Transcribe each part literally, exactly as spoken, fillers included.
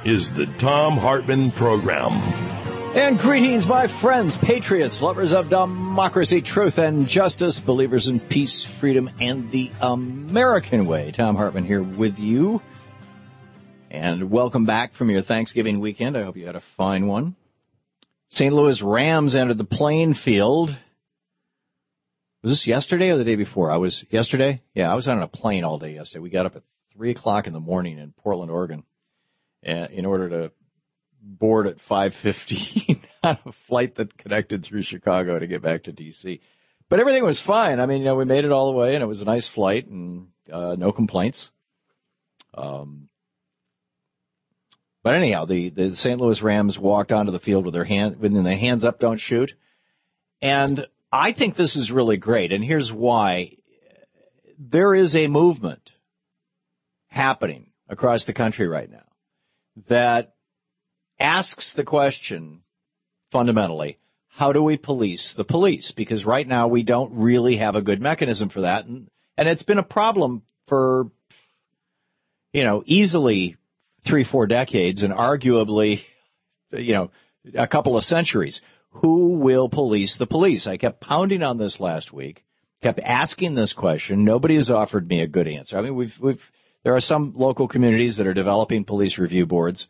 is the Thom Hartmann Program. And greetings, my friends, patriots, lovers of democracy, truth, and justice, believers in peace, freedom, and the American way. Thom Hartmann here with you. And welcome back from your Thanksgiving weekend. I hope you had a fine one. Saint Louis Rams entered the playing field. Was this yesterday or the day before? I was yesterday? Yeah, I was on a plane all day yesterday. We got up at three o'clock in the morning in Portland, Oregon, in order to board at five fifteen on a flight that connected through Chicago to get back to D C. But everything was fine. I mean, you know, we made it all the way, and it was a nice flight, and uh, no complaints. Um, but anyhow, the, the Saint Louis Rams walked onto the field with their hand, with their hands up, don't shoot. And I think this is really great, and here's why. There is a movement happening across the country right now that asks the question, fundamentally, how do we police the police? Because right now we don't really have a good mechanism for that, and, and it's been a problem for, you know, easily three, four decades, and arguably, you know, a couple of centuries. Who will police the police? I kept pounding on this last week, kept asking this question. Nobody has offered me a good answer. I mean, we've, we've, there are some local communities that are developing police review boards.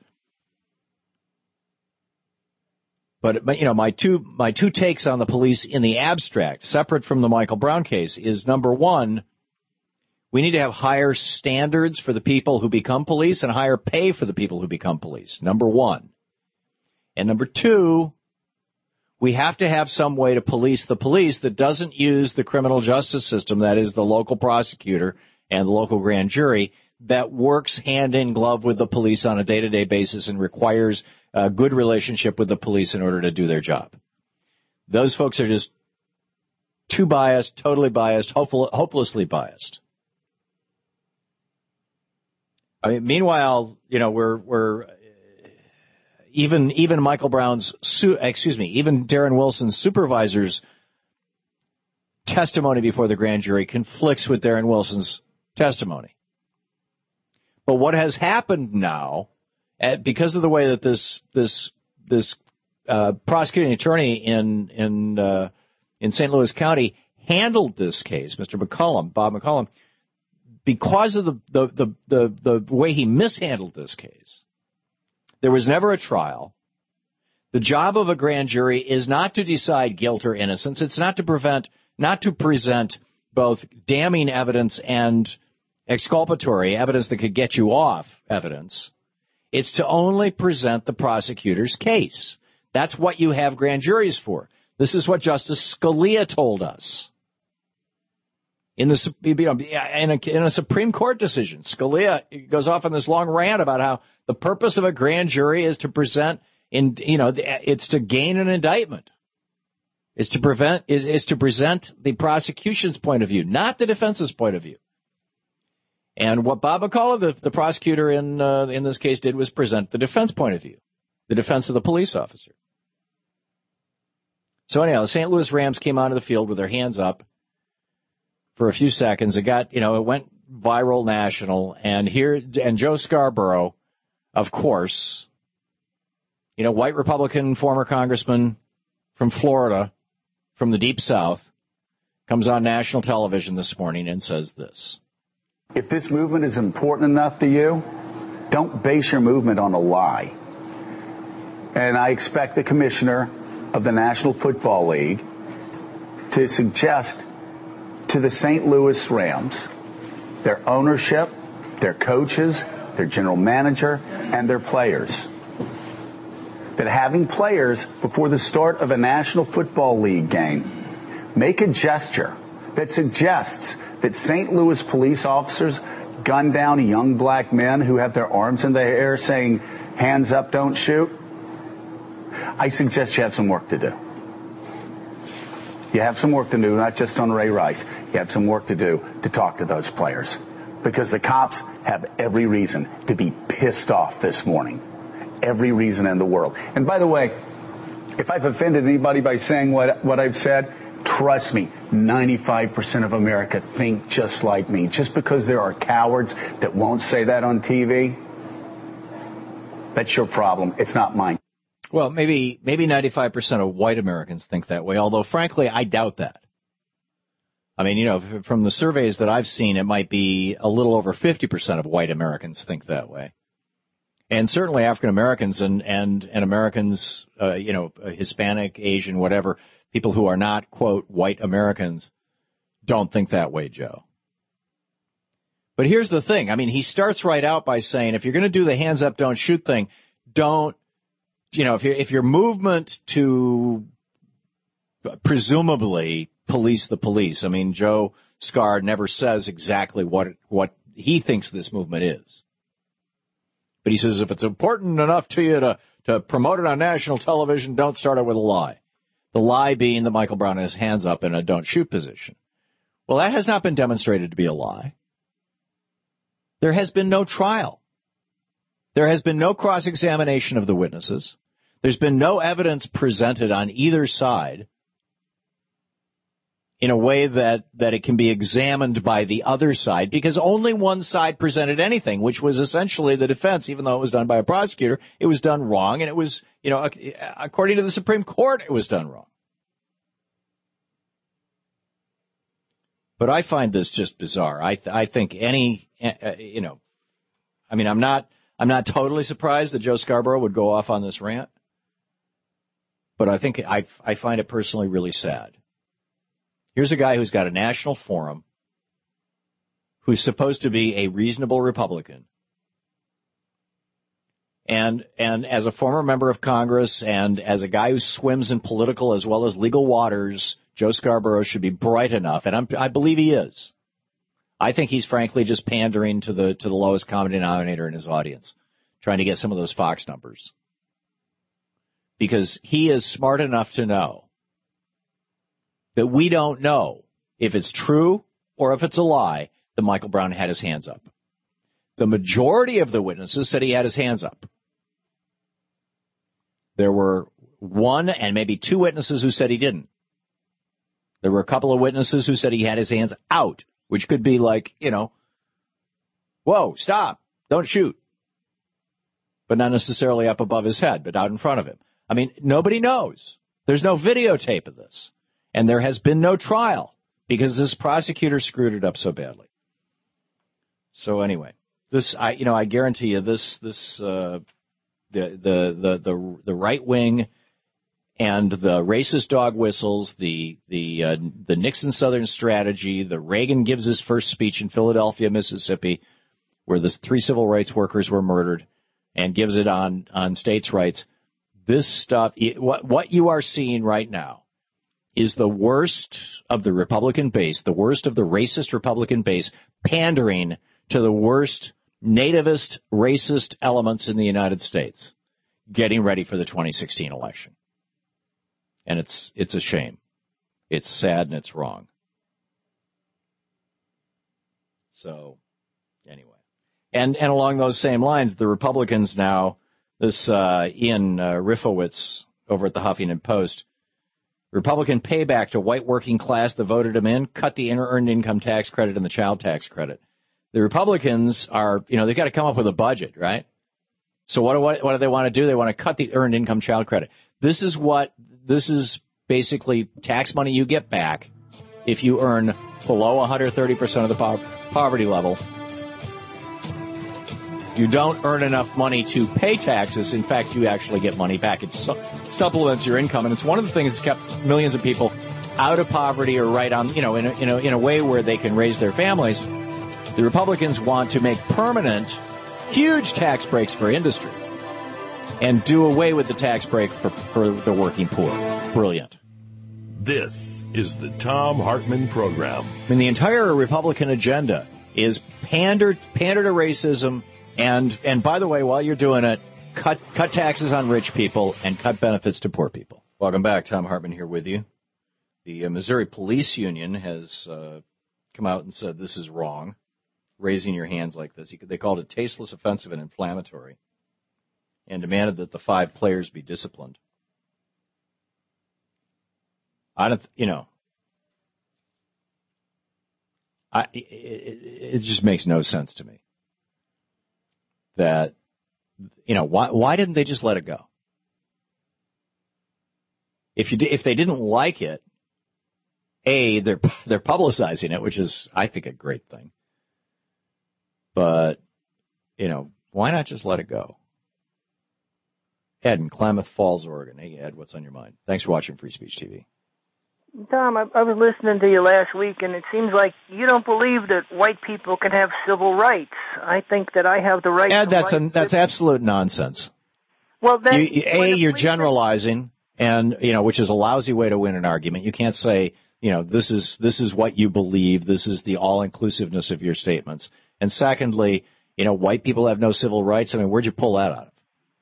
But, but you know, my two, my two takes on the police in the abstract, separate from the Michael Brown case, is number one, we need to have higher standards for the people who become police and higher pay for the people who become police. Number one. And number two, we have to have some way to police the police that doesn't use the criminal justice system, that is the local prosecutor and the local grand jury, that works hand in glove with the police on a day-to-day basis and requires a good relationship with the police in order to do their job. Those folks are just too biased, totally biased, hopeful, hopelessly biased. I mean, meanwhile, you know, we're we're even even Michael Brown's su- excuse me, even Darren Wilson's supervisor's testimony before the grand jury conflicts with Darren Wilson's testimony. But what has happened now, because of the way that this this this uh, prosecuting attorney in in uh, in Saint Louis County handled this case, Mister McCollum, Bob McCollum, because of the the the the, the way he mishandled this case, there was never a trial. The job of a grand jury is not to decide guilt or innocence. It's not to prevent, not to present both damning evidence and exculpatory evidence that could get you off evidence. It's to only present the prosecutor's case. That's what you have grand juries for. This is what Justice Scalia told us. In the you know, in, a, in a Supreme Court decision, Scalia goes off on this long rant about how the purpose of a grand jury is to present, in you know, it's to gain an indictment, is to prevent, is, is to present the prosecution's point of view, not the defense's point of view. And what Bob McCullough, the, the prosecutor in uh, in this case, did was present the defense point of view, the defense of the police officer. So anyhow, the Saint Louis Rams came onto the field with their hands up for a few seconds. It got, you know, it went viral national. And here, and Joe Scarborough, of course, you know, white Republican former congressman from Florida, from the Deep South, comes on national television this morning and says this. If this movement is important enough to you, don't base your movement on a lie. And I expect the commissioner of the National Football League to suggest to the Saint Louis Rams, their ownership, their coaches, their general manager, and their players, that having players before the start of a National Football League game make a gesture that suggests that Saint Louis police officers gun down young black men who have their arms in the air saying, hands up, don't shoot, I suggest you have some work to do. You have some work to do, not just on Ray Rice. You have some work to do to talk to those players. Because the cops have every reason to be pissed off this morning. Every reason in the world. And by the way, if I've offended anybody by saying what, what I've said, trust me, ninety-five percent of America think just like me. Just because there are cowards that won't say that on T V, That's your problem. It's not mine. Well, maybe maybe ninety-five percent of white Americans think that way, although, frankly, I doubt that. I mean, you know, from the surveys that I've seen, it might be a little over fifty percent of white Americans think that way. And certainly African Americans and, and, and Americans, uh, you know, Hispanic, Asian, whatever, people who are not, quote, white Americans don't think that way, Joe. But here's the thing. I mean, he starts right out by saying, if you're going to do the hands up, don't shoot thing, don't, you know, if, you if your movement to presumably police the police, I mean, Joe Scar never says exactly what what he thinks this movement is. But he says if it's important enough to you to, to promote it on national television, don't start it with a lie. The lie being that Michael Brown has hands up in a don't shoot position. Well, that has not been demonstrated to be a lie. There has been no trial. There has been no cross-examination of the witnesses. There's been no evidence presented on either side in a way that, that it can be examined by the other side, because only one side presented anything, which was essentially the defense. Even though it was done by a prosecutor, it was done wrong, and it was, you know, according to the Supreme Court, it was done wrong. But I find this just bizarre. I, I think any, uh, you know, I mean, I'm not, I'm not totally surprised that Joe Scarborough would go off on this rant, but I think I, I find it personally really sad. Here's a guy who's got a national forum, who's supposed to be a reasonable Republican. And and as a former member of Congress and as a guy who swims in political as well as legal waters, Joe Scarborough should be bright enough, and I'm, I believe he is. I think he's frankly just pandering to the to the lowest common denominator in his audience, trying to get some of those Fox numbers. Because he is smart enough to know that we don't know if it's true or if it's a lie that Michael Brown had his hands up. The majority of the witnesses said he had his hands up. There were one and maybe two witnesses who said he didn't. There were a couple of witnesses who said he had his hands out, which could be like, you know, whoa, stop, don't shoot. But not necessarily up above his head, but out in front of him. I mean, nobody knows. There's no videotape of this. And there has been no trial because this prosecutor screwed it up so badly. So anyway, this, I, you know, I guarantee you this, this, uh, the, the, the, the, the right wing and the racist dog whistles, the, the, uh, the Nixon Southern strategy, the Reagan gives his first speech in Philadelphia, Mississippi, where the three civil rights workers were murdered, and gives it on, on states' rights. This stuff, what, what you are seeing right now is the worst of the Republican base, the worst of the racist Republican base, pandering to the worst nativist, racist elements in the United States, getting ready for the twenty sixteen election. And it's it's a shame. It's sad and it's wrong. So, anyway. And and along those same lines, the Republicans now, this uh, Ian uh, Rifowitz over at the Huffington Post, Republican payback to white working class that voted him in, cut the earned income tax credit and the child tax credit. The Republicans are, you know, they've got to come up with a budget, right? So what do, what, what do they want to do? They want to cut the earned income child credit. This is what, this is basically tax money you get back if you earn below one hundred thirty percent of the po- poverty level. You don't earn enough money to pay taxes. In fact, you actually get money back. It su- supplements your income, and it's one of the things that's kept millions of people out of poverty or right on, you know, in a, in a, in a way where they can raise their families. The Republicans want to make permanent huge tax breaks for industry and do away with the tax break for, for the working poor. Brilliant. This is the Thom Hartmann Program. I mean, the entire Republican agenda is pander, pander to racism. And and by the way, while you're doing it, cut cut taxes on rich people and cut benefits to poor people. Welcome back. Thom Hartmann here with you. The uh, Missouri Police Union has uh, come out and said this is wrong, raising your hands like this. They called it tasteless, offensive, and inflammatory, and demanded that the five players be disciplined. I don't, you know, I it, it just makes no sense to me that you know, why why didn't they just let it go? If you if they didn't like it, A, they're they're publicizing it, which is, I think, a great thing. But, you know, why not just let it go? Ed in Klamath Falls, Oregon. Hey, Ed, what's on your mind? Thanks for watching Free Speech T V. Tom, I, I was listening to you last week, and it seems like you don't believe that white people can have civil rights. I think that I have the right Ed, to that's right a, that's absolute nonsense. Well, then, you, A, you're generalizing, and, you know, which is a lousy way to win an argument. You can't say, you know, this is this is what you believe. This is the all-inclusiveness of your statements. And secondly, you know, white people have no civil rights. I mean, where'd you pull that out of?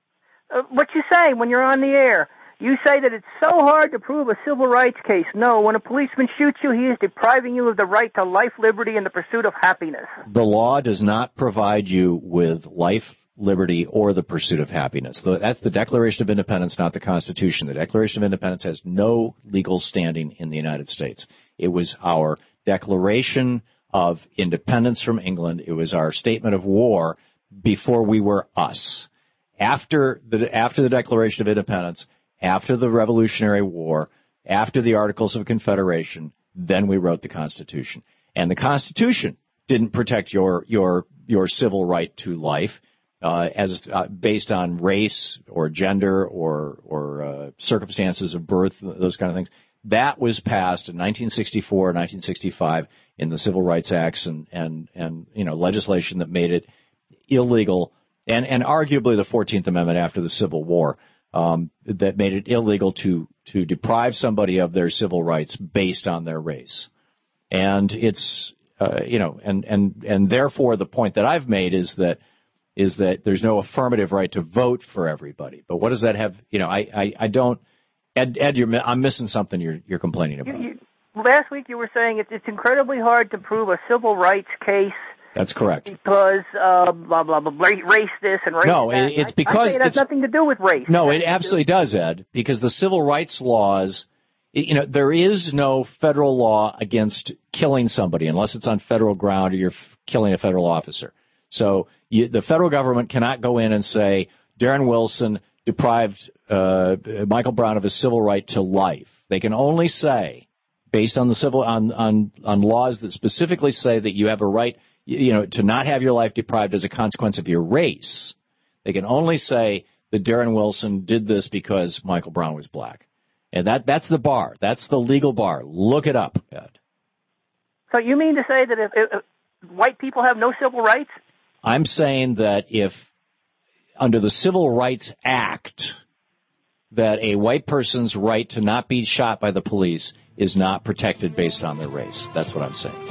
Uh, what you say when you're on the air. You say that it's so hard to prove a civil rights case. No, when a policeman shoots you, he is depriving you of the right to life, liberty, and the pursuit of happiness. The law does not provide you with life, liberty, or the pursuit of happiness. That's the Declaration of Independence, not the Constitution. The Declaration of Independence has no legal standing in the United States. It was our Declaration of Independence from England. It was our statement of war before we were us. After the after the Declaration of Independence, after the Revolutionary War, after the Articles of Confederation, then we wrote the Constitution. And the Constitution didn't protect your your your civil right to life uh, as uh, based on race or gender or or uh, circumstances of birth, those kind of things. That was passed in nineteen sixty-four, nineteen sixty-five in the Civil Rights Acts and and and you know legislation that made it illegal. And, and arguably the fourteenth Amendment after the Civil War um, that made it illegal to to deprive somebody of their civil rights based on their race. And it's uh, you know and, and and therefore the point that I've made is that is that there's no affirmative right to vote for everybody. But what does that have? You know, I I, I don't. Ed, Ed, you're, I'm missing something. You're you're complaining about. You, you, last week you were saying it's, it's incredibly hard to prove a civil rights case. That's correct. Because uh, blah blah blah, race this and race no, that. No, it's I, because I it has nothing to do with race. No, it absolutely does, Ed. Because the civil rights laws, you know, there is no federal law against killing somebody unless it's on federal ground or you're f- killing a federal officer. So you, the federal government cannot go in and say Darren Wilson deprived uh, Michael Brown of his civil right to life. They can only say, based on the civil on on on laws that specifically say that you have a right, you know, to not have your life deprived as a consequence of your race. They can only say that Darren Wilson did this because Michael Brown was black. And that that's the bar. That's the legal bar. Look it up, Ed. So you mean to say that if, if white people have no civil rights? I'm saying that if, under the Civil Rights Act, that a white person's right to not be shot by the police is not protected based on their race. That's what I'm saying.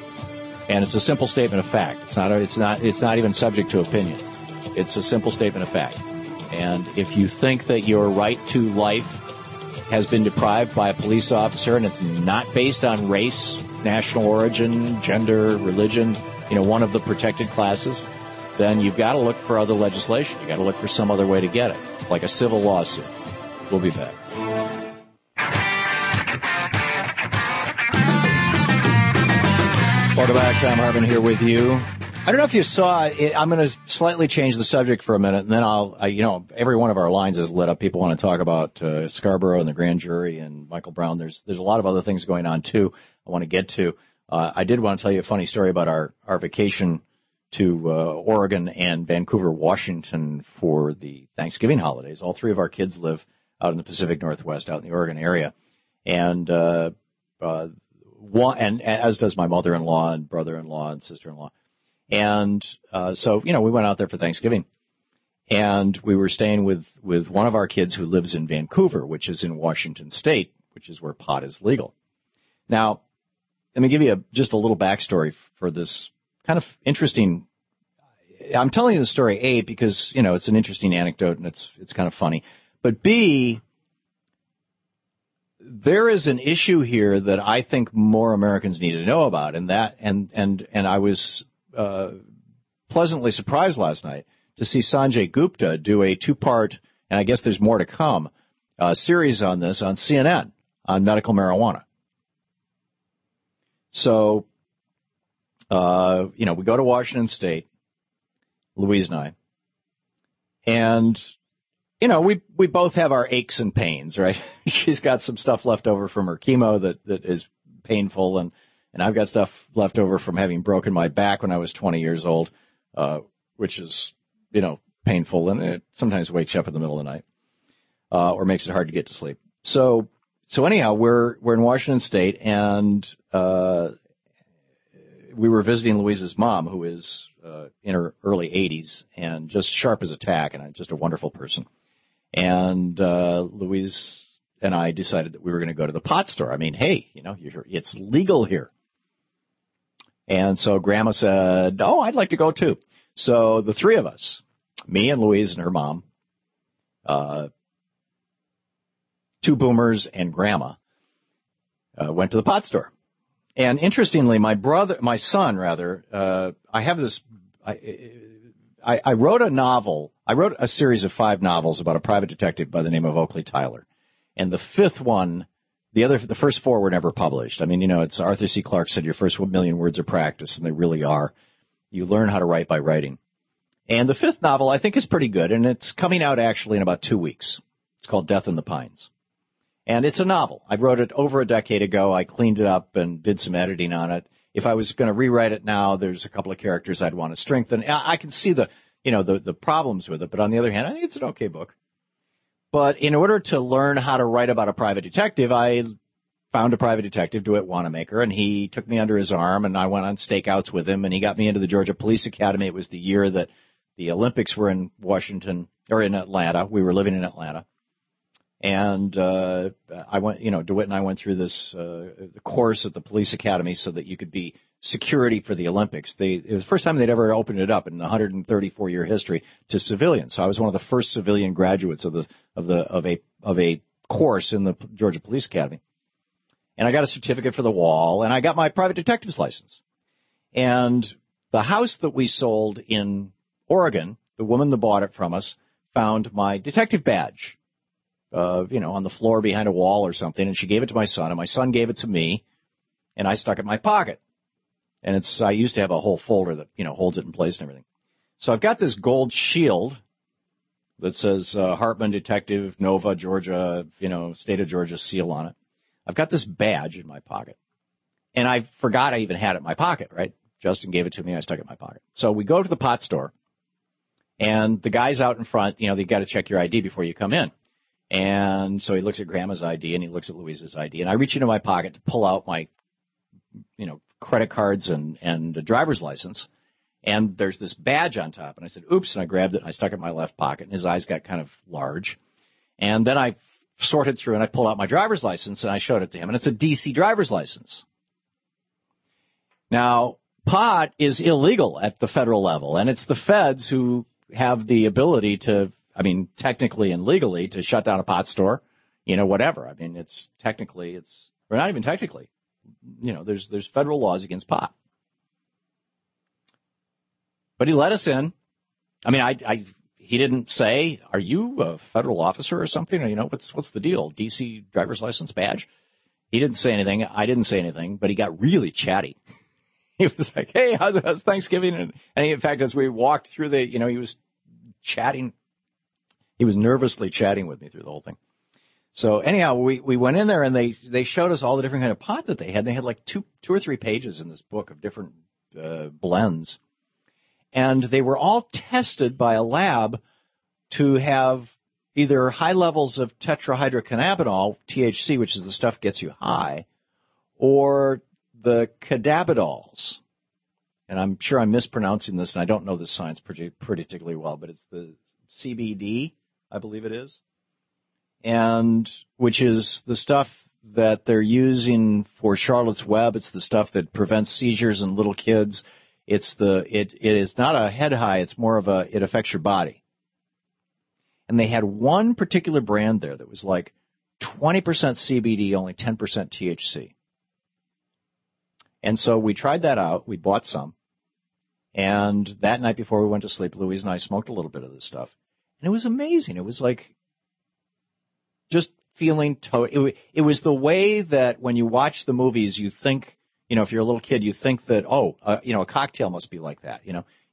And it's a simple statement of fact. It's not. A, it's not. It's not even subject to opinion. It's a simple statement of fact. And if you think that your right to life has been deprived by a police officer, and it's not based on race, national origin, gender, religion, you know, one of the protected classes, then you've got to look for other legislation. You've got to look for some other way to get it, like a civil lawsuit. We'll be back. Welcome back. Tom Hartman here with you. I don't know if you saw it. I'm going to slightly change the subject for a minute, and then I'll, I, you know, every one of our lines is lit up. People want to talk about uh, Scarborough and the grand jury and Michael Brown. There's there's a lot of other things going on, too, I want to get to. Uh, I did want to tell you a funny story about our, our vacation to uh, Oregon and Vancouver, Washington for the Thanksgiving holidays. All three of our kids live out in the Pacific Northwest, out in the Oregon area. And uh, uh, one, and as does my mother-in-law and brother-in-law and sister-in-law. And uh, so, you know, we went out there for Thanksgiving. And we were staying with, with one of our kids who lives in Vancouver, which is in Washington State, which is where pot is legal. Now, let me give you a, just a little backstory for this kind of interesting. I'm telling you the story, A, because, you know, it's an interesting anecdote and it's it's kind of funny. But B, there is an issue here that I think more Americans need to know about, and that and and and I was uh, pleasantly surprised last night to see Sanjay Gupta do a two-part, and I guess there's more to come, uh, series on this on C N N on medical marijuana. So, uh, you know, we go to Washington State, Louise and I, And, you know, we we both have our aches and pains, right? She's got some stuff left over from her chemo that, that is painful, and, and I've got stuff left over from having broken my back when I was twenty years old, uh, which is, you know, painful, and it sometimes wakes you up in the middle of the night, uh, or makes it hard to get to sleep. So, so anyhow, we're we're in Washington State, and uh, we were visiting Louise's mom, who is uh, in her early eighties and just sharp as a tack, and just a wonderful person. And uh, Louise and I decided that we were going to go to the pot store. I mean, hey, you know, you're, it's legal here. And so Grandma said, oh, I'd like to go too. So the three of us, me and Louise and her mom, uh, two boomers and Grandma, uh, went to the pot store. And interestingly, my brother, my son, rather, uh, I have this, I, I, I wrote a novel, I wrote a series of five novels about a private detective by the name of Oakley Tyler. And the fifth one, the other, the first four were never published. I mean, you know, it's Arthur C. Clarke said your first million words are practice, and they really are. You learn how to write by writing. And the fifth novel, I think, is pretty good, and it's coming out actually in about two weeks. It's called Death in the Pines. And it's a novel. I wrote it over a decade ago. I cleaned it up and did some editing on it. If I was going to rewrite it now, there's a couple of characters I'd want to strengthen. I can see the, you know, the, the problems with it, but on the other hand, I think it's an okay book. But in order to learn how to write about a private detective, I found a private detective, DeWitt Wanamaker, and he took me under his arm, and I went on stakeouts with him, and he got me into the Georgia Police Academy. It was the year that the Olympics were in Washington, or in Atlanta. We were living in Atlanta. And uh, I went, you know, DeWitt and I went through this uh, course at the police academy so that you could be security for the Olympics. They, it was the first time they'd ever opened it up in one hundred thirty-four year history to civilians. So I was one of the first civilian graduates of the of the of a of a course in the Georgia Police Academy. And I got a certificate for the wall, and I got my private detective's license. And the house that we sold in Oregon, the woman that bought it from us found my detective badge. Uh, you know, on the floor behind a wall or something, and she gave it to my son, and my son gave it to me, and I stuck it in my pocket. And it's, I used to have a whole folder that, you know, holds it in place and everything. So I've got this gold shield that says uh, Hartman Detective, Nova, Georgia, you know, state of Georgia seal on it. I've got this badge in my pocket. And I forgot I even had it in my pocket, right? Justin gave it to me, I stuck it in my pocket. So we go to the pot store, and the guy's out in front, you know, they've got to check your I D before you come in. And so he looks at Grandma's I D, and he looks at Louise's I D. And I reach into my pocket to pull out my, you know, credit cards and, and a driver's license. And there's this badge on top. And I said, oops, and I grabbed it, and I stuck it in my left pocket. And his eyes got kind of large. And then I sorted through, and I pulled out my driver's license, and I showed it to him. And it's a D C driver's license. Now, pot is illegal at the federal level, and it's the feds who have the ability to, I mean, technically and legally, to shut down a pot store, you know, whatever. I mean, it's technically, it's, or not even technically, you know, there's there's federal laws against pot. But he let us in. I mean, I, I he didn't say, are you a federal officer or something? Or, you know, what's what's the deal? D C driver's license badge? He didn't say anything. I didn't say anything, but he got really chatty. He was like, hey, how's, how's Thanksgiving? And, and he, in fact, as we walked through the, you know, he was chatting. He was nervously chatting with me through the whole thing. So anyhow, we, we went in there, and they, they showed us all the different kind of pot that they had. They had like two two or three pages in this book of different uh, blends. And they were all tested by a lab to have either high levels of tetrahydrocannabinol, T H C, which is the stuff gets you high, or the cannabidols. And I'm sure I'm mispronouncing this, and I don't know this science pretty, particularly well, but it's the C B D, I believe it is, and which is the stuff that they're using for Charlotte's Web. It's the stuff that prevents seizures in little kids. It's the it it is not a head high. It's more of a it affects your body. And they had one particular brand there that was like twenty percent C B D, only ten percent T H C. And so we tried that out. We bought some. And that night before we went to sleep, Louise and I smoked a little bit of this stuff. And it was amazing. It was like just feeling to- it, it was the way that when you watch the movies, you think, you know, if you're a little kid, you think that, oh, uh, you know, a cocktail must be like that. You know,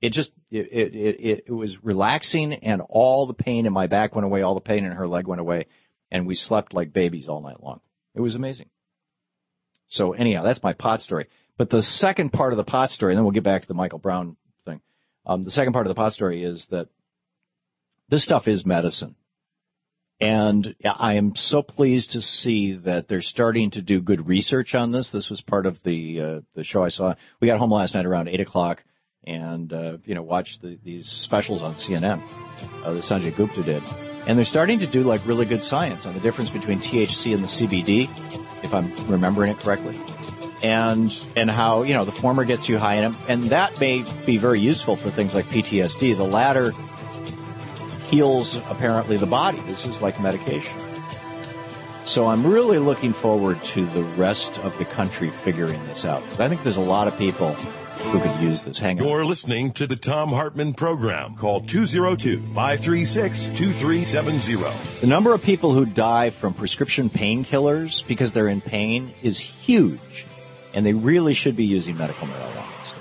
it just it, it it it was relaxing, and all the pain in my back went away, all the pain in her leg went away, and we slept like babies all night long. It was amazing. So anyhow, that's my pot story. But the second part of the pot story, and then we'll get back to the Michael Brown thing. Um, the second part of the pot story is that this stuff is medicine. And I am so pleased to see that they're starting to do good research on this. This was part of the uh, the show I saw. We got home last night around eight o'clock and, uh, you know, watched the, these specials on C N N uh, that Sanjay Gupta did. And they're starting to do, like, really good science on the difference between T H C and the C B D, if I'm remembering it correctly, and and how, you know, the former gets you high in them. And that may be very useful for things like P T S D. The latter heals, apparently, the body. This is like medication. So I'm really looking forward to the rest of the country figuring this out, because I think there's a lot of people who could use this. Hang on. You're listening to the Thom Hartmann Program. Call two oh two, five three six, two three seven zero. The number of people who die from prescription painkillers because they're in pain is huge, and they really should be using medical marijuana instead.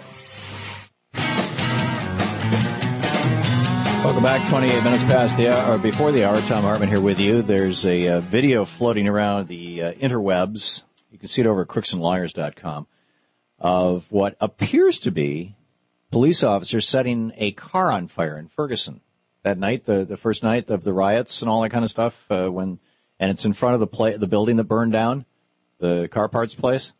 Welcome back. twenty-eight minutes past the hour, or before the hour. Thom Hartmann here with you. There's a uh, video floating around the uh, interwebs. You can see it over at crooks and liars dot com of what appears to be police officers setting a car on fire in Ferguson that night, the, the first night of the riots and all that kind of stuff. Uh, when and it's in front of the pla- the building that burned down, the car parts place.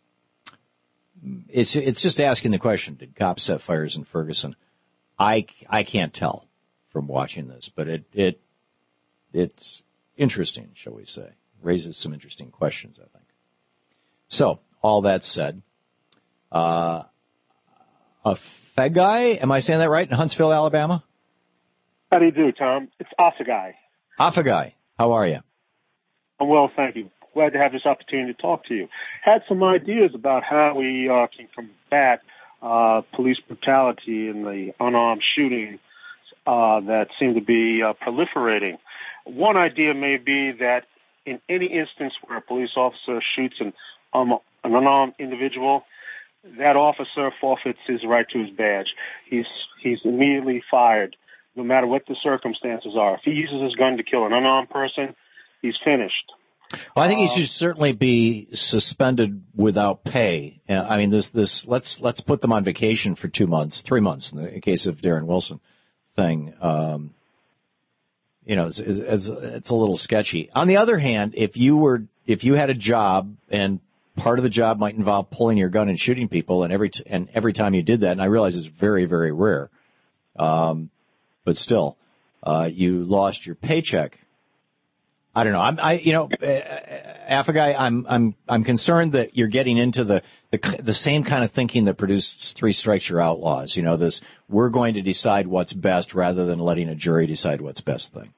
It's it's just asking the question: did cops set fires in Ferguson? I, I can't tell from watching this, but it, it it's interesting, shall we say. Raises some interesting questions, I think. So, all that said, uh, a Fegai, am I saying that right, in Huntsville, Alabama? How do you do, Tom? It's Afegai. Afegai, how are you? I'm well, thank you. Glad to have this opportunity to talk to you. Had some ideas about how we uh, can combat Uh, police brutality and the unarmed shooting uh, that seem to be uh, proliferating. One idea may be that in any instance where a police officer shoots an, um, an unarmed individual, that officer forfeits his right to his badge. He's he's immediately fired, no matter what the circumstances are. If he uses his gun to kill an unarmed person, he's finished. Well, I think he should certainly be suspended without pay. Uh, I mean, this this let's let's put them on vacation for two months, three months in the case of Darren Wilson thing. Um, you know, it's, it's, it's a little sketchy. On the other hand, if you were if you had a job and part of the job might involve pulling your gun and shooting people, and every t- and every time you did that, and I realize it's very very rare, um, but still, uh, you lost your paycheck. I don't know. I'm, I, you know, uh, Afegai, I'm, I'm, I'm concerned that you're getting into the, the, the same kind of thinking that produced Three Strikes You're Outlaws. You know, this we're going to decide what's best rather than letting a jury decide what's best thing.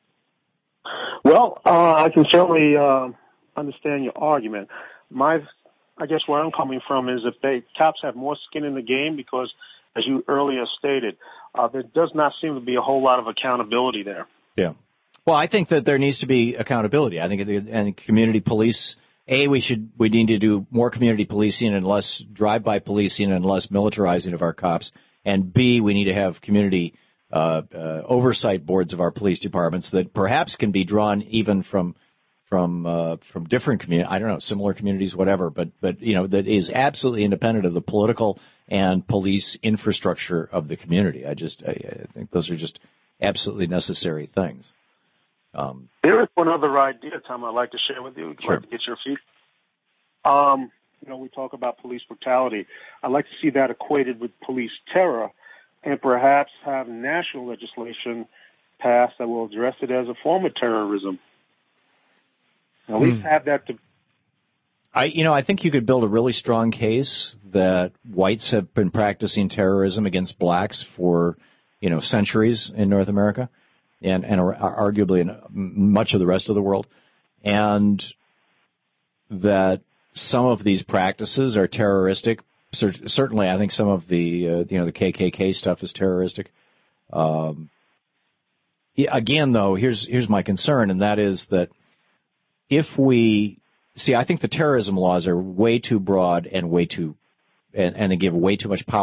Well, uh, I can certainly uh, understand your argument. My, I guess where I'm coming from is if they cops have more skin in the game because, as you earlier stated, uh, there does not seem to be a whole lot of accountability there. Yeah. Well, I think that there needs to be accountability. I think, and community police, A, we should, we need to do more community policing and less drive-by policing and less militarizing of our cops. And B, we need to have community uh, uh, oversight boards of our police departments that perhaps can be drawn even from from uh, from different communities. I don't know, similar communities, whatever. But but you know, that is absolutely independent of the political and police infrastructure of the community. I just I, I think those are just absolutely necessary things. Um, there is one other idea, Tom, I'd like to share with you. I'd sure. like to get your feedback. Um, you know, we talk about police brutality. I'd like to see that equated with police terror and perhaps have national legislation passed that will address it as a form of terrorism. At hmm. least have that to... I, you know, I think you could build a really strong case that whites have been practicing terrorism against blacks for, you know, centuries in North America. And, and arguably in much of the rest of the world, and that some of these practices are terroristic. Certainly, I think some of the uh, you know the K K K stuff is terroristic. Um, yeah, again, though, here's here's my concern, and that is that if we see, I think the terrorism laws are way too broad and way too, and, and they give way too much power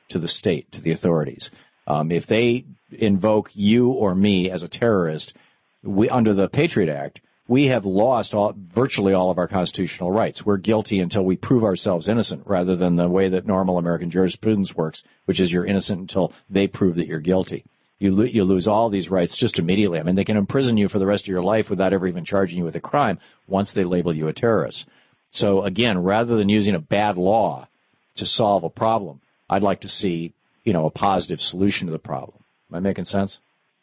to the state, to the authorities. Um, if they invoke you or me as a terrorist, we, under the Patriot Act, we have lost all, virtually all of our constitutional rights. We're guilty until we prove ourselves innocent, rather than the way that normal American jurisprudence works, which is you're innocent until they prove that you're guilty. You, lo- you lose all these rights just immediately. I mean, they can imprison you for the rest of your life without ever even charging you with a crime once they label you a terrorist. So, again, rather than using a bad law to solve a problem, I'd like to see, you know, a positive solution to the problem. Am I making sense?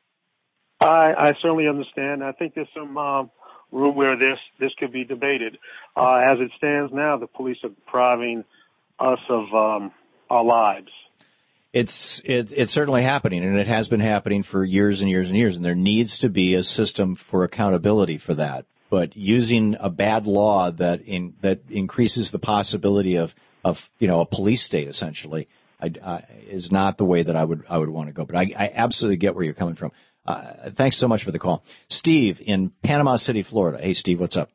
I, I certainly understand. I think there's some um, room where this this could be debated. Uh, as it stands now, the police are depriving us of um, our lives. It's it, it's certainly happening, and it has been happening for years and years and years, and there needs to be a system for accountability for that. But using a bad law that in, that increases the possibility of, of you know a police state essentially I, I, is not the way that I would I would want to go. But I, I absolutely get where you're coming from. Uh, thanks so much for the call, Steve in Panama City, Florida. Hey, Steve, what's up?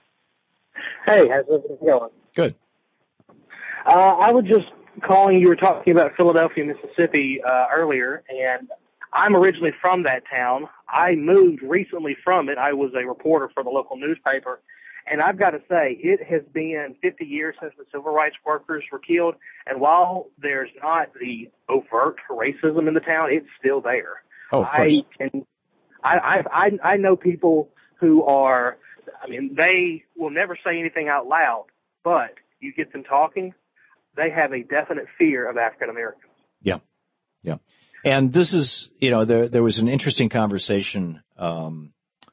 Hey, how's everything going? Good. Uh, I was just calling. You were talking about Philadelphia, Mississippi uh, earlier, and I'm originally from that town. I moved recently from it. I was a reporter for the local newspaper, and I've got to say, it has been fifty years since the civil rights workers were killed, and while there's not the overt racism in the town, it's still there. Oh, of course. I can, I, I, I know people who are, I mean, they will never say anything out loud, but you get them talking, they have a definite fear of African Americans. Yeah, yeah. And this is, you know, there there was an interesting conversation, um,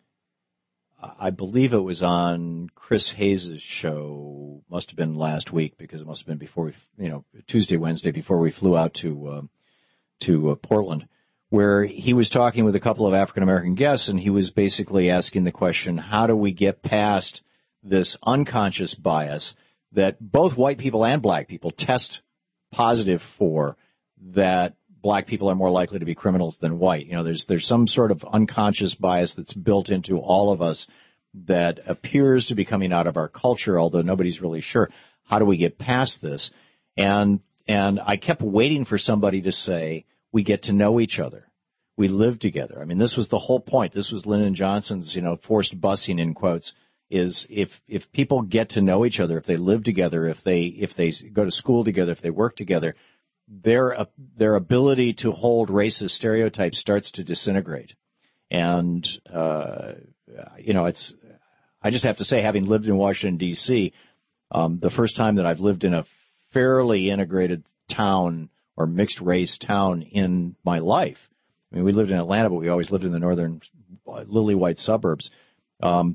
I believe it was on Chris Hayes' show, must have been last week, because it must have been before we, you know, Tuesday, Wednesday, before we flew out to, uh, to uh, Portland, where he was talking with a couple of African-American guests, and he was basically asking the question, how do we get past this unconscious bias that both white people and black people test positive for, that black people are more likely to be criminals than white? You know, there's there's some sort of unconscious bias that's built into all of us that appears to be coming out of our culture, although nobody's really sure. How do we get past this? And and I kept waiting for somebody to say, we get to know each other. We live together. I mean, this was the whole point. This was Lyndon Johnson's, you know, forced busing in quotes, is if if people get to know each other, if they live together, if they if they go to school together, if they work together, their uh, their ability to hold racist stereotypes starts to disintegrate. And uh, you know, it's I just have to say, having lived in Washington D C, um, the first time that I've lived in a fairly integrated town or mixed race town in my life. I mean, we lived in Atlanta, but we always lived in the northern lily white suburbs. Um,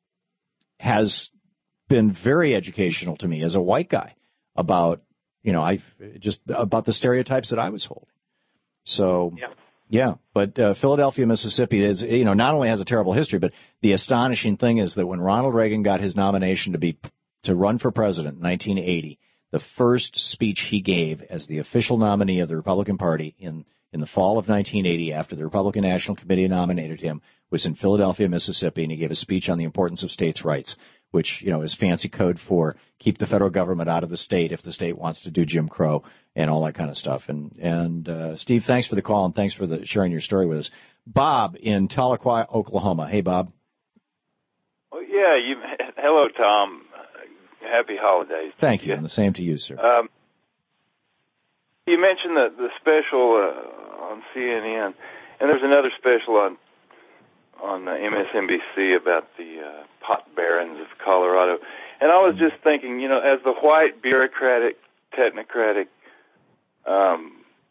has been very educational to me as a white guy about, you know, I just about the stereotypes that I was holding. So, yeah, yeah but uh, Philadelphia, Mississippi is, you know, not only has a terrible history, but the astonishing thing is that when Ronald Reagan got his nomination to be to run for president in nineteen eighty, the first speech he gave as the official nominee of the Republican Party in, in the fall of nineteen eighty, after the Republican National Committee nominated him, was in Philadelphia, Mississippi, and he gave a speech on the importance of states' rights, which, you know, is fancy code for keep the federal government out of the state if the state wants to do Jim Crow and all that kind of stuff. And, and uh, Steve, thanks for the call, and thanks for the, sharing your story with us. Bob in Tahlequah, Oklahoma. Hey, Bob. Well, yeah, you, hello, Tom. Happy holidays. Thank you, and the same to you, sir. Um, you mentioned the, the special uh, on C N N, and there's another special on on uh, M S N B C about the uh, pot barons of Colorado. And I was just thinking, you know, as the white, bureaucratic, technocratic, um,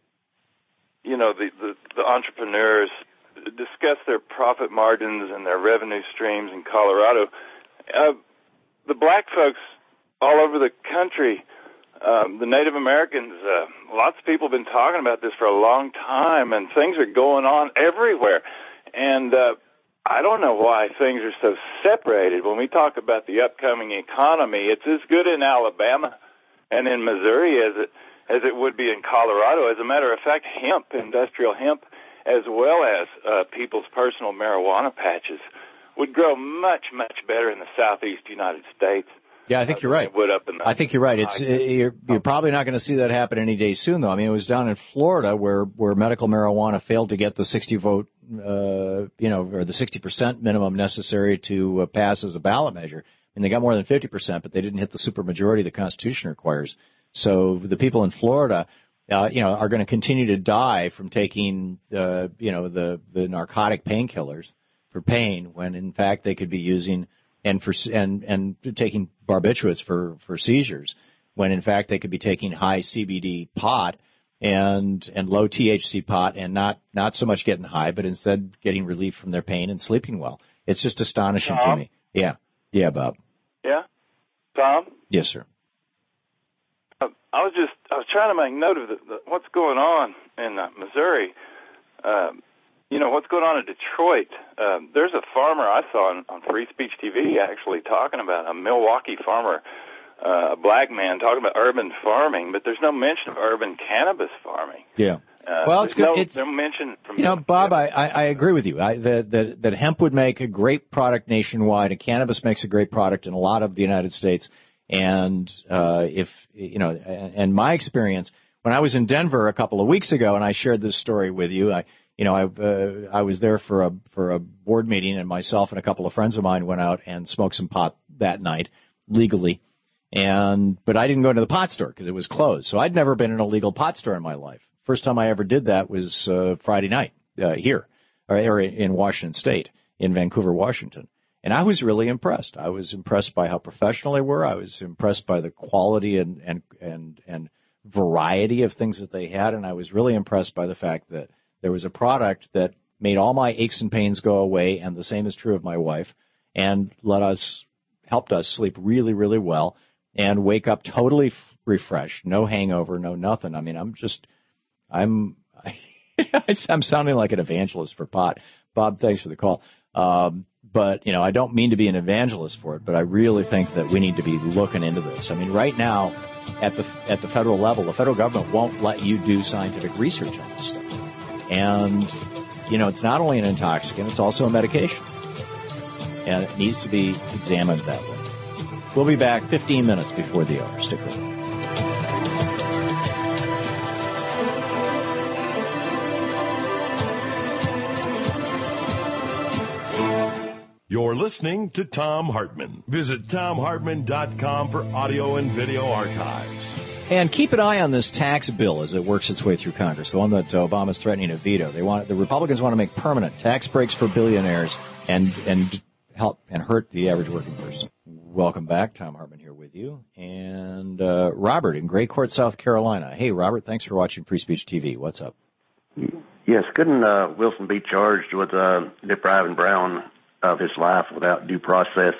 you know, the, the, the entrepreneurs discuss their profit margins and their revenue streams in Colorado, uh, the black folks all over the country, um, the Native Americans, uh, lots of people have been talking about this for a long time, and things are going on everywhere. And uh, I don't know why things are so separated. When we talk about the upcoming economy, it's as good in Alabama and in Missouri as it as it would be in Colorado. As a matter of fact, hemp, industrial hemp, as well as uh, people's personal marijuana patches, would grow much, much better in the southeast United States. Yeah, I think you're right. Wood up in the I think you're right. It's uh, you're, you're probably not going to see that happen any day soon, though. I mean, it was down in Florida where where medical marijuana failed to get the sixty vote, uh, you know, or the sixty percent minimum necessary to uh, pass as a ballot measure. I mean, they got more than fifty percent, but they didn't hit the supermajority the Constitution requires. So the people in Florida, uh, you know, are going to continue to die from taking, uh, you know, the the narcotic painkillers for pain, when in fact they could be using and for and and taking barbiturates for for seizures, when in fact they could be taking high C B D pot and and low T H C pot, and not not so much getting high, but instead getting relief from their pain and sleeping well. It's just astonishing Tom? to me. Yeah, yeah, Bob. Yeah, Tom. Yes, sir. Uh, I was just I was trying to make note of the, the, what's going on in uh, Missouri. Uh, You know, what's going on in Detroit? Uh, there's a farmer I saw on, on Free Speech T V actually talking about a Milwaukee farmer, uh, a black man talking about urban farming, but there's no mention of urban cannabis farming. Yeah. Uh, well, it's good. No, it's no mention from you know, Bob. Yeah. I, I, I agree with you. I, that, that that hemp would make a great product nationwide, and cannabis makes a great product in a lot of the United States. And uh, if you know, and my experience when I was in Denver a couple of weeks ago, and I shared this story with you. I You know, I uh, I was there for a for a board meeting, and myself and a couple of friends of mine went out and smoked some pot that night legally, and but I didn't go into the pot store because it was closed. So I'd never been in a legal pot store in my life. First time I ever did that was uh, Friday night uh, here, or, or in Washington State, in Vancouver, Washington, and I was really impressed. I was impressed by how professional they were. I was impressed by the quality and and and and variety of things that they had, and I was really impressed by the fact that there was a product that made all my aches and pains go away, and the same is true of my wife, and let us, helped us sleep really, really well, and wake up totally f- refreshed, no hangover, no nothing. I mean, I'm just, I'm, I'm sounding like an evangelist for pot. Bob, thanks for the call. Um, but, you know, I don't mean to be an evangelist for it, but I really think that we need to be looking into this. I mean, right now, at the at the federal level, the federal government won't let you do scientific research on this stuff. And, you know, it's not only an intoxicant, it's also a medication. And it needs to be examined that way. We'll be back fifteen minutes before the hour. Stick around. You're listening to Thom Hartmann. Visit Thom Hartmann dot com for audio and video archives. And keep an eye on this tax bill as it works its way through Congress, the one that Obama's threatening to veto. They want the Republicans want to make permanent tax breaks for billionaires and and help and hurt the average working person. Welcome back. Thom Hartmann here with you. And uh, Robert in Gray Court, South Carolina. Hey, Robert, thanks for watching Free Speech T V. What's up? Yes, couldn't uh, Wilson be charged with uh, depriving Brown of his life without due process?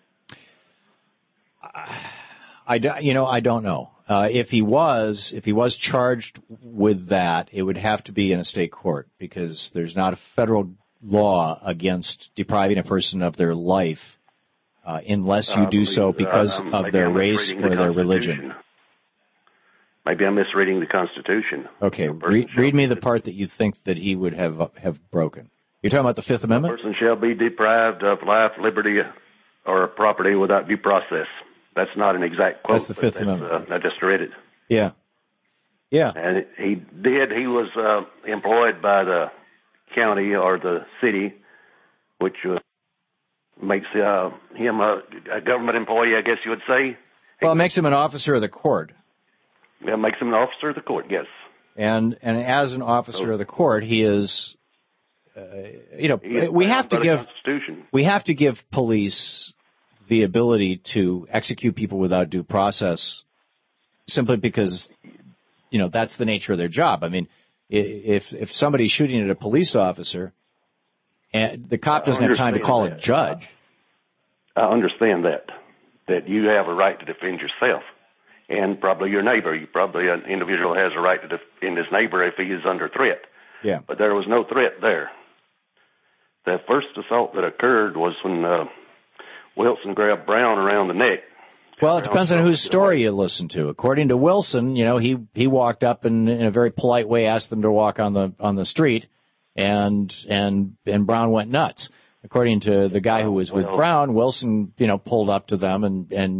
I, you know, I don't know. Uh, if he was, if he was charged with that, it would have to be in a state court because there's not a federal law against depriving a person of their life uh, unless you do so because um, of their I'm race or the their religion. Maybe I'm misreading the Constitution. Okay, read, read me the part that you think that he would have have broken. You're talking about the Fifth Amendment? A person shall be deprived of life, liberty, or property without due process. That's not an exact quote. That's the Fifth that's, Amendment. Uh, I just read it. Yeah. Yeah. And he did. He was uh, employed by the county or the city, which uh, makes uh, him a, a government employee, I guess you would say. Well, it makes him an officer of the court. Yeah, it makes him an officer of the court, yes. And and as an officer so, of the court, he is, uh, you know, we have to give we have to give police the ability to execute people without due process, simply because, you know, that's the nature of their job. I mean, if if somebody's shooting at a police officer, and the cop doesn't have time to call that. a judge. I understand that that you have a right to defend yourself. And probably your neighbor. You probably an individual has a right to defend his neighbor if he is under threat. Yeah. But there was no threat there. The first assault that occurred was when uh, Wilson grabbed Brown around the neck. Well, it depends on whose story you listen to. According to Wilson, you know, he he walked up and in a very polite way asked them to walk on the on the street, and and and Brown went nuts. According to the guy who was with well, Brown, Wilson, you know, pulled up to them and and.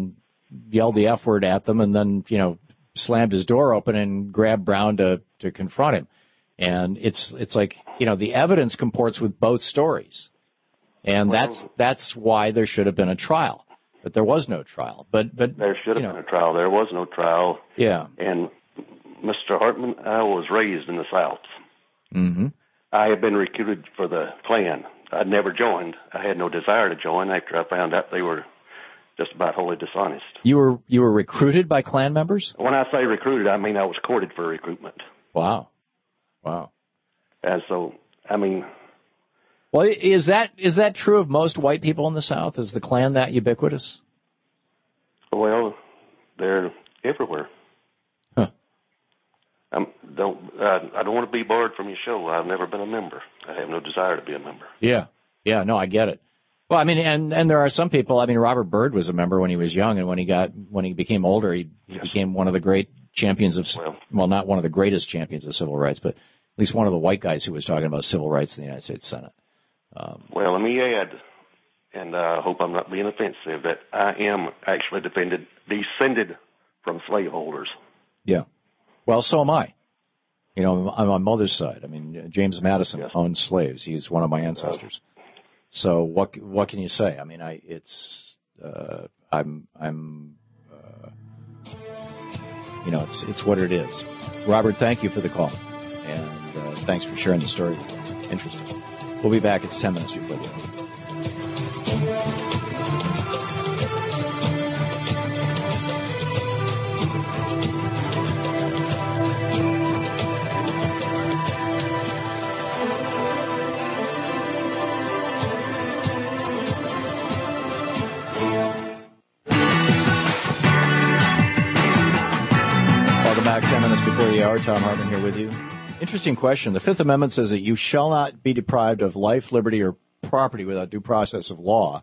yelled the F word at them and then, you know, slammed his door open and grabbed Brown to, to confront him. And it's it's like, you know, the evidence comports with both stories. And well, that's that's why there should have been a trial. But there was no trial. But but There should have you know, been a trial. There was no trial. Yeah. And, Mister Hartman, I was raised in the South. Mm-hmm. I had been recruited for the Klan. I'd never joined. I had no desire to join after I found out they were just about wholly dishonest. You were you were recruited by Klan members? When I say recruited, I mean I was courted for recruitment. Wow. Wow. And so, I mean... Well, is that is that true of most white people in the South? Is the Klan that ubiquitous? Well, they're everywhere. Huh. I don't uh, I don't want to be barred from your show. I've never been a member. I have no desire to be a member. Yeah. Yeah, no, I get it. Well, I mean, and, and there are some people, I mean, Robert Byrd was a member when he was young, and when he got, when he became older, he, he yes. became one of the great champions of, well, well, not one of the greatest champions of civil rights, but at least one of the white guys who was talking about civil rights in the United States Senate. Um, well, let me add, and I uh, hope I'm not being offensive, that I am actually defended, descended from slaveholders. Yeah. Well, so am I. You know, I'm on my mother's side. I mean, James Madison yes. owned slaves. He's one of my ancestors. So what what can you say? I mean, I it's uh, I'm I'm uh, you know it's it's what it is. Robert, thank you for the call, and uh, thanks for sharing the story with me. Interesting. We'll be back. It's ten minutes before the end. Tom Hartman here with you. Interesting question. The Fifth Amendment says that you shall not be deprived of life, liberty, or property without due process of law.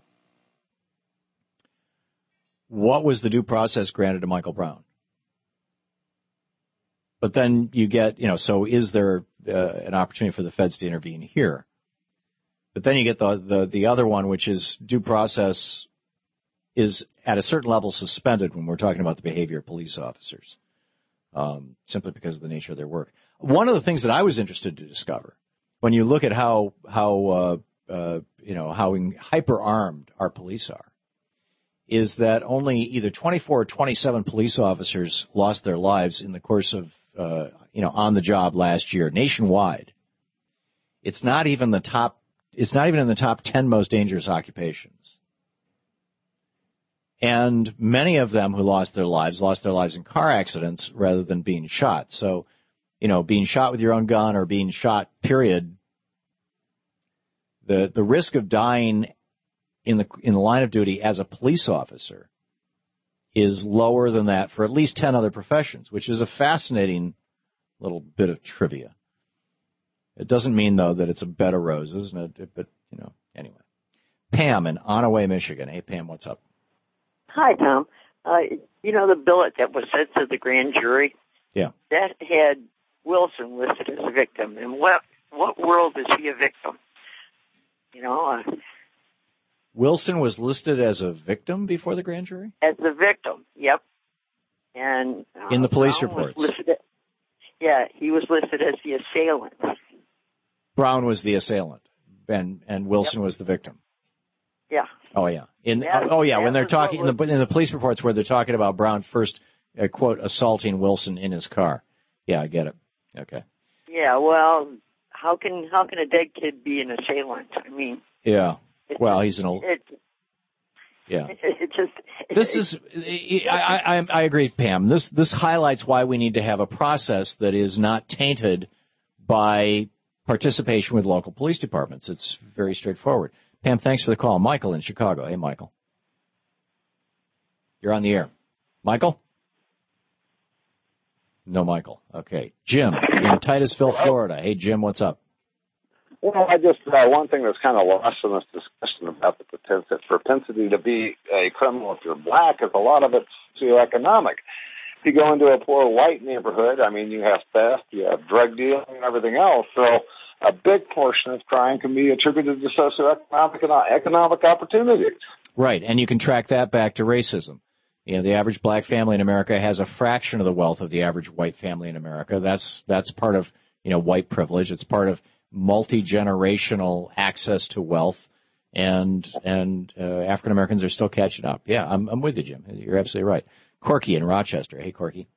What was the due process granted to Michael Brown? But then you get, you know, so is there uh, an opportunity for the feds to intervene here? But then you get the, the, the other one, which is due process is at a certain level suspended when we're talking about the behavior of police officers. Um, simply because of the nature of their work. One of the things that I was interested to discover, when you look at how how uh, uh, you know how hyper armed our police are, is that only either twenty-four or twenty-seven police officers lost their lives in the course of uh, you know on the job last year nationwide. It's not even the top. It's not even in the top ten most dangerous occupations. And many of them who lost their lives lost their lives in car accidents rather than being shot. So, you know, being shot with your own gun or being shot, period, the the risk of dying in the in the line of duty as a police officer is lower than that for at least ten other professions, which is a fascinating little bit of trivia. It doesn't mean, though, that it's a bed of roses, but, you know, anyway. Pam in Onaway, Michigan. Hey, Pam, what's up? Hi, Tom. Uh, you know the billet that was sent to the grand jury? Yeah. That had Wilson listed as a victim. In what what world is he a victim? You know? Uh, Wilson was listed as a victim before the grand jury? As the victim, yep. And uh, in the police Brown reports? Was listed, yeah, he was listed as the assailant. Brown was the assailant, and, and Wilson yep. was the victim. Yeah. Oh yeah. In that, oh yeah, when they're talking in the in the police reports where they're talking about Brown first uh, quote assaulting Wilson in his car. Yeah, I get it. Okay. Yeah, well, how can how can a dead kid be an assailant? I mean. Yeah. Well, he's an old. It, yeah. It, it just. This it, is. I, I I agree, Pam. This this highlights why we need to have a process that is not tainted by participation with local police departments. It's very straightforward. Pam, thanks for the call. Michael in Chicago. Hey, Michael. You're on the air. Michael? No, Michael. Okay. Jim in Titusville, Florida. Hey, Jim, what's up? Well, I just, uh, one thing that's kind of lost in this discussion about the propensity, propensity to be a criminal if you're black is a lot of it's socioeconomic. If you go into a poor white neighborhood, I mean, you have theft, you have drug dealing, and everything else. So a big portion of crime can be attributed to socioeconomic and economic opportunities. Right, and you can track that back to racism. You know, the average black family in America has a fraction of the wealth of the average white family in America. That's that's part of, you know, white privilege. It's part of multi-generational access to wealth, and and uh, African Americans are still catching up. Yeah, I'm I'm with you, Jim. You're absolutely right. Corky in Rochester. Hey, Corky.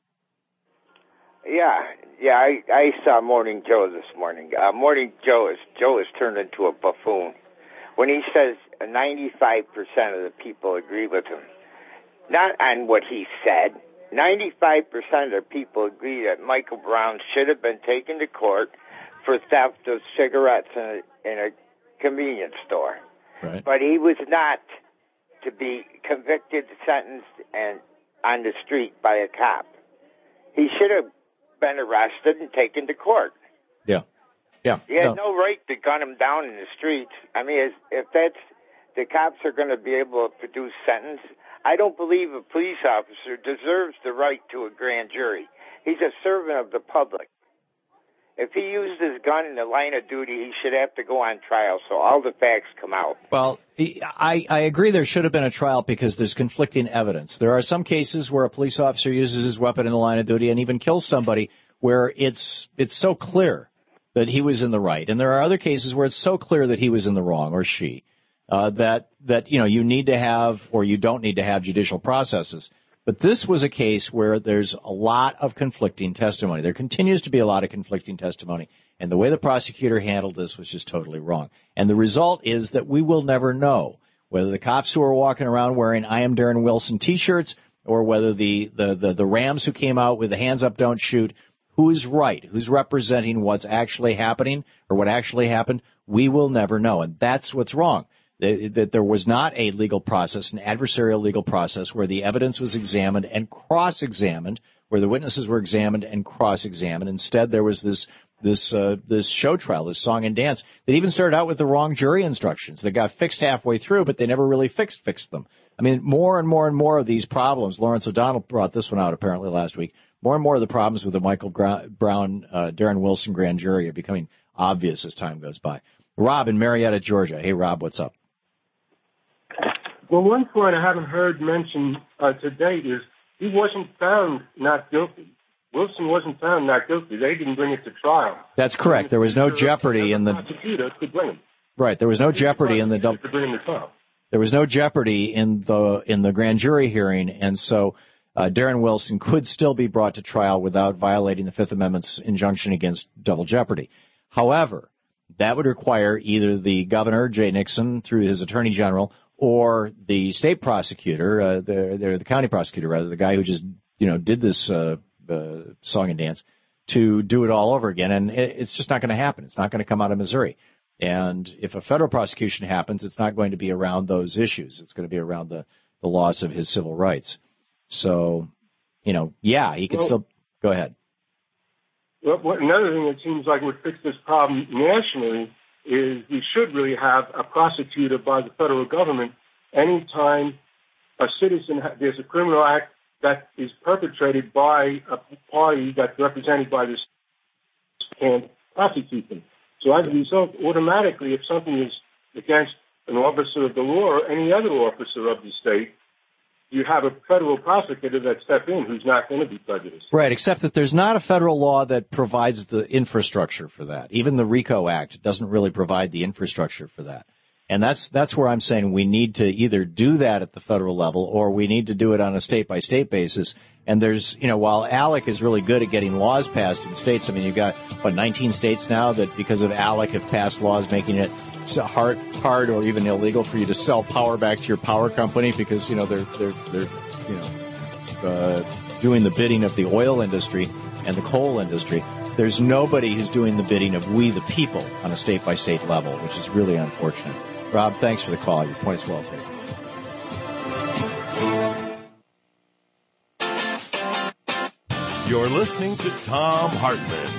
Yeah, yeah. I I saw Morning Joe this morning. Uh, Morning Joe is Joe is turned into a buffoon when he says ninety-five percent of the people agree with him. Not on what he said. ninety-five percent of the people agree that Michael Brown should have been taken to court for theft of cigarettes in a, in a convenience store. Right. But he was not to be convicted, sentenced, and on the street by a cop. He should have been arrested and taken to court. Yeah. Yeah. He had no. no right to gun him down in the streets. I mean, if that's, the cops are going to be able to produce sentence, I don't believe a police officer deserves the right to a grand jury. He's a servant of the public. If he used his gun in the line of duty, he should have to go on trial so all the facts come out. Well, I, I agree there should have been a trial because there's conflicting evidence. There are some cases where a police officer uses his weapon in the line of duty and even kills somebody where it's it's so clear that he was in the right. And there are other cases where it's so clear that he was in the wrong, or she. Uh, that, that, you know, you need to have or you don't need to have judicial processes. But this was a case where there's a lot of conflicting testimony. There continues to be a lot of conflicting testimony. And the way the prosecutor handled this was just totally wrong. And the result is that we will never know whether the cops who are walking around wearing I Am Darren Wilson T-shirts or whether the, the, the, the Rams who came out with the hands up, don't shoot, who is right, who's representing what's actually happening or what actually happened, we will never know. And that's what's wrong. That there was not a legal process, an adversarial legal process, where the evidence was examined and cross-examined, where the witnesses were examined and cross-examined. Instead, there was this this uh, this show trial, this song and dance, that even started out with the wrong jury instructions. They got fixed halfway through, but they never really fixed fixed them. I mean, more and more and more of these problems. Lawrence O'Donnell brought this one out apparently last week. More and more of the problems with the Michael Brown, uh, Darren Wilson grand jury are becoming obvious as time goes by. Rob in Marietta, Georgia. Hey, Rob, what's up? Well, one point I haven't heard mentioned uh, to date is he wasn't found not guilty. Wilson wasn't found not guilty. They didn't bring it to trial. That's correct. There was no jeopardy in the prosecutor could bring him. Right. There was no jeopardy in the to bring him to trial. There was no jeopardy in the in the grand jury hearing, and so uh, Darren Wilson could still be brought to trial without violating the Fifth Amendment's injunction against double jeopardy. However, that would require either the governor, Jay Nixon, through his attorney general, or the state prosecutor, uh, the, the county prosecutor, rather, the guy who just, you know, did this uh, uh, song and dance, to do it all over again. And it, it's just not going to happen. It's not going to come out of Missouri. And if a federal prosecution happens, it's not going to be around those issues. It's going to be around the, the loss of his civil rights. So, you know, yeah, he could well, still – go ahead. Well, another thing that seems like would fix this problem nationally is we should really have a prosecutor by the federal government anytime a citizen, there's a criminal act that is perpetrated by a party that's represented by this, can't prosecute them. So as a result, automatically, if something is against an officer of the law or any other officer of the state, you have a federal prosecutor that steps in who's not going to be prejudiced. Right, except that there's not a federal law that provides the infrastructure for that. Even the RICO Act doesn't really provide the infrastructure for that. And that's that's where I'm saying we need to either do that at the federal level or we need to do it on a state-by-state basis. And there's, you know, while ALEC is really good at getting laws passed in states, I mean, you've got, what, nineteen states now that because of ALEC have passed laws making it hard, hard or even illegal for you to sell power back to your power company because, you know, they're, they're, they're you know, uh, doing the bidding of the oil industry and the coal industry. There's nobody who's doing the bidding of we the people on a state-by-state level, which is really unfortunate. Rob, thanks for the call. Your point is well taken. You're listening to Thom Hartmann.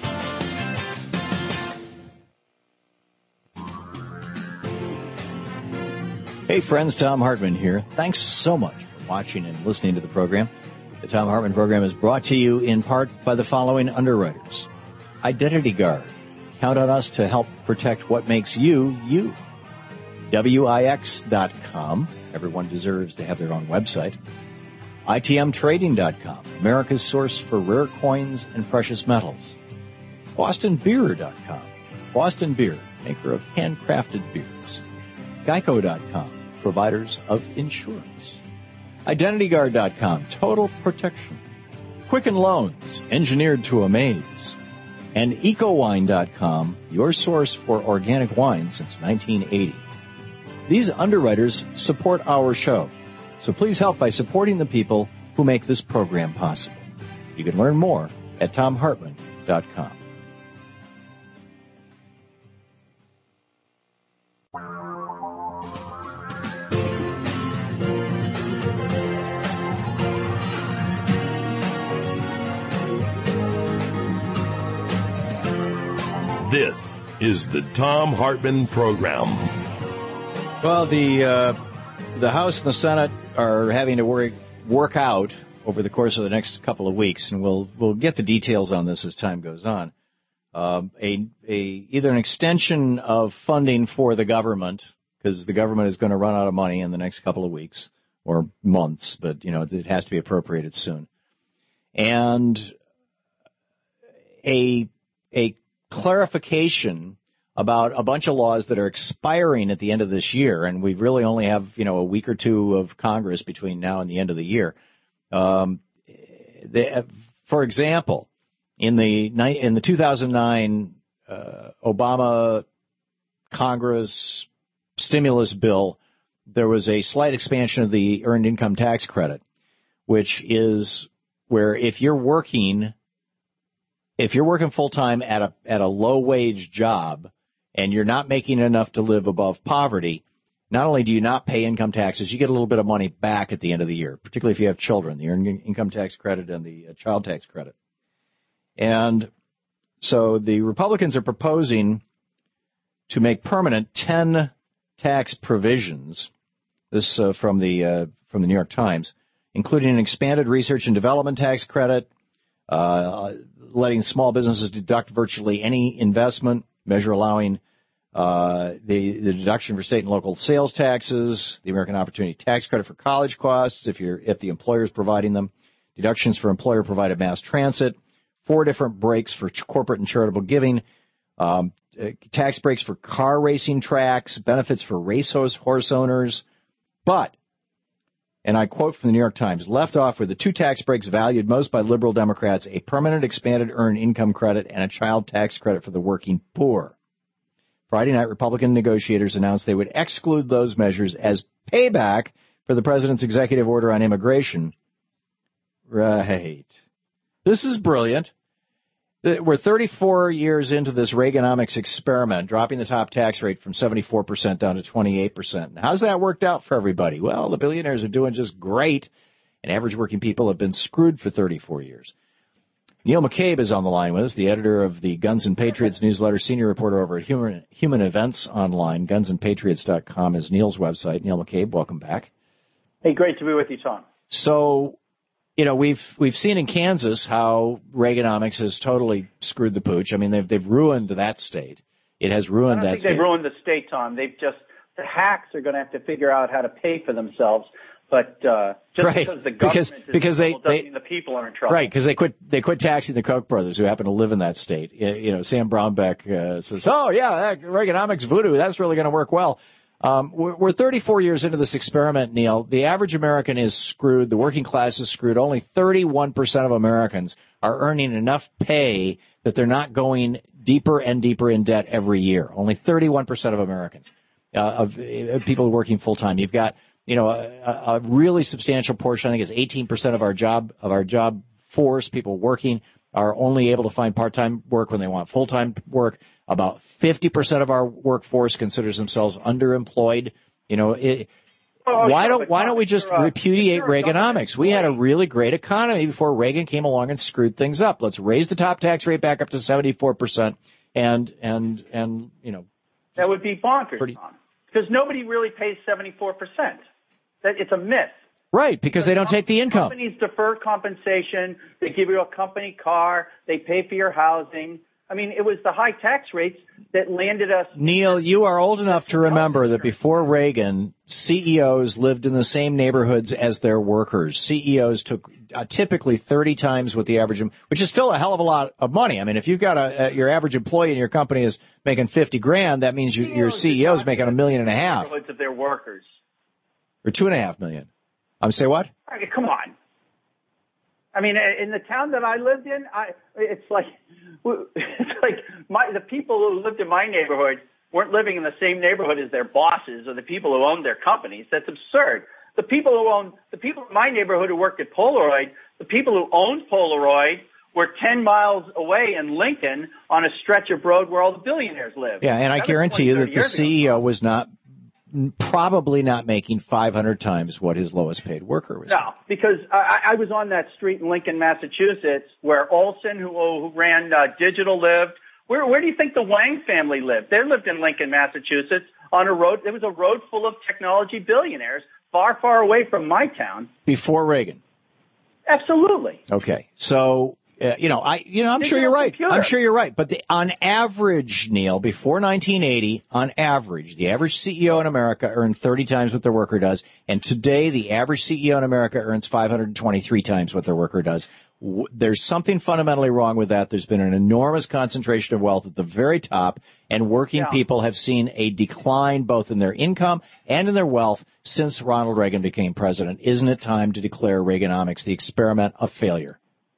Hey, friends, Thom Hartmann here. Thanks so much for watching and listening to the program. The Thom Hartmann program is brought to you in part by the following underwriters. Identity Guard. Count on us to help protect what makes you, you. W I X dot com. Everyone deserves to have their own website. I T M Trading dot com, America's source for rare coins and precious metals. Boston Beer dot com, Boston Beer, maker of handcrafted beers. Geico dot com, providers of insurance. Identity Guard dot com, total protection. Quicken Loans, engineered to amaze. And Eco Wine dot com, your source for organic wine since nineteen eighty. These underwriters support our show, so please help by supporting the people who make this program possible. You can learn more at Tom Hartman dot com. This is the Tom Hartman Program. Well, the uh, the House and the Senate are having to work work out over the course of the next couple of weeks, and we'll we'll get the details on this as time goes on. Uh, a a either an extension of funding for the government, because the government is going to run out of money in the next couple of weeks or months, but you know it has to be appropriated soon, and a a clarification about a bunch of laws that are expiring at the end of this year, and we really only have, you know, a week or two of Congress between now and the end of the year. Um, they, for example, in the in the two thousand nine uh, Obama Congress stimulus bill, there was a slight expansion of the earned income tax credit, which is where if you're working If you're working full-time at a at a low-wage job and you're not making enough to live above poverty, not only do you not pay income taxes, you get a little bit of money back at the end of the year, particularly if you have children, the earned income tax credit and the uh, child tax credit. And so the Republicans are proposing to make permanent ten tax provisions, this uh, from the uh, from the New York Times, including an expanded research and development tax credit, Uh, letting small businesses deduct virtually any investment, measure allowing uh, the, the deduction for state and local sales taxes, the American Opportunity Tax Credit for college costs if you're if the employer is providing them, deductions for employer-provided mass transit, four different breaks for ch- corporate and charitable giving, um, uh, tax breaks for car racing tracks, benefits for racehorse horse owners, but and I quote from the New York Times, left off were the two tax breaks valued most by liberal Democrats, a permanent expanded earned income credit and a child tax credit for the working poor. Friday night, Republican negotiators announced they would exclude those measures as payback for the president's executive order on immigration. Right. This is brilliant. We're thirty-four years into this Reaganomics experiment, dropping the top tax rate from seventy-four percent down to twenty-eight percent. How's that worked out for everybody? Well, the billionaires are doing just great, and average working people have been screwed for thirty-four years. Neil McCabe is on the line with us, the editor of the Guns and Patriots newsletter, senior reporter over at Human, Human Events Online. guns and patriots dot com is Neil's website. Neil McCabe, welcome back. Hey, great to be with you, Tom. So, you know, we've we've seen in Kansas how Reaganomics has totally screwed the pooch. I mean, they've they've ruined that state. It has ruined I don't that think state. They've ruined the state, Tom. They've just the hacks are going to have to figure out how to pay for themselves. But uh, just right. because the government because, is because in they, trouble doesn't they mean the people are in trouble. Right, because they quit they quit taxing the Koch brothers who happen to live in that state. You know, Sam Brownback uh, says, "Oh yeah, that Reaganomics voodoo, that's really going to work well." Um, we're, we're thirty-four years into this experiment, Neil. The average American is screwed. The working class is screwed. Only thirty-one percent of Americans are earning enough pay that they're not going deeper and deeper in debt every year. Only thirty-one percent of Americans, uh, of, of people working full time. You've got, you know, a, a really substantial portion. I think it's eighteen percent of our job of our job force. People working are only able to find part-time work when they want full-time work. About fifty percent of our workforce considers themselves underemployed. You know, it, oh, why sure, don't why don't we just uh, repudiate Reaganomics? We had a really great economy before Reagan came along and screwed things up. Let's raise the top tax rate back up to seventy-four percent, and and and you know, that would be bonkers, pretty, Tom, because nobody really pays seventy-four percent. That it's a myth. Right, because they don't take the income. Companies defer compensation. They give you a company car. They pay for your housing. I mean, it was the high tax rates that landed us. Neil, you are old enough to remember that before Reagan, C E Os lived in the same neighborhoods as their workers. C E Os took uh, typically thirty times what the average, which is still a hell of a lot of money. I mean, if you've got a, a your average employee in your company is making fifty grand, that means you, your C E O is making a million and a half. Neighborhoods of their workers. Or two and a half million. I'm say what? I mean, come on. I mean, in the town that I lived in, I it's like it's like my the people who lived in my neighborhood weren't living in the same neighborhood as their bosses or the people who owned their companies. That's absurd. The people who own the people in my neighborhood who worked at Polaroid, the people who owned Polaroid were ten miles away in Lincoln on a stretch of road where all the billionaires live. Yeah, and I guarantee you that the C E O was not probably not making five hundred times what his lowest paid worker was. No, because I, I was on that street in Lincoln, Massachusetts, where Olson, who, who ran uh, Digital, lived. Where, where do you think the Wang family lived? They lived in Lincoln, Massachusetts, on a road. There was a road full of technology billionaires, far, far away from my town. Before Reagan. Absolutely. Okay, so. Uh, you know, I, you know, I'm sure you're right. I'm sure you're right. But the, on average, Neil, before nineteen eighty, on average, the average C E O in America earned thirty times what their worker does. And today, the average C E O in America earns five hundred twenty-three times what their worker does. W- there's something fundamentally wrong with that. There's been an enormous concentration of wealth at the very top, and working yeah. people have seen a decline both in their income and in their wealth since Ronald Reagan became president. Isn't it time to declare Reaganomics the experiment a failure?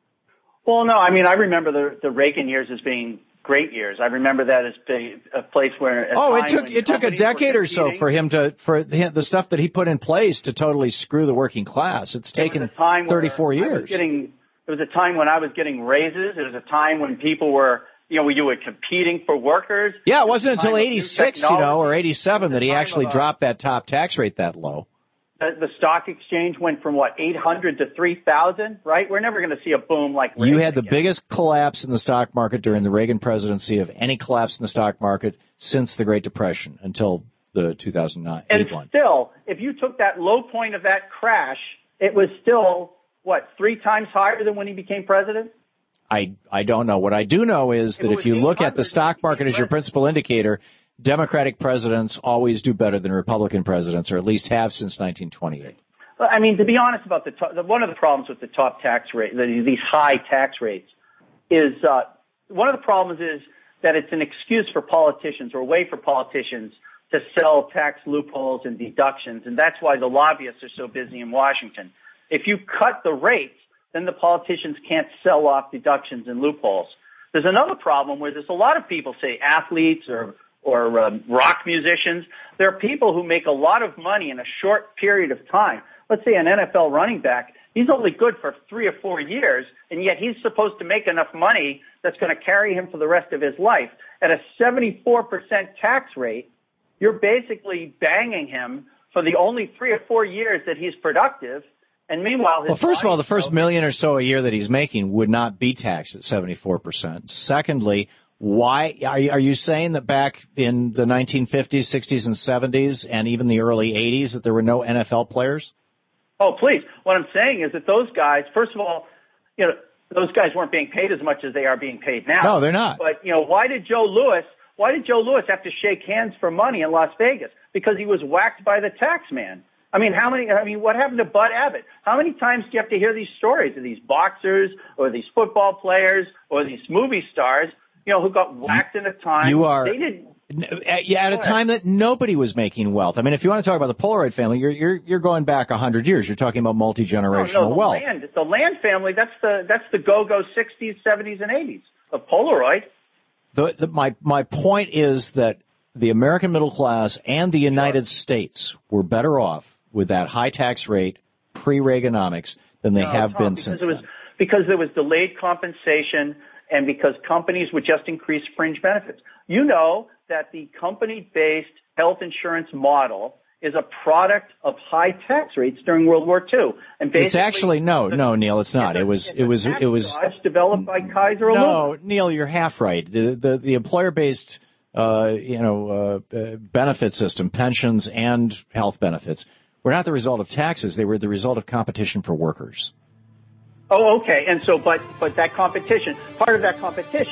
Well, no, I mean, I remember the the Reagan years as being great years. I remember that as being a place where. A oh, it took it took a decade or so for him to for the, the stuff that he put in place to totally screw the working class. It's taken thirty-four years. I was getting, there was a time when I was getting raises. There was a time when people were, you know, when you were competing for workers. Yeah, it wasn't until eighty-six, you know, or eighty-seven that he actually dropped that top tax rate that low. The stock exchange went from, what, eight hundred to three thousand, right? We're never going to see a boom like Reagan. You had the again. biggest collapse in the stock market during the Reagan presidency of any collapse in the stock market since the Great Depression until the two thousand nine. And still, if you took that low point of that crash, it was still, what, three times higher than when he became president? I, I don't know. What I do know is that if you look at the stock market as your principal indicator, Democratic presidents always do better than Republican presidents, or at least have since nineteen twenty-eight. Well, I mean, to be honest about the, top, the one of the problems with the top tax rate, the, these high tax rates, is uh, one of the problems is that it's an excuse for politicians or a way for politicians to sell tax loopholes and deductions, and that's why the lobbyists are so busy in Washington. If you cut the rates, then the politicians can't sell off deductions and loopholes. There's another problem where there's a lot of people, say athletes or or um, rock musicians. There are people who make a lot of money in a short period of time. Let's say an N F L running back, he's only good for three or four years, and yet he's supposed to make enough money that's going to carry him for the rest of his life. At a seventy-four percent tax rate, you're basically banging him for the only three or four years that he's productive. And meanwhile, his well, first of all, the first goes, million or so a year that he's making would not be taxed at seventy-four percent. Secondly, why are you, are you saying that back in the nineteen fifties, sixties, and seventies, and even the early eighties, that there were no N F L players? Oh, please. What I'm saying is that those guys, first of all, you know, those guys weren't being paid as much as they are being paid now. No, they're not. But, you know, why did Joe Louis, why did Joe Louis have to shake hands for money in Las Vegas? Because he was whacked by the tax man. I mean, how many, I mean, what happened to Bud Abbott? How many times do you have to hear these stories of these boxers or these football players or these movie stars, you know, who got whacked in a time? You are. They didn't. Yeah, at a time that nobody was making wealth. I mean, if you want to talk about the Polaroid family, you're you're you're going back a hundred years. You're talking about multi-generational no, no, the wealth. Land, the Land family, that's the that's the go-go sixties, seventies, and eighties of Polaroid. The, the, my my point is that the American middle class and the United States were better off with that high tax rate pre-Reaganomics than they no, have Tom, been because since it was, then. Because there was delayed compensation and because companies would just increase fringe benefits. You know that the company-based health insurance model is a product of high tax rates during World War Two. And basically, it's actually no, the, no, Neil, it's not. It's a, it was, it's it was, it was developed by Kaiser Aluminum. No, Neil, you're half right. The the, the employer-based, uh, you know, uh, uh, benefit system, pensions and health benefits, were not the result of taxes. They were the result of competition for workers. Oh, okay. And so, but but that competition, part of that competition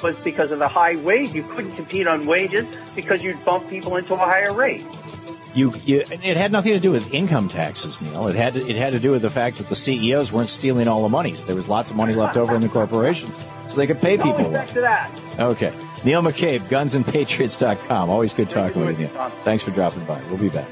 was because of the high wage. You couldn't compete on wages because you'd bump people into a higher rate. You, you, it had nothing to do with income taxes, Neil. It had to, it had to do with the fact that the C E Os weren't stealing all the money. So there was lots of money left over in the corporations, so they could pay people. Always back to that. Okay. Neil McCabe, guns and patriots dot com. Always good talking with you. Thanks for dropping by. We'll be back.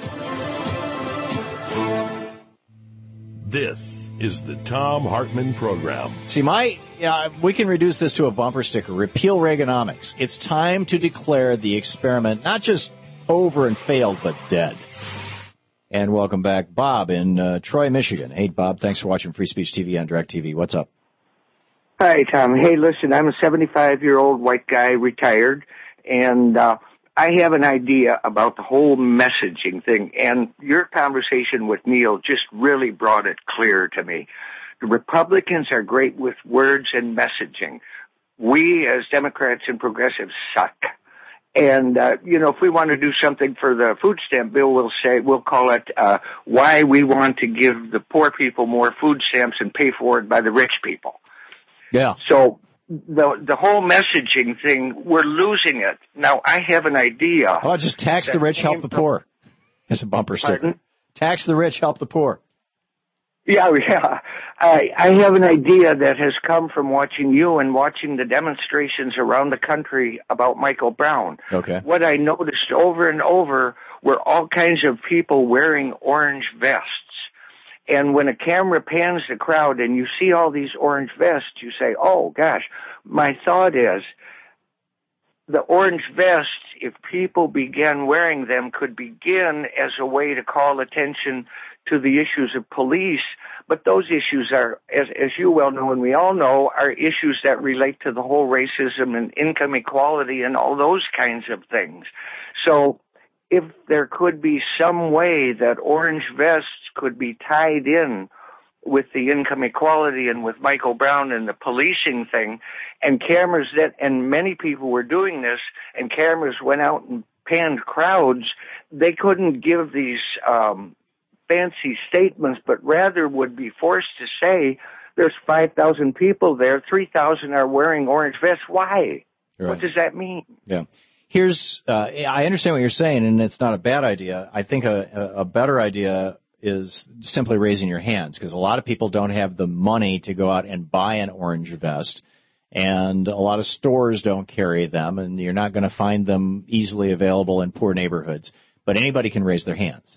This is the Thom Hartmann Program. See, my yeah, we can reduce this to a bumper sticker. Repeal Reaganomics. It's time to declare the experiment not just over and failed, but dead. And welcome back, Bob in uh, Troy, Michigan. Hey, Bob, thanks for watching Free Speech T V on DirecTV. What's up? Hi, Tom. Hey, listen, I'm a seventy-five-year-old white guy, retired, and uh, I have an idea about the whole messaging thing, and your conversation with Neil just really brought it clear to me. The Republicans are great with words and messaging. We, as Democrats and progressives, suck. And, uh, you know, if we want to do something for the food stamp bill, we'll say, we'll call it, uh, why we want to give the poor people more food stamps and pay for it by the rich people. Yeah. So the, the whole messaging thing, we're losing it. Now, I have an idea. Oh, just tax the rich, help the poor. It's a bumper sticker. Pardon? Tax the rich, help the poor. Yeah, yeah. I, I have an idea that has come from watching you and watching the demonstrations around the country about Michael Brown. Okay. What I noticed over and over were all kinds of people wearing orange vests. And when a camera pans the crowd and you see all these orange vests, you say, oh, gosh. My thought is the orange vests, if people began wearing them, could begin as a way to call attention to the issues of police, but those issues are, as, as you well know and we all know, are issues that relate to the whole racism and income equality and all those kinds of things. So if there could be some way that orange vests could be tied in with the income equality and with Michael Brown and the policing thing, and cameras that, and many people were doing this, and cameras went out and panned crowds, they couldn't give these um fancy statements, but rather would be forced to say there's five thousand people there, three thousand are wearing orange vests. Why? Right. What does that mean? Yeah. Here's, uh, I understand what you're saying, and it's not a bad idea. I think a, a better idea is simply raising your hands, because a lot of people don't have the money to go out and buy an orange vest, and a lot of stores don't carry them, and you're not going to find them easily available in poor neighborhoods. But anybody can raise their hands.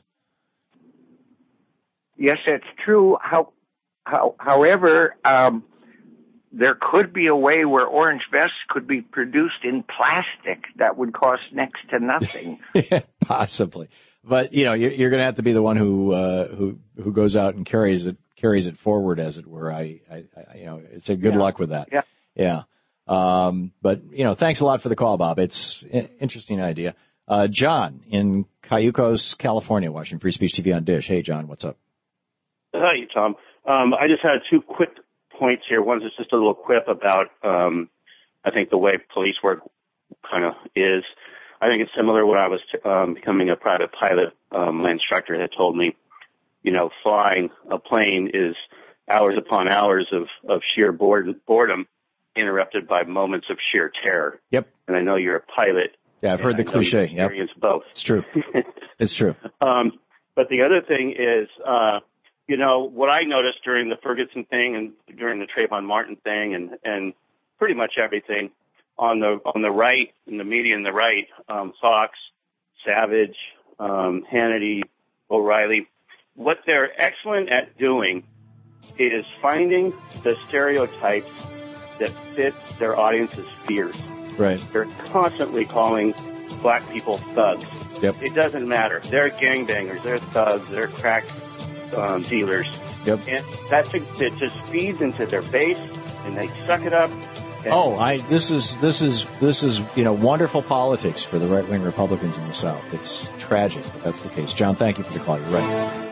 Yes, that's true. How, how, however, um, there could be a way where orange vests could be produced in plastic that would cost next to nothing. Possibly, but you know, you're, you're going to have to be the one who uh, who who goes out and carries it carries it forward, as it were. I, I, I you know, it's a good yeah. luck with that. Yeah. Yeah. Um, but you know, thanks a lot for the call, Bob. It's an interesting idea. Uh, John in Cayucos, California, watching Free Speech T V on Dish. Hey, John, what's up? Hi, Tom. Um, I just had two quick points here. One's just a little quip about, um, I think the way police work kind of is. I think it's similar when I was um, becoming a private pilot. Um, my instructor had told me, you know, flying a plane is hours upon hours of, of sheer bored, boredom interrupted by moments of sheer terror. Yep. And I know you're a pilot. Yeah, I've heard the cliche. Yep. Experience both. It's true. It's true. Um, but the other thing is, uh, you know, what I noticed during the Ferguson thing and during the Trayvon Martin thing and, and pretty much everything on the on the right, in the media and the right, um, Fox, Savage, um, Hannity, O'Reilly, what they're excellent at doing is finding the stereotypes that fit their audience's fears. Right. They're constantly calling black people thugs. Yep. It doesn't matter. They're gangbangers. They're thugs. They're crack um, dealers. Yep. And that's it just feeds into their base, and they suck it up. Oh, I this is this is this is you know wonderful politics for the right wing Republicans in the South. It's tragic, but that's the case. John, thank you for the call. You're right.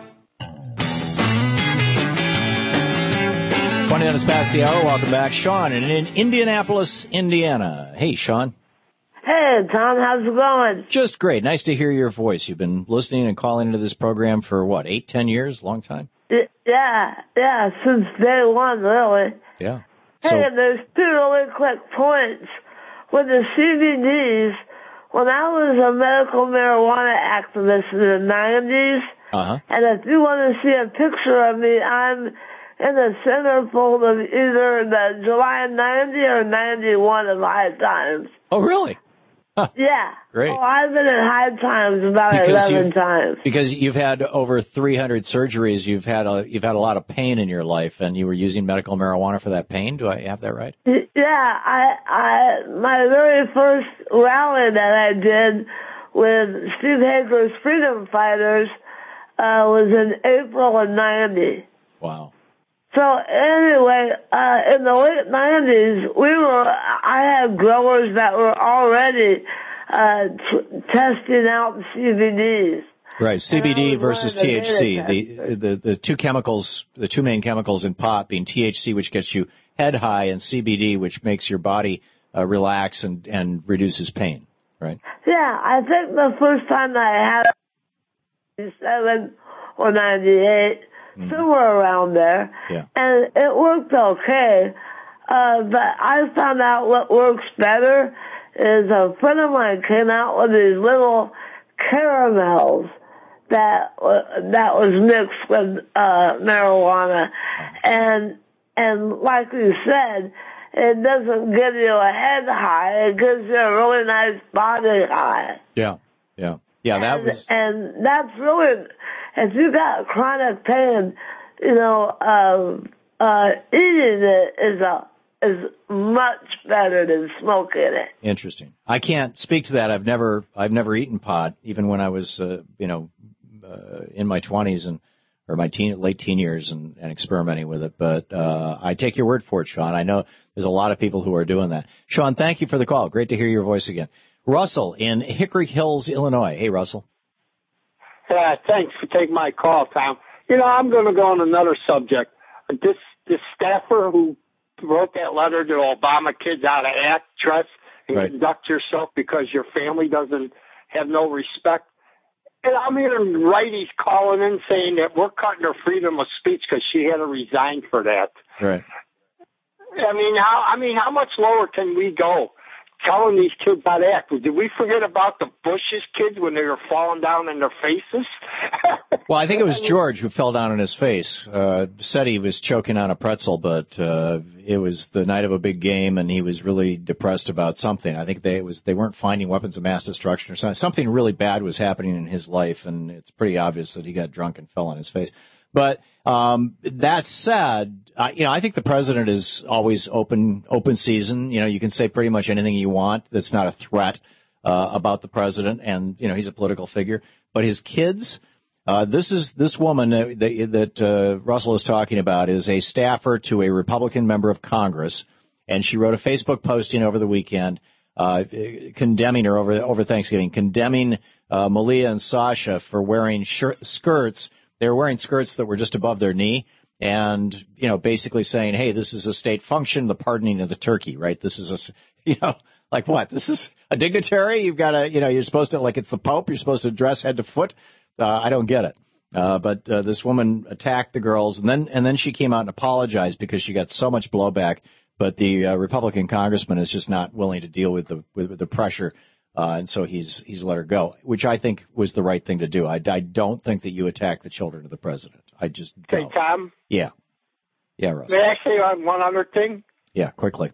Twenty minutes past the hour. Welcome back, Sean, in Indianapolis, Indiana. Hey, Sean. Hey, Tom, how's it going? Just great. Nice to hear your voice. You've been listening and calling into this program for, what, eight, ten years? Long time? Yeah, yeah, since day one, really. Yeah. Hey, So, and there's two really quick points. With the C B Ds, when I was a medical marijuana activist in the nineties, uh-huh. and if you want to see a picture of me, I'm in the centerfold of either the July ninety or ninety-one of High Times. Oh, really? Huh. Yeah. Great. Oh, I've been in High Times about Because eleven you've- times. Because you've had over three hundred surgeries, you've had a you've had a lot of pain in your life, and you were using medical marijuana for that pain. Do I have that right? Yeah, I, I, my very first rally that I did with Steve Hager's Freedom Fighters uh, was in April of ninety. Wow. So anyway, uh, in the late nineties, we were, I had growers that were already, uh, t- testing out the C B Ds. Right, C B D versus one of the T H C. beta The, the the two chemicals, the two main chemicals in pot being T H C, which gets you head high, and C B D, which makes your body uh, relax and, and reduces pain. Right. Yeah, I think the first time I had ninety-seven or ninety-eight, mm-hmm. somewhere around there, yeah. and it worked okay. Uh, but I found out what works better is a friend of mine came out with these little caramels that uh, that was mixed with uh, marijuana, and and like you said, it doesn't give you a head high; it gives you a really nice body high. Yeah, yeah, yeah. That and, was, and that's really, if you got chronic pain, you know, uh, uh, eating it is a is much better than smoking it. Interesting. I can't speak to that. I've never, I've never eaten pot, even when I was, uh, you know, uh, in my twenties and or my teen, late teen years, and, and experimenting with it. But uh, I take your word for it, Sean. I know there's a lot of people who are doing that. Sean, thank you for the call. Great to hear your voice again. Russell in Hickory Hills, Illinois. Hey, Russell. Yeah, thanks for taking my call, Tom. You know, I'm going to go on another subject. This this staffer who wrote that letter to Obama kids out of actress and right. conduct yourself because your family doesn't have no respect. And I'm hearing righties calling in saying that we're cutting her freedom of speech because she had to resign for that. Right. I mean, how I mean, how much lower can we go? Telling these kids how to act. Did we forget about the Bush's kids when they were falling down in their faces? Well, I think it was George who fell down on his face. Uh, said he was choking on a pretzel, but uh, it was the night of a big game, and he was really depressed about something. I think they it was they weren't finding weapons of mass destruction or something. Something really bad was happening in his life, and it's pretty obvious that he got drunk and fell on his face. But um, that said, I, you know, I think the president is always open, open season. You know, you can say pretty much anything you want that's not a threat uh, about the president, and you know, he's a political figure. But his kids, uh, this is this woman that, that uh, Russell is talking about is a staffer to a Republican member of Congress, and she wrote a Facebook posting over the weekend uh, condemning her over over Thanksgiving, condemning uh, Malia and Sasha for wearing shir- skirts. They were wearing skirts that were just above their knee and, you know, basically saying, hey, this is a state function, the pardoning of the turkey, right? This is a, you know, like what? This is a dignitary? You've got to, you know, you're supposed to, like it's the Pope, you're supposed to dress head to foot? Uh, I don't get it. Uh, but uh, this woman attacked the girls, and then and then she came out and apologized because she got so much blowback. But the uh, Republican congressman is just not willing to deal with the with, with the pressure. Uh, and so he's he's let her go, which I think was the right thing to do. I, I don't think that you attack the children of the president. I just don't. Hey, Tom? Yeah. Yeah, Russ. May I say on one other thing? Yeah, quickly.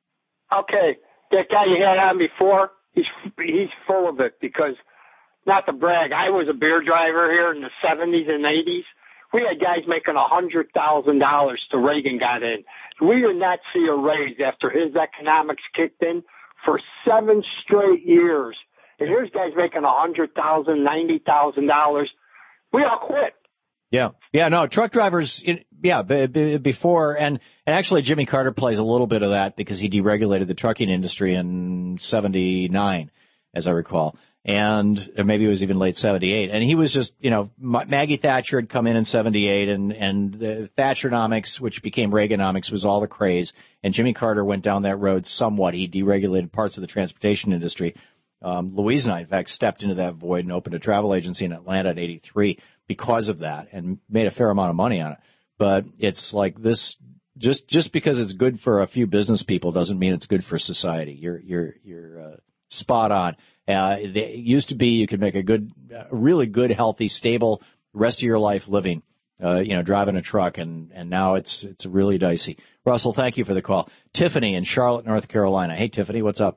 Okay, that guy you had on before, he's he's full of it because, not to brag, I was a beer driver here in the seventies and eighties. We had guys making one hundred thousand dollars till Reagan got in. We did not see a raise after his economics kicked in for seven straight years. And here's guys making one hundred thousand dollars, ninety thousand dollars. We all quit. Yeah. Yeah, no, truck drivers, yeah, b- b- before, and, and actually Jimmy Carter plays a little bit of that because he deregulated the trucking industry in seventy-nine, as I recall. And or maybe it was even late seventy-eight. And he was just, you know, Maggie Thatcher had come in in seventy-eight, and, and the Thatcheronomics, which became Reaganomics, was all the craze. And Jimmy Carter went down that road somewhat. He deregulated parts of the transportation industry. Um, Louise and I, in fact, stepped into that void and opened a travel agency in Atlanta in eighty-three because of that and made a fair amount of money on it. But it's like this just just because it's good for a few business people doesn't mean it's good for society. You're you're you're uh, spot on. Uh, it used to be you could make a good, uh, really good, healthy, stable rest of your life living, uh, you know, driving a truck, and and now it's it's really dicey. Russell, thank you for the call. Tiffany in Charlotte, North Carolina. Hey, Tiffany, what's up?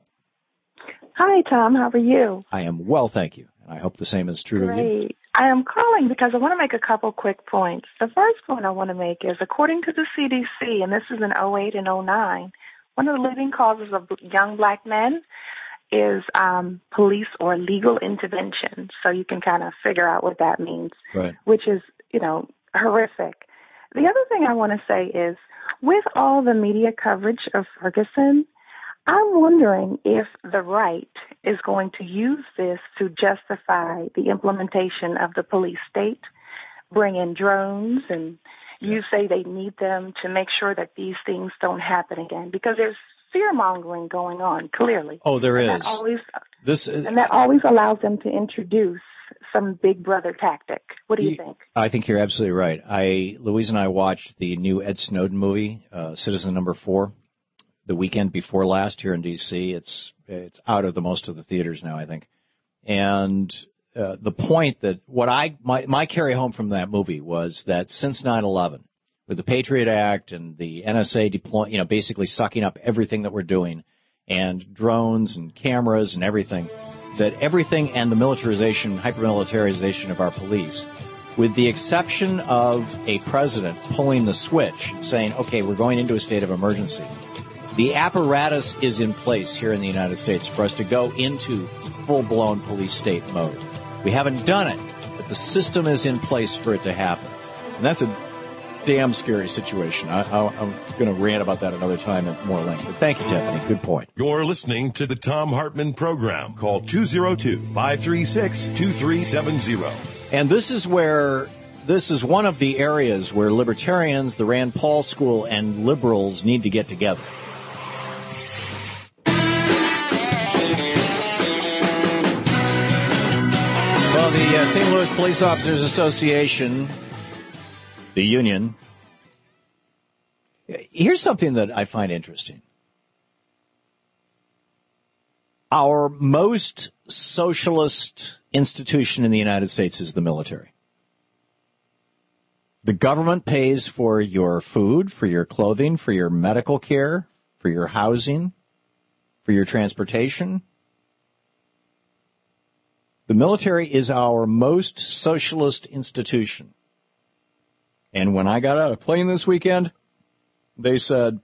Hi, Tom. How are you? I am well, thank you. And I hope the same is true Great. of you. I am calling because I want to make a couple quick points. The first point I want to make is, according to the C D C, and this is in oh eight and oh nine, one of the leading causes of young black men is um, police or legal intervention. So you can kind of figure out what that means, right. which is, you know, horrific. The other thing I want to say is, with all the media coverage of Ferguson, I'm wondering if the right is going to use this to justify the implementation of the police state, bring in drones, and you say they need them to make sure that these things don't happen again, because there's fear-mongering going on, clearly. Oh, there and is. That always, this, is, and that always allows them to introduce some big brother tactic. What do you, you think? I think you're absolutely right. I, Louise and I watched the new Ed Snowden movie, uh, Citizen Number Four, the weekend before last here in D C. It's it's out of the most of the theaters now, I think. And uh, the point that what I my my carry home from that movie was that since nine eleven, with the Patriot Act and the N S A deploy, you know, basically sucking up everything that we're doing, and drones and cameras and everything, that everything and the militarization, hypermilitarization of our police, with the exception of a president pulling the switch, saying, okay, we're going into a state of emergency, the apparatus is in place here in the United States for us to go into full-blown police state mode. We haven't done it, but the system is in place for it to happen. And that's a damn scary situation. I, I, I'm going to rant about that another time at more length. But thank you, Tiffany. Good point. You're listening to the Tom Hartman Program. Call two oh two, five three six, two three seven zero. And this is where... This is one of the areas where libertarians, the Rand Paul School, and liberals need to get together. Well, the uh, Saint Louis Police Officers Association, the union, here's something that I find interesting. Our most socialist institution in the United States is the military. The government pays for your food, for your clothing, for your medical care, for your housing, for your transportation. The military is our most socialist institution. And when I got out of plane this weekend, they said,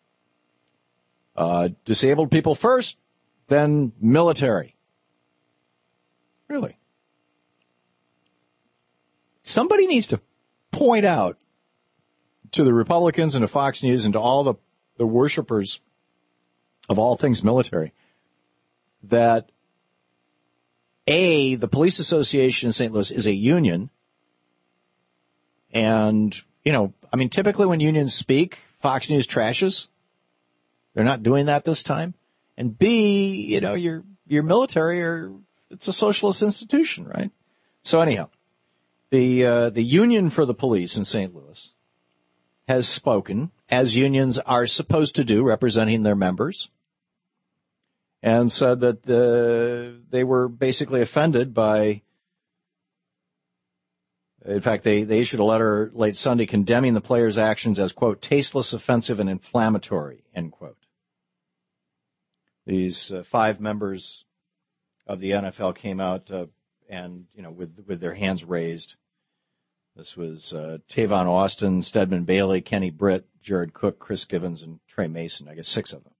uh, disabled people first, then military. Really? Somebody needs to point out to the Republicans and to Fox News and to all the, the worshipers of all things military that, A, the Police Association in Saint Louis is a union. And, you know, I mean, typically when unions speak, Fox News trashes. They're not doing that this time. And B, you know, your your military, are, it's a socialist institution, right? So anyhow, the uh, the Union for the Police in Saint Louis has spoken, as unions are supposed to do, representing their members, and said that the, they were basically offended by, in fact, they, they issued a letter late Sunday condemning the players' actions as, quote, tasteless, offensive, and inflammatory, end quote. These uh, five members of the N F L came out uh, and, you know, with with their hands raised. This was uh, Tavon Austin, Stedman Bailey, Kenny Britt, Jared Cook, Chris Givens, and Trey Mason. I guess six of them.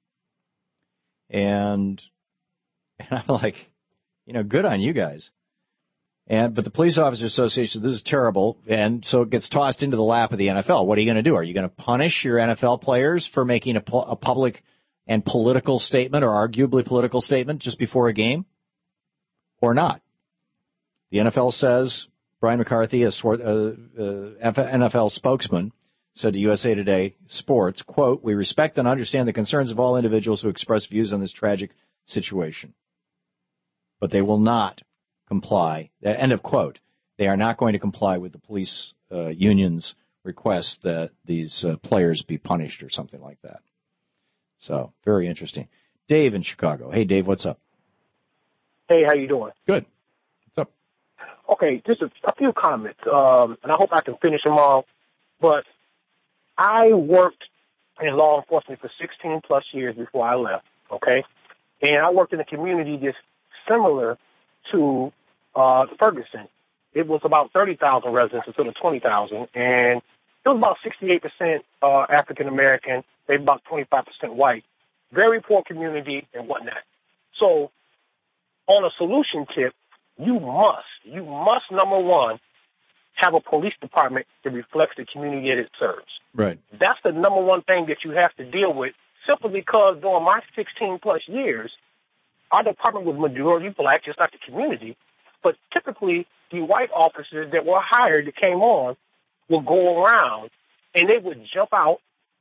And, and I'm like, you know, good on you guys. And but the Police Officers Association said this is terrible, and so it gets tossed into the lap of the N F L. What are you going to do? Are you going to punish your N F L players for making a, pu- a public and political statement, or arguably political statement, just before a game, or not? The N F L says, Brian McCarthy, a swor- uh, uh, N F L spokesman, said to U S A Today Sports, quote, we respect and understand the concerns of all individuals who express views on this tragic situation, but they will not comply, end of quote. They are not going to comply with the police uh, union's request that these uh, players be punished or something like that. So, very interesting. Dave in Chicago. Hey, Dave, what's up? Hey, how you doing? Good. What's up? Okay, just a, a few comments, um, and I hope I can finish them all. But I worked in law enforcement for sixteen plus years before I left, okay? And I worked in a community that's similar to uh, Ferguson. It was about thirty thousand residents instead of twenty thousand, and it was about sixty-eight percent uh, African-American, maybe about twenty-five percent white. Very poor community and whatnot. So on a solution tip, you must, you must, number one, have a police department that reflects the community that it serves. Right. That's the number one thing that you have to deal with, simply because during my sixteen plus years, our department was majority black, just like the community, but typically the white officers that were hired that came on would go around and they would jump out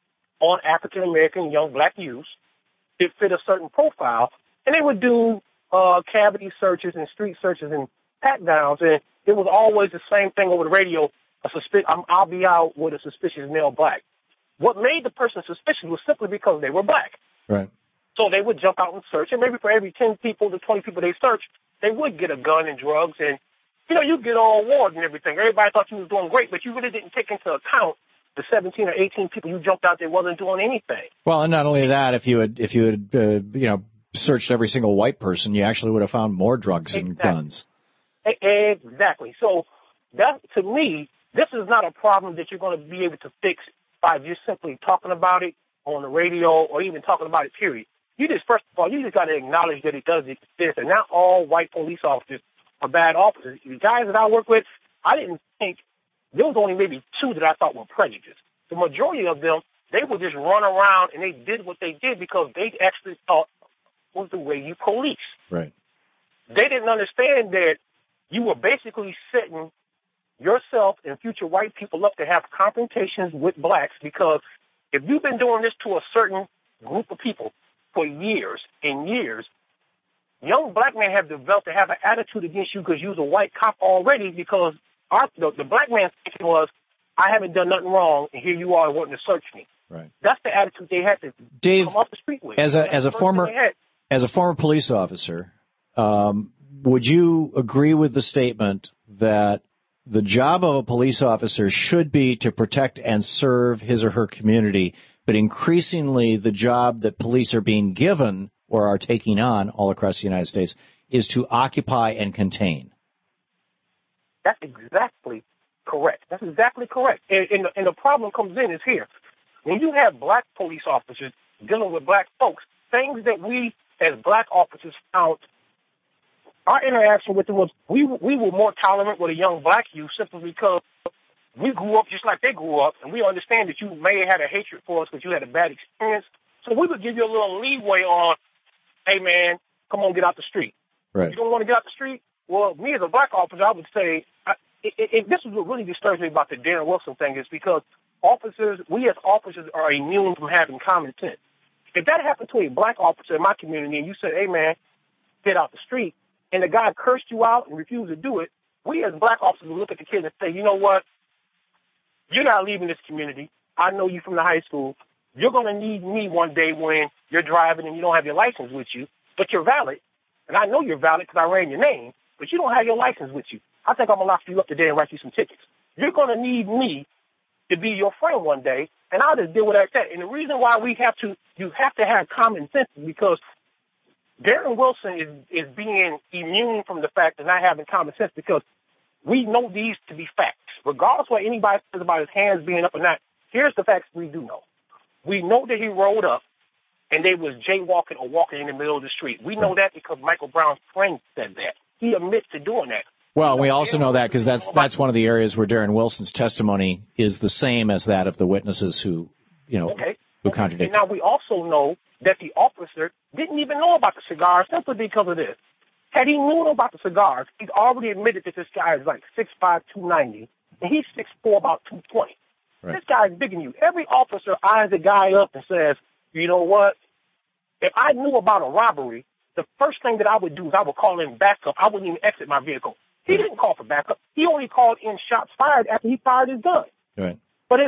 on African-American young black youths that fit a certain profile, and they would do uh, cavity searches and street searches and pat-downs, and it was always the same thing over the radio. A suspi- I'm, I'll be out with a suspicious male black. What made the person suspicious was simply because they were black. Right. So they would jump out and search, and maybe for every ten people to twenty people they searched, they would get a gun and drugs, and, you know, you get all awards and everything. Everybody thought you was doing great, but you really didn't take into account the seventeen or eighteen people you jumped out there wasn't doing anything. Well, and not only that, if you had, if you had, uh, you know, searched every single white person, you actually would have found more drugs and Exactly. guns. E- Exactly. So that, to me, this is not a problem that you're going to be able to fix by just simply talking about it on the radio or even talking about it, period. You just, first of all, you just got to acknowledge that it does exist, and not all white police officers are bad officers. The guys that I work with, I didn't think, there was only maybe two that I thought were prejudiced. The majority of them, they would just run around and they did what they did because they actually thought was the way you police. Right. They didn't understand that you were basically setting yourself and future white people up to have confrontations with blacks, because if you've been doing this to a certain group of people for years and years, young black men have developed to have an attitude against you because you was a white cop already, because our, the, the black man's thinking was, I haven't done nothing wrong, and here you are wanting to search me. Right. That's the attitude they had to Dave, come off the street with. As a That's as the a first former thing they had. as a former police officer, um, would you agree with the statement that the job of a police officer should be to protect and serve his or her community, but increasingly the job that police are being given or are taking on all across the United States is to occupy and contain? That's exactly correct. That's exactly correct. And, and, the, and the problem comes in is here. When you have black police officers dealing with black folks, things that we as black officers found, our interaction with them was we we were more tolerant with a young black youth simply because we grew up just like they grew up, and we understand that you may have had a hatred for us because you had a bad experience. So we would give you a little leeway on, hey, man, come on, get out the street. Right. You don't want to get out the street? Well, me as a black officer, I would say, I, it, it, this is what really disturbs me about the Darren Wilson thing, is because officers, we as officers are immune from having common sense. If that happened to a black officer in my community and you said, hey, man, get out the street, and the guy cursed you out and refused to do it, we as black officers would look at the kid and say, you know what? You're not leaving this community. I know you from the high school. You're going to need me one day when you're driving and you don't have your license with you, but you're valid. And I know you're valid because I ran your name, but you don't have your license with you. I think I'm going to lock you up today and write you some tickets. You're going to need me to be your friend one day, and I'll just deal with that. And the reason why we have to, you have to have common sense is because Darren Wilson is, is being immune from the fact of not having common sense, because we know these to be facts. Regardless of what anybody says about his hands being up or not, here's the facts we do know. We know that he rolled up and they was jaywalking or walking in the middle of the street. We know that because Michael Brown's friend said that. He admits to doing that. Well, we also know that because that's that's one of the areas where Darren Wilson's testimony is the same as that of the witnesses who, you know, okay. who And contradict. now we also know that the officer didn't even know about the cigars simply because of this. Had he known about the cigars, he's already admitted that this guy is like six five, two ninety, and he's six four, about two twenty. Right. This guy's bigger than you. Every officer eyes the guy up and says, you know what? If I knew about a robbery, the first thing that I would do is I would call in backup. I wouldn't even exit my vehicle. He didn't call for backup. He only called in shots fired after he fired his gun. Right. But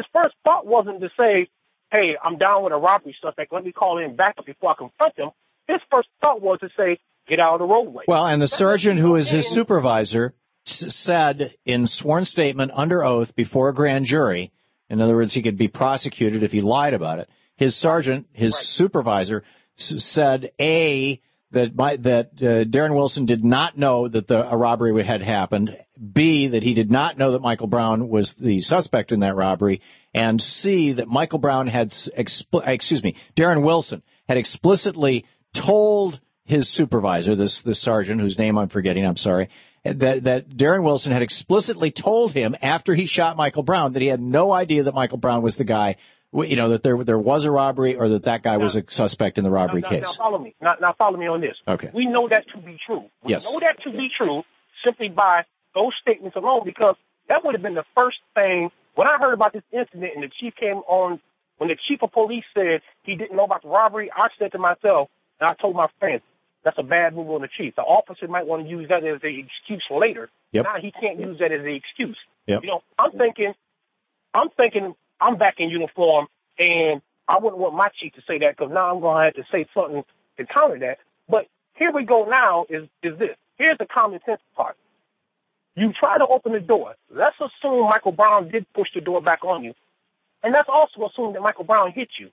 wasn't to say, hey, I'm down with a robbery suspect. Let me call in backup before I confront him. His first thought was to say, get out of the roadway. Well, and the sergeant who is his supervisor s- said in sworn statement under oath before a grand jury, in other words, he could be prosecuted if he lied about it. His sergeant, his right. supervisor, s- said, A, that my, that uh, Darren Wilson did not know that the, a robbery had happened, B, that he did not know that Michael Brown was the suspect in that robbery, and C, that Michael Brown had, expl- excuse me, Darren Wilson had explicitly told his supervisor, this, this sergeant whose name I'm forgetting, I'm sorry, that, that Darren Wilson had explicitly told him after he shot Michael Brown that he had no idea that Michael Brown was the guy, you know, that there there was a robbery or that that guy now, was a suspect in the robbery now, now, case. Now follow me. Now, now follow me on this. Okay. We know that to be true. We yes. know that to be true simply by those statements alone, because that would have been the first thing. When I heard about this incident and the chief came on, when the chief of police said he didn't know about the robbery, I said to myself, and I told my friends, that's a bad move on the chief. The officer might want to use that as an excuse for later. Yep. Now he can't use that as an excuse. Yep. You know, I'm thinking, I'm thinking I'm back in uniform, and I wouldn't want my chief to say that because now I'm going to have to say something to counter that. But here we go now is, is this. Here's the common sense part. You try to open the door. Let's assume Michael Brown did push the door back on you. And let's also assume that Michael Brown hit you.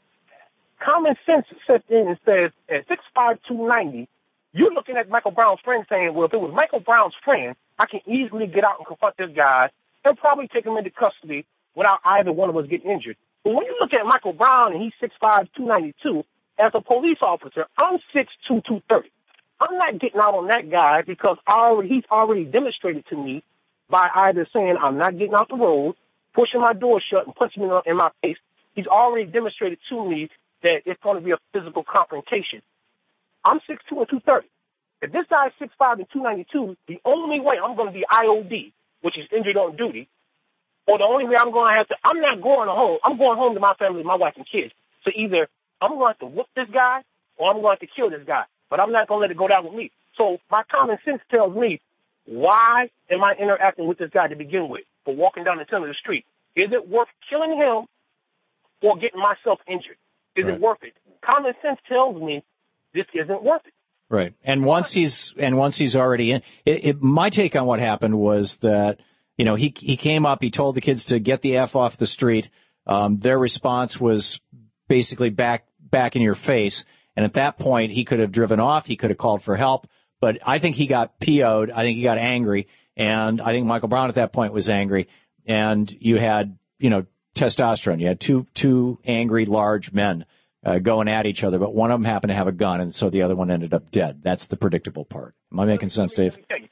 Common sense sets in and says, at six five, two ninety, you're looking at Michael Brown's friend saying, well, if it was Michael Brown's friend, I can easily get out and confront this guy and probably take him into custody without either one of us getting injured. But when you look at Michael Brown and he's six five, two ninety-two, as a police officer, I'm six two, two thirty. I'm not getting out on that guy because I already, he's already demonstrated to me by either saying I'm not getting out the road, pushing my door shut and punching me in my face. He's already demonstrated to me that it's going to be a physical confrontation. I'm six two and two thirty. If this guy is six five and two ninety-two, the only way I'm going to be I O D, which is injured on duty, or the only way I'm going to have to, I'm not going home. I'm going home to my family, my wife and kids. So either I'm going to whoop this guy or I'm going to kill this guy. But I'm not going to let it go down with me. So my common sense tells me, why am I interacting with this guy to begin with for walking down the center of the street? Is it worth killing him or getting myself injured? Is right. it worth it? Common sense tells me this isn't worth it. Right. And once he's and once he's already in, it, it, my take on what happened was that, you know, he he came up, he told the kids to get the F off the street. Um, their response was basically back back in your face. And at that point, he could have driven off. He could have called for help. But I think he got P O'd. I think he got angry. And I think Michael Brown at that point was angry. And you had, you know, testosterone. You had two two angry, large men uh, going at each other. But one of them happened to have a gun, and so the other one ended up dead. That's the predictable part. Am I making sense, Dave?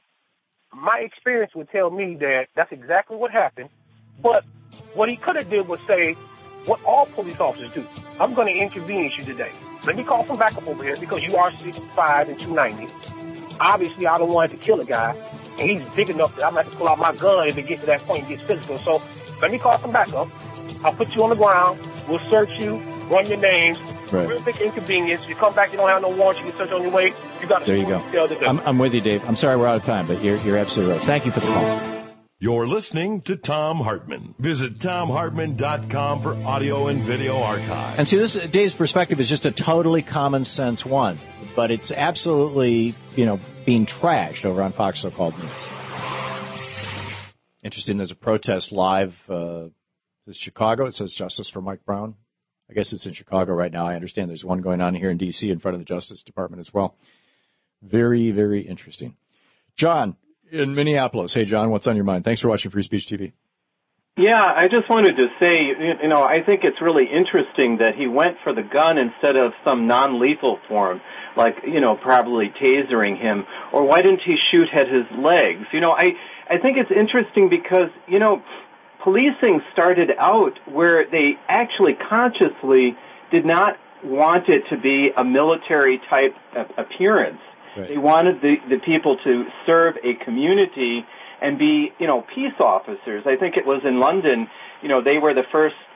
My experience would tell me that that's exactly what happened. But what he could have did was say, what all police officers do, I'm going to inconvenience you today. Let me call some backup over here because you are six five and two ninety. Obviously, I don't want to kill a guy, and he's big enough that I'm going to have to pull out my gun if it gets to that point and gets physical. So let me call some backup. I'll put you on the ground. We'll search you, run your names. Right. Real big inconvenience. You come back, you don't have no warrant. You can search on your way. You got to there you go. I'm, I'm with you, Dave. I'm sorry we're out of time, but you're, you're absolutely right. Thank you for the call. You're listening to Thom Hartmann. Visit Thom Hartmann dot com for audio and video archive. And see, this Dave's perspective is just a totally common sense one, but it's absolutely, you know, being trashed over on Fox So-Called News. Interesting, there's a protest live. Uh, it's Chicago. It says Justice for Mike Brown. I guess it's in Chicago right now. I understand there's one going on here in D C in front of the Justice Department as well. Very, very interesting. John in Minneapolis. Hey, John, what's on your mind? Thanks for watching Free Speech T V. Yeah, I just wanted to say, you know, I think it's really interesting that he went for the gun instead of some non-lethal form, like, you know, probably tasering him. Or why didn't he shoot at his legs? You know, I, I think it's interesting because, you know, policing started out where they actually consciously did not want it to be a military-type appearance. Right. They wanted the, the people to serve a community and be, you know, peace officers. I think it was in London, you know, they were the first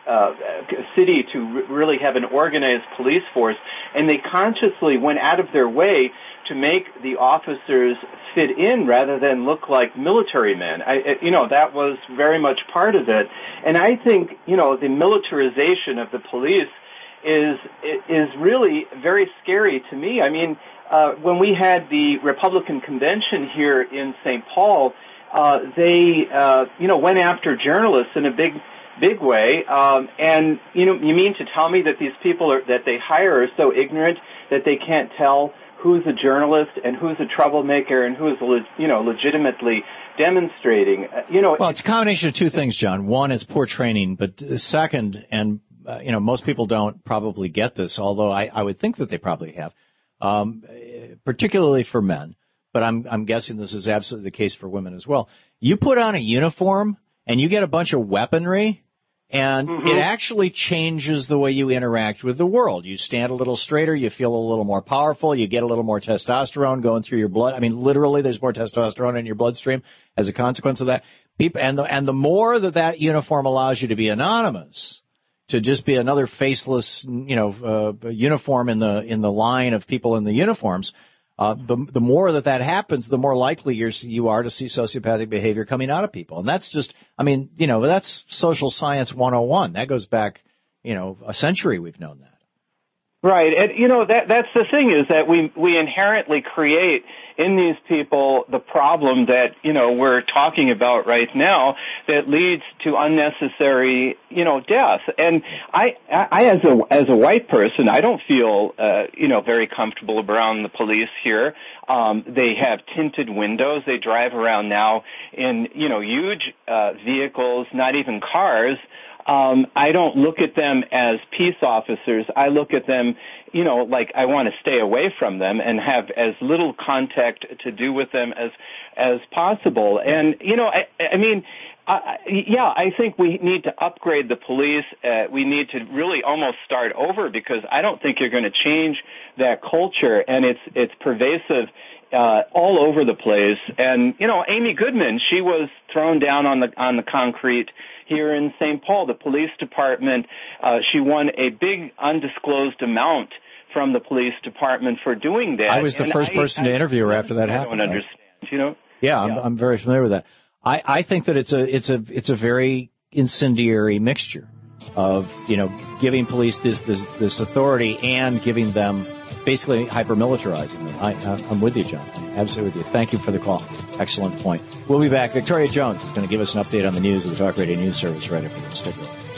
uh, city to r- really have an organized police force, and they consciously went out of their way to make the officers fit in rather than look like military men. I, you know, that was very much part of it. And I think, you know, the militarization of the police is is really very scary to me. I mean, uh, when we had the Republican convention here in Saint Paul, uh, they, uh, you know, went after journalists in a big, big way. Um, and, you know, you mean to tell me that these people are, that they hire are so ignorant that they can't tell who's a journalist and who's a troublemaker and who's, you know, legitimately demonstrating? You know, well, it's a combination of two things, John. One is poor training, but second, and uh, you know, most people don't probably get this, although I, I would think that they probably have, um, particularly for men. But I'm I'm guessing this is absolutely the case for women as well. You put on a uniform and you get a bunch of weaponry. And mm-hmm. it actually changes the way you interact with the world. You stand a little straighter, you feel a little more powerful, you get a little more testosterone going through your blood. I mean, literally, there's more testosterone in your bloodstream as a consequence of that. People, and the, and the more that that uniform allows you to be anonymous, to just be another faceless, you know, uh, uniform in the in the line of people in the uniforms, Uh, the, the more that that happens, the more likely you're, you are to see sociopathic behavior coming out of people. And that's just, I mean, you know, that's social science one oh one. That goes back, you know, a century we've known that. Right. And, you know, that that's the thing is that we we inherently create in these people the problem that, you know, we're talking about right now that leads to unnecessary, you know, death. And I, I as a as a white person, I don't feel, uh, you know, very comfortable around the police here. Um, they have tinted windows. They drive around now in, you know, huge uh, vehicles, not even cars. Um, I don't look at them as peace officers. I look at them, you know, like I want to stay away from them and have as little contact to do with them as as possible. And, you know, I, I mean, I, yeah, I think we need to upgrade the police. Uh, we need to really almost start over because I don't think you're going to change that culture, and it's it's pervasive uh, all over the place. And, you know, Amy Goodman, she was thrown down on the on the concrete here in Saint Paul, the police department. Uh, she won a big undisclosed amount from the police department for doing that. I was the and first I, person I, to interview her after that I happened. I don't understand, you know? Yeah, I'm, yeah. I'm very familiar with that. I, I think that it's a it's a it's a very incendiary mixture of, you know, giving police this this, this authority and giving them basically hyper-militarizing them. I, I'm with you, John. I'm absolutely with you. Thank you for the call. Excellent point. We'll be back. Victoria Jones is going to give us an update on the news with the Talk Radio News Service right after this. Stick with us.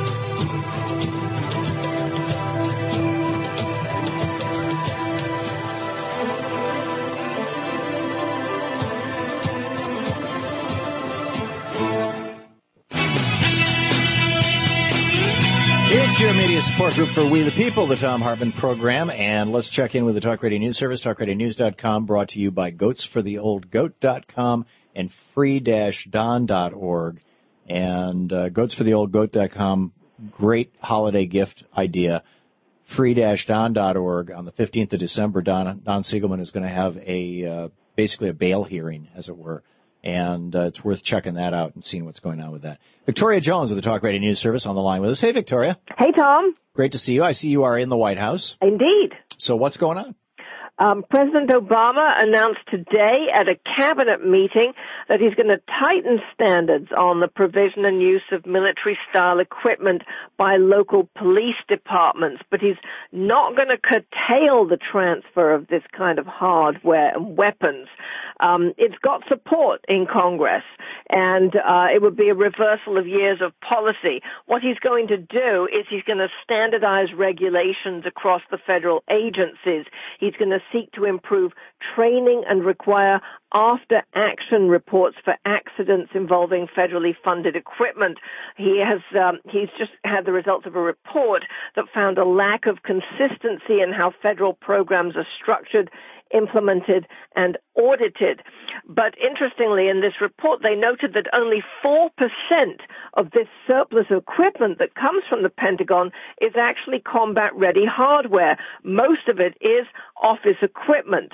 It's your media support group for We the People, the Thom Hartmann program, and let's check in with the Talk Radio News Service, talk radio news dot com, brought to you by goats for the old goat dot com and free dash don dot org. And uh, goats for the old goat dot com, great holiday gift idea. free dash don dot org. On the fifteenth of December, Don, Don Siegelman is going to have a uh, basically a bail hearing, as it were. And uh, it's worth checking that out and seeing what's going on with that. Victoria Jones of the Talk Radio News Service on the line with us. Hey, Victoria. Hey, Tom. Great to see you. I see you are in the White House. Indeed. So what's going on? Um, President Obama announced today at a cabinet meeting that he's going to tighten standards on the provision and use of military-style equipment by local police departments, but he's not going to curtail the transfer of this kind of hardware and weapons. Um, it's got support in Congress, and uh, it would be a reversal of years of policy. What he's going to do is he's going to standardize regulations across the federal agencies. He's going to seek to improve training and require after-action reports for accidents involving federally funded equipment. He has, um, he's just had the results of a report that found a lack of consistency in how federal programs are structured, implemented, and audited. But interestingly, in this report, they noted that only four percent of this surplus equipment that comes from the Pentagon is actually combat-ready hardware. Most of it is office equipment.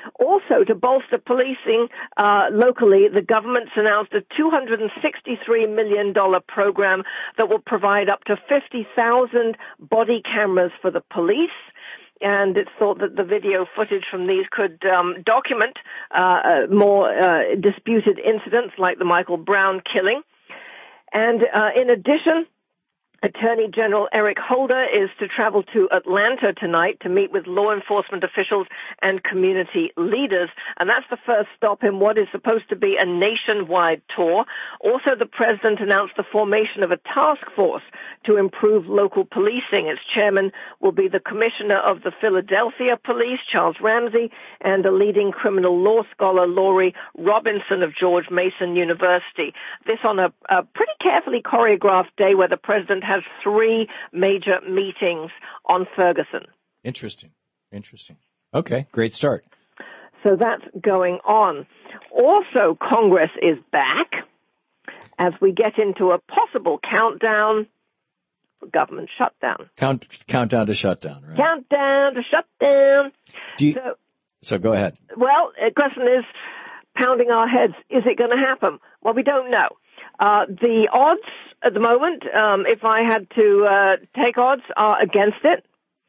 Also, to bolster policing uh, locally, the government's announced a two hundred sixty-three million dollars program that will provide up to fifty thousand body cameras for the police. And it's thought that the video footage from these could um, document uh, more uh, disputed incidents like the Michael Brown killing. And uh, in addition, Attorney General Eric Holder is to travel to Atlanta tonight to meet with law enforcement officials and community leaders. And that's the first stop in what is supposed to be a nationwide tour. Also, the president announced the formation of a task force to improve local policing. Its chairman will be the commissioner of the Philadelphia Police, Charles Ramsey, and a leading criminal law scholar, Laurie Robinson of George Mason University. This on a, a pretty carefully choreographed day where the president has three major meetings on Ferguson. Interesting. Interesting. Okay, great start. So that's going on. Also, Congress is back as we get into a possible countdown for government shutdown. Count countdown to shutdown, right? Countdown to shutdown. Do you, so, so go ahead. Well, the question is, pounding our heads, is it going to happen? Well, we don't know. Uh, the odds at the moment, um, if I had to uh, take odds, are against it.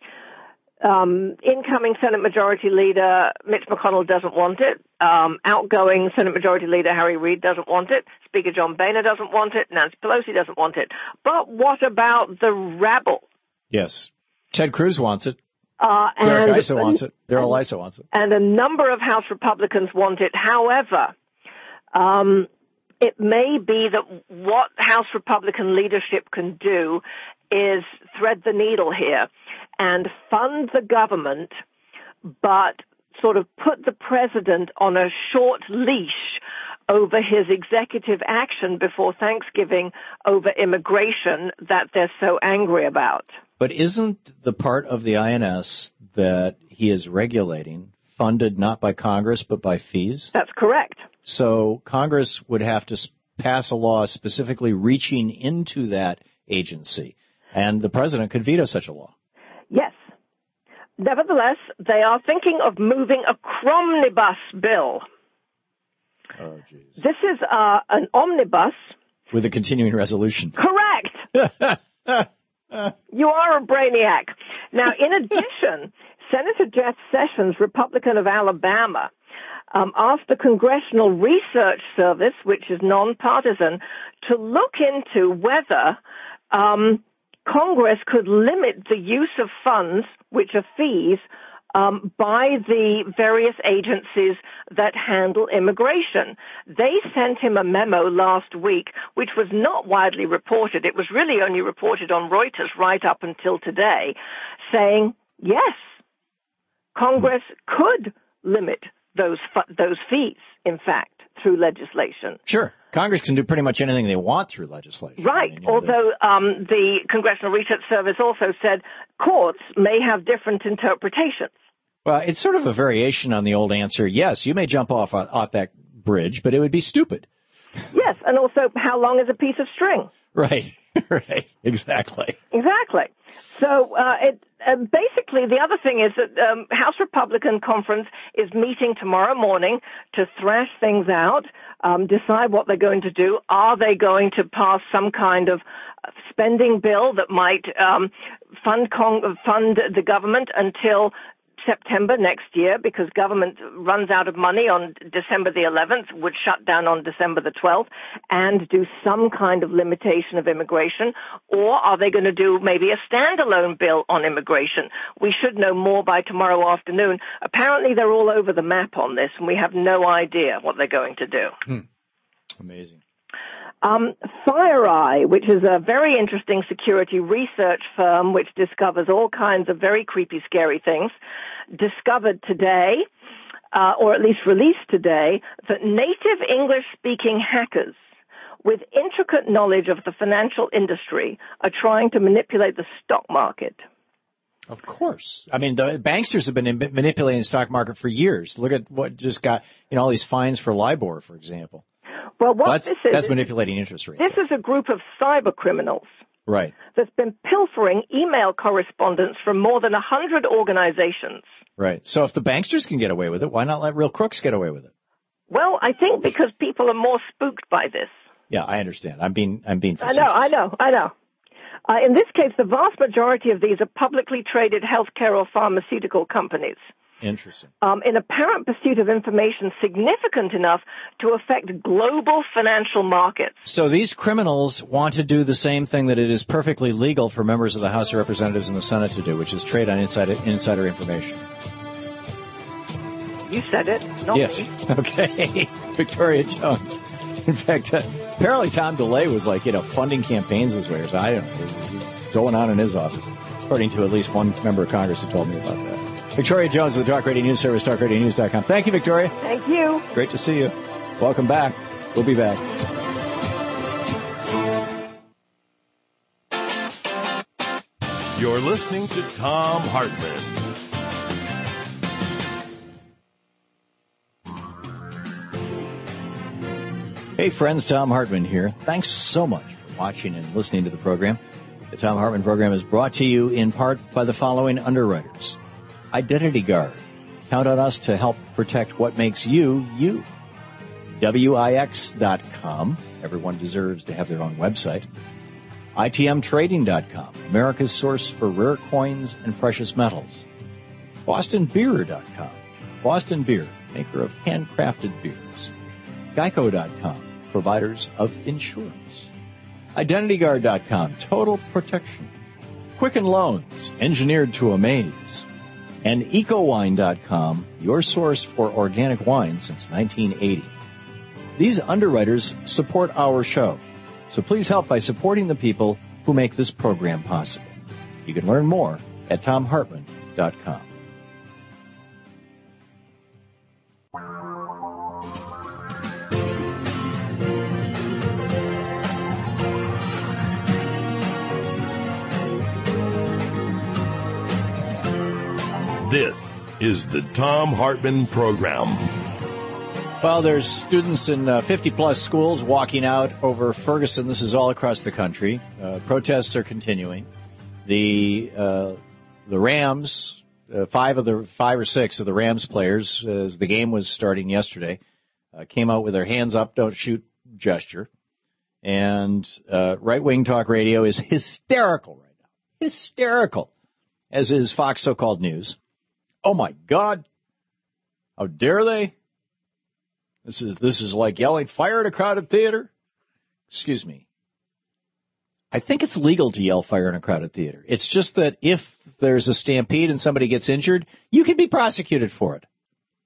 Um, incoming Senate Majority Leader Mitch McConnell doesn't want it. Um, outgoing Senate Majority Leader Harry Reid doesn't want it. Speaker John Boehner doesn't want it. Nancy Pelosi doesn't want it. But what about the rabble? Yes. Ted Cruz wants it. Uh, Derek and, Issa wants it. Daryl Issa wants it. And a number of House Republicans want it. However, um, it may be that what House Republican leadership can do is thread the needle here and fund the government, but sort of put the president on a short leash over his executive action before Thanksgiving over immigration that they're so angry about. But isn't the part of the I N S that he is regulating funded not by Congress but by fees? That's correct. So Congress would have to pass a law specifically reaching into that agency, and the president could veto such a law. Yes. Nevertheless, they are thinking of moving a Cromnibus bill. Oh, geez. This is uh, an omnibus. With a continuing resolution. Correct. You are a brainiac. Now, in addition, Senator Jeff Sessions, Republican of Alabama, um, asked the Congressional Research Service, which is nonpartisan, to look into whether um, Congress could limit the use of funds, which are fees, um, by the various agencies that handle immigration. They sent him a memo last week, which was not widely reported. It was really only reported on Reuters right up until today, saying, yes, Congress could limit those fu- those fees, in fact, through legislation. Sure. Congress can do pretty much anything they want through legislation. Right. I mean, although um, the Congressional Research Service also said courts may have different interpretations. Well, it's sort of a variation on the old answer, yes, you may jump off off that bridge, but it would be stupid. Yes, and also, how long is a piece of string? Right, right, exactly. Exactly. So uh, it uh, basically, the other thing is that um, House Republican Conference is meeting tomorrow morning to thrash things out, um, decide what they're going to do. Are they going to pass some kind of spending bill that might um, fund con- fund the government until September next year, because government runs out of money on December the eleventh, would shut down on December the twelfth, and do some kind of limitation of immigration? Or are they going to do maybe a standalone bill on immigration? We should know more by tomorrow afternoon. Apparently they're all over the map on this, and we have no idea what they're going to do. Hmm. Amazing. Um, FireEye, which is a very interesting security research firm which discovers all kinds of very creepy, scary things, discovered today, uh, or at least released today, that native English-speaking hackers with intricate knowledge of the financial industry are trying to manipulate the stock market. Of course. I mean, the banksters have been manipulating the stock market for years. Look at what just got, you know, all these fines for LIBOR, for example. Well, what that's, this is, that's manipulating interest rates. This is a group of cyber criminals Right. that's been pilfering email correspondence from more than one hundred organizations. Right. So if the banksters can get away with it, why not let real crooks get away with it? Well, I think because people are more spooked by this. Yeah, I understand. I'm being, I'm being I facetious. know, I know, I know. Uh, in this case, the vast majority of these are publicly traded healthcare or pharmaceutical companies. Interesting. Um, in apparent pursuit of information significant enough to affect global financial markets. So these criminals want to do the same thing that it is perfectly legal for members of the House of Representatives and the Senate to do, which is trade on insider, insider information. You said it, not yes. me. Okay. Victoria Jones. In fact, uh, apparently Tom DeLay was like, you know, funding campaigns this way. Or so I don't know. Going on in his office, according to at least one member of Congress who told me about that. Victoria Jones of the Talk Radio News Service, talk radio news dot com. Thank you, Victoria. Thank you. Great to see you. Welcome back. We'll be back. You're listening to Thom Hartmann. Hey, friends, Thom Hartmann here. Thanks so much for watching and listening to the program. The Thom Hartmann program is brought to you in part by the following underwriters. Identity Guard. Count on us to help protect what makes you, you. W I X dot com. Everyone deserves to have their own website. I T M Trading dot com. America's source for rare coins and precious metals. Boston Beer dot com. Boston Beer, maker of handcrafted beers. Geico dot com. Providers of insurance. Identity Guard dot com. Total protection. Quicken Loans. Engineered to amaze. And Eco Wine dot com, your source for organic wine since nineteen eighty. These underwriters support our show, so please help by supporting the people who make this program possible. You can learn more at Thom Hartmann dot com. This is the Thom Hartmann Program. Well, there's students in uh, fifty-plus schools walking out over Ferguson. This is all across the country. Uh, protests are continuing. The uh, the Rams, uh, five of the five or six of the Rams players, as the game was starting yesterday, uh, came out with their hands up, don't shoot gesture. And uh, right-wing talk radio is hysterical right now. Hysterical, as is Fox So-Called News. Oh, my God. How dare they? This is this is like yelling fire at a crowded theater. Excuse me. I think it's legal to yell fire in a crowded theater. It's just that if there's a stampede and somebody gets injured, you can be prosecuted for it.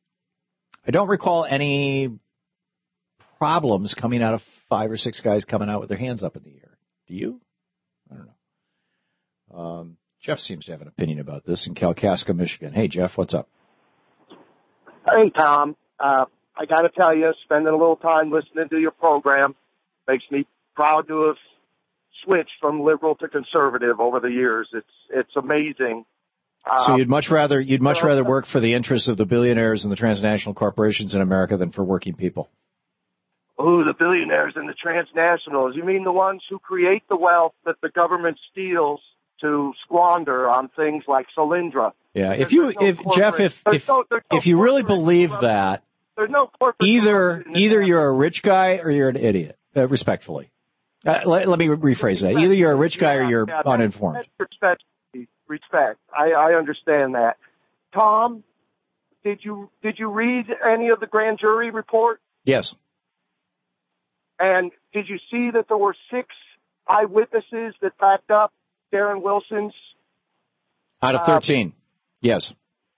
I don't recall any problems coming out of five or six guys coming out with their hands up in the air. Do you? I don't know. Um, Jeff seems to have an opinion about this in Kalkaska, Michigan. Hey, Jeff, what's up? Hey, Tom. Uh, I got to tell you, spending a little time listening to your program makes me proud to have switched from liberal to conservative over the years. It's it's amazing. So Um, you'd much rather you'd much rather work for the interests of the billionaires and the transnational corporations in America than for working people. Ooh, the billionaires and the transnationals. You mean the ones who create the wealth that the government steals to squander on things like Solyndra? Yeah, if There's you no if Jeff corporate- if there's if no- there's no if you really corporate believe corruption. that, There's no corporate either corruption in either that. you're a rich guy or you're an idiot. Uh, respectfully, uh, let, let me rephrase that. Either you're a rich guy or you're Yeah, that's- uninformed. that's respect. Respect. I, I understand that. Tom, did you did you read any of the grand jury report? Yes. And did you see that there were six eyewitnesses that backed up Darren Wilson's? Out of thirteen. Yes.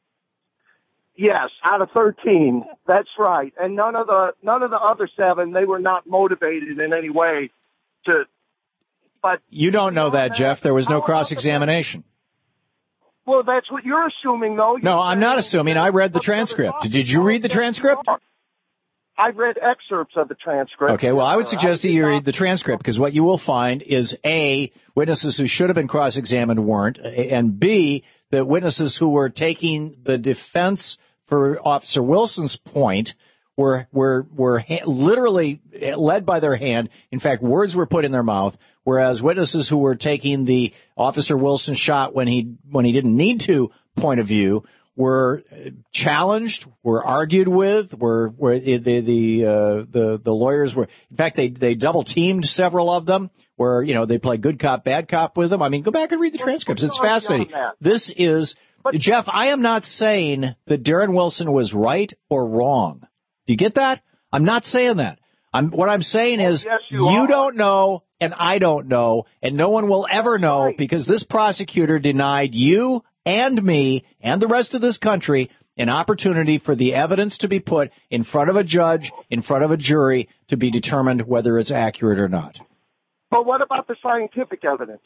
Yes, out of thirteen. That's right. And none of the none of the other seven, they were not motivated in any way to. But You don't know that, Jeff. There was no cross-examination. well, that's what you're assuming, though. You're No, I'm not saying- assuming. I read the transcript. Did you read the transcript? I read excerpts of the transcript. Okay, well, I would suggest that you read the transcript, because what you will find is, A, witnesses who should have been cross-examined weren't, and B, that witnesses who were taking the defense for Officer Wilson's point were were were ha- literally led by their hand. In fact, words were put in their mouth, whereas witnesses who were taking the Officer Wilson shot when he when he didn't need to point of view were challenged, were argued with, were, were the the uh, the the lawyers were. In fact, they they double teamed several of them, where you know they play good cop, bad cop with them. I mean, go back and read the transcripts. It's fascinating. This is Jeff. I am not saying that Darren Wilson was right or wrong. Do you get that? I'm not saying that. I'm what I'm saying is yes, you you are. don't know and I don't know, and no one will ever know right. because this prosecutor denied you and me and the rest of this country an opportunity for the evidence to be put in front of a judge, in front of a jury, to be determined whether it's accurate or not. But what about the scientific evidence?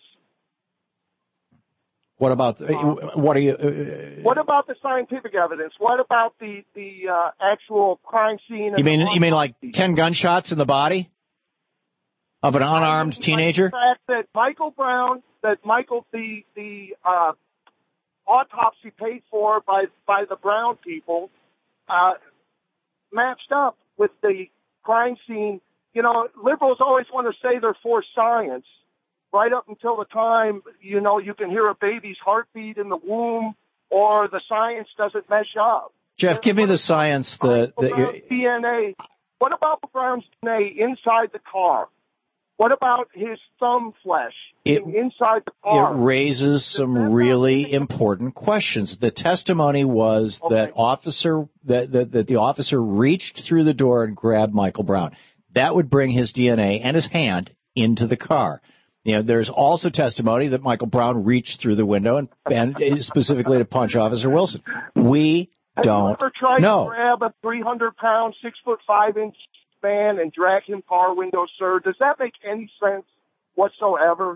What about, what are you... Uh, what about the scientific evidence? What about the, the uh, actual crime scene? You mean, you mean like ten gunshots in the body of an unarmed teenager? The fact that Michael Brown, that Michael, the, the, uh, autopsy paid for by by the Brown people uh, matched up with the crime scene. You know, liberals always want to say they're for science, right up until the time, you know, you can hear a baby's heartbeat in the womb or the science doesn't mesh up. Jeff, give me the science that... that D N A. What about Brown's D N A inside the car? What about his thumb flesh it, inside the car? It raises some really important questions. The testimony was okay. that officer that, that that the officer reached through the door and grabbed Michael Brown. That would bring his D N A and his hand into the car. You know, there's also testimony that Michael Brown reached through the window and, and specifically to punch Officer Wilson. We Have don't you ever tried know. to grab a three hundred pound, six foot five inch man and drag him car window, sir? Does that make any sense whatsoever?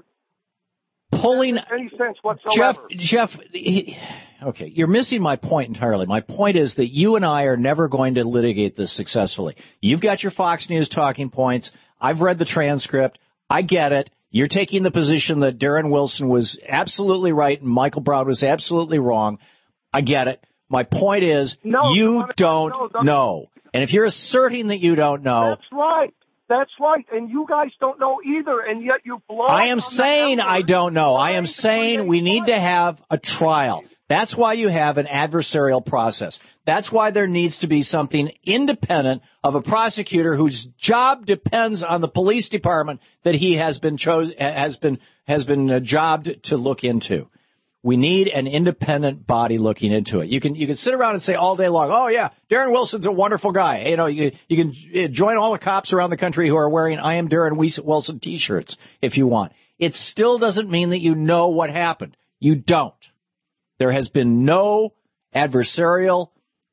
Pulling any sense whatsoever? Jeff, Jeff, he, okay, you're missing my point entirely. My point is that you and I are never going to litigate this successfully. You've got your Fox News talking points. I've read the transcript. I get it. You're taking the position that Darren Wilson was absolutely right and Michael Brown was absolutely wrong. I get it. My point is no, you don't no, no. know. And if you're asserting that you don't know. That's right. That's right. And you guys don't know either. And yet you blow. I am saying I don't know. I am saying we need to have a trial. That's why you have an adversarial process. That's why there needs to be something independent of a prosecutor whose job depends on the police department that he has been chose has been has been uh, jobbed to look into. We need an independent body looking into it. You can you can sit around and say all day long, oh, yeah, Darren Wilson's a wonderful guy. You know, you, you can join all the cops around the country who are wearing I am Darren Wilson T-shirts if you want. It still doesn't mean that you know what happened. You don't. There has been no adversarial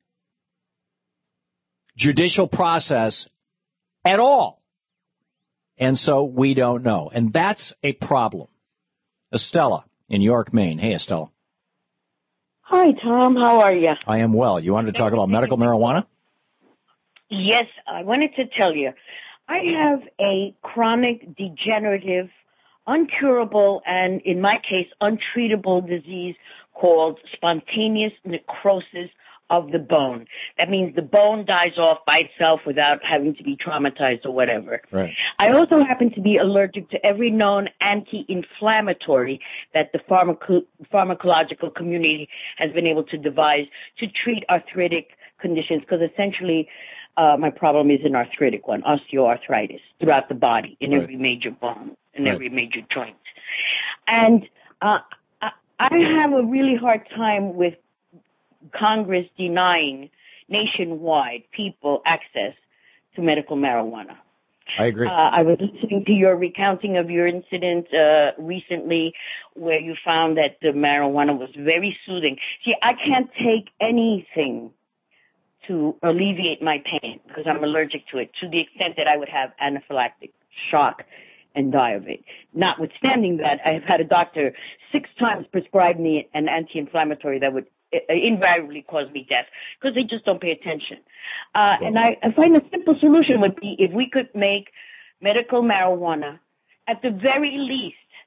judicial process at all. And so we don't know. And that's a problem. Estella in York, Maine. Hey, Estella. Hi, Tom. How are you? I am well. You wanted to talk about medical marijuana? Yes, I wanted to tell you. I have a chronic, degenerative, uncurable, and in my case, untreatable disease called spontaneous necrosis of the bone. That means the bone dies off by itself without having to be traumatized or whatever. Right. I also happen to be allergic to every known anti-inflammatory that the pharmaco- pharmacological community has been able to devise to treat arthritic conditions, because essentially uh, my problem is an arthritic one, osteoarthritis throughout the body, in right. every major bone, in right. every major joint. And uh, I, I have a really hard time with Congress denying nationwide people access to medical marijuana. I agree. Uh, I was listening to your recounting of your incident uh, recently where you found that the marijuana was very soothing. See, I can't take anything to alleviate my pain because I'm allergic to it, to the extent that I would have anaphylactic shock and die of it. Notwithstanding that, I have had a doctor six times prescribe me an anti-inflammatory that would invariably cause me death because they just don't pay attention. Uh, and I, I find a simple solution would be if we could make medical marijuana at the very least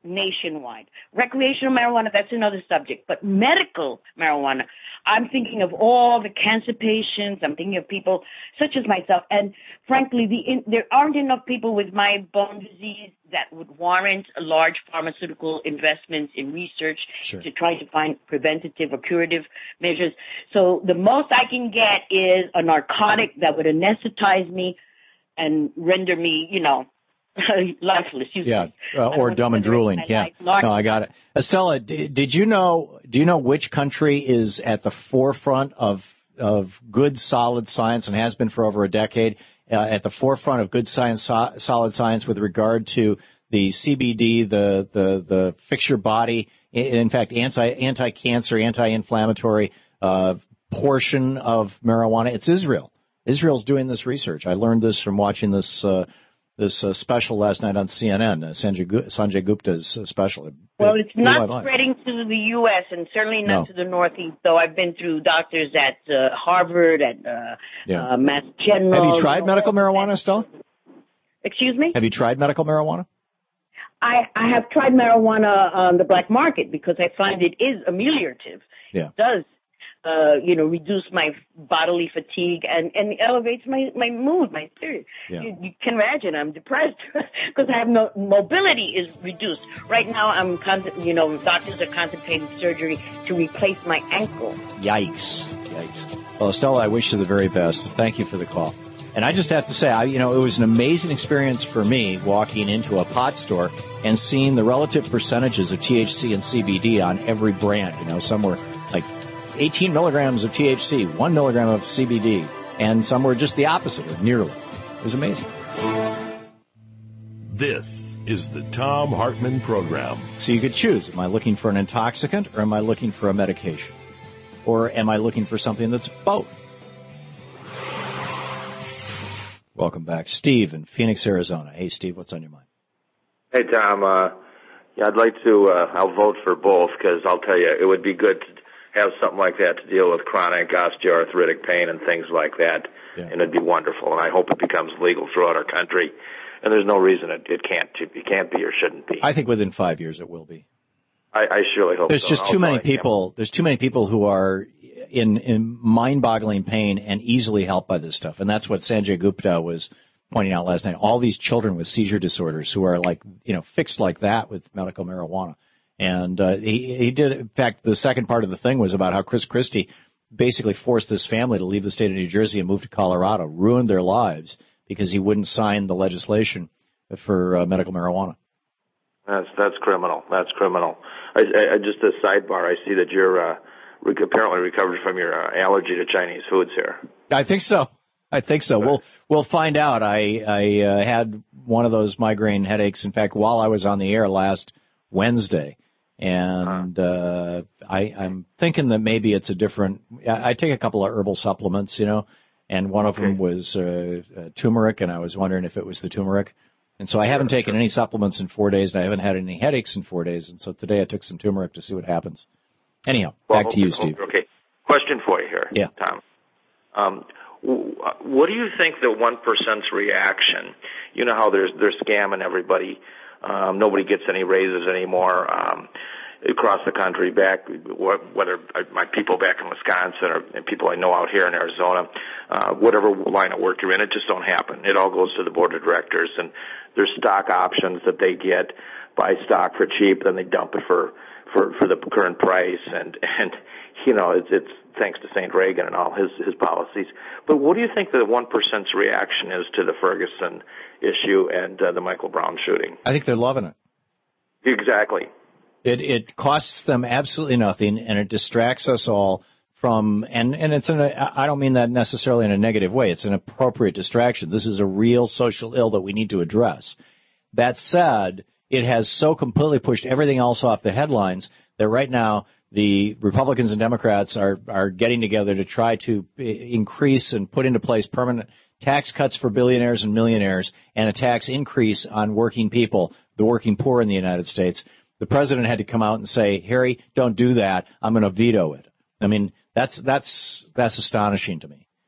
nationwide. Recreational marijuana, that's another subject. But medical marijuana, I'm thinking of all the cancer patients. I'm thinking of people such as myself. And frankly, the in, there aren't enough people with my bone disease that would warrant large pharmaceutical investments in research sure. to try to find preventative or curative measures. So the most I can get is a narcotic that would anesthetize me and render me, you know, lifeless. Yeah, uh, or dumb and drooling. Yeah, no, I got it. Estella, d- did you know? Do you know which country is at the forefront of of good, solid science and has been for over a decade? Uh, at the forefront of good science, so- solid science with regard to the C B D, the the the fix your body, in, in fact, anti anti-cancer, anti-inflammatory uh, portion of marijuana. It's Israel. Israel's doing this research. I learned this from watching this uh, this uh, special last night on C N N, uh, Sanjay, Gu- Sanjay Gupta's uh, special. It, well, it's it not spreading to the U S and certainly not no. to the Northeast, though. I've been through doctors at uh, Harvard, at uh, yeah. uh, Mass General. Have you tried medical marijuana, Estella? Excuse me? Have you tried medical marijuana? I, I have tried marijuana on the black market because I find it is ameliorative. Yeah. It does, uh, you know, reduce my bodily fatigue and, and elevates my, my mood, my spirit. Yeah. You, you can imagine I'm depressed because I have no mobility is reduced. Right now I'm, con- you know, doctors are contemplating surgery to replace my ankle. Yikes. Yikes. Well, Estella, I wish you the very best. Thank you for the call. And I just have to say, I, you know, it was an amazing experience for me walking into a pot store and seeing the relative percentages of T H C and C B D on every brand. You know, some were like eighteen milligrams of T H C, one milligram of C B D, and some were just the opposite, or nearly. It was amazing. This is the Thom Hartmann Program. So you could choose. Am I looking for an intoxicant, or am I looking for a medication? Or am I looking for something that's both? Welcome back. Steve in Phoenix, Arizona. Hey, Steve, what's on your mind? Hey, Tom. Uh, yeah, I'd like to, uh, I'll vote for both because I'll tell you, it would be good to have something like that to deal with chronic osteoarthritic pain and things like that. Yeah. And it'd be wonderful. And I hope it becomes legal throughout our country. And there's no reason it, it can't, it can't be or shouldn't be. I think within five years it will be. I, I surely hope there's so. There's just too I'll many people, there's too many people who are in, in mind-boggling pain and easily helped by this stuff. And that's what Sanjay Gupta was pointing out last night. All these children with seizure disorders who are like, you know, fixed like that with medical marijuana. And uh, he, he did, in fact, the second part of the thing was about how Chris Christie basically forced this family to leave the state of New Jersey and move to Colorado, ruined their lives because he wouldn't sign the legislation for uh, medical marijuana. That's that's criminal. That's criminal. I, I, just a sidebar. I see that you're uh, re- apparently recovered from your uh, allergy to Chinese foods here. I think so. I think so. We'll we'll find out. I I uh, had one of those migraine headaches. In fact, while I was on the air last Wednesday, and uh, I I'm thinking that maybe it's a different. I, I take a couple of herbal supplements, you know, and one of okay. them was uh, uh, turmeric, and I was wondering if it was the turmeric. And so I haven't taken any supplements in four days, and I haven't had any headaches in four days. And so today I took some turmeric to see what happens. Anyhow, well, back okay, to you, Steve. Okay. Question for you here, yeah. Tom. Um, what do you think the one percent's reaction? You know how there's they're scamming everybody. Um, nobody gets any raises anymore um, across the country. Back whether my people back in Wisconsin or and people I know out here in Arizona, uh, whatever line of work you're in, it just don't happen. It all goes to the board of directors, and there's stock options that they get, buy stock for cheap, then they dump it for for for the current price, and and you know it's it's thanks to Saint Reagan and all his his policies. But what do you think the one percent's reaction is to the Ferguson issue and uh, the Michael Brown shooting? I think they're loving it. Exactly. It it costs them absolutely nothing, and it distracts us all from, and, and it's an, I don't mean that necessarily in a negative way. It's an appropriate distraction. This is a real social ill that we need to address. That said, it has so completely pushed everything else off the headlines that right now the Republicans and Democrats are, are getting together to try to increase and put into place permanent tax cuts for billionaires and millionaires and a tax increase on working people, the working poor in the United States. The president had to come out and say, Harry, don't do that. I'm going to veto it. I mean, that's that's that's astonishing to me.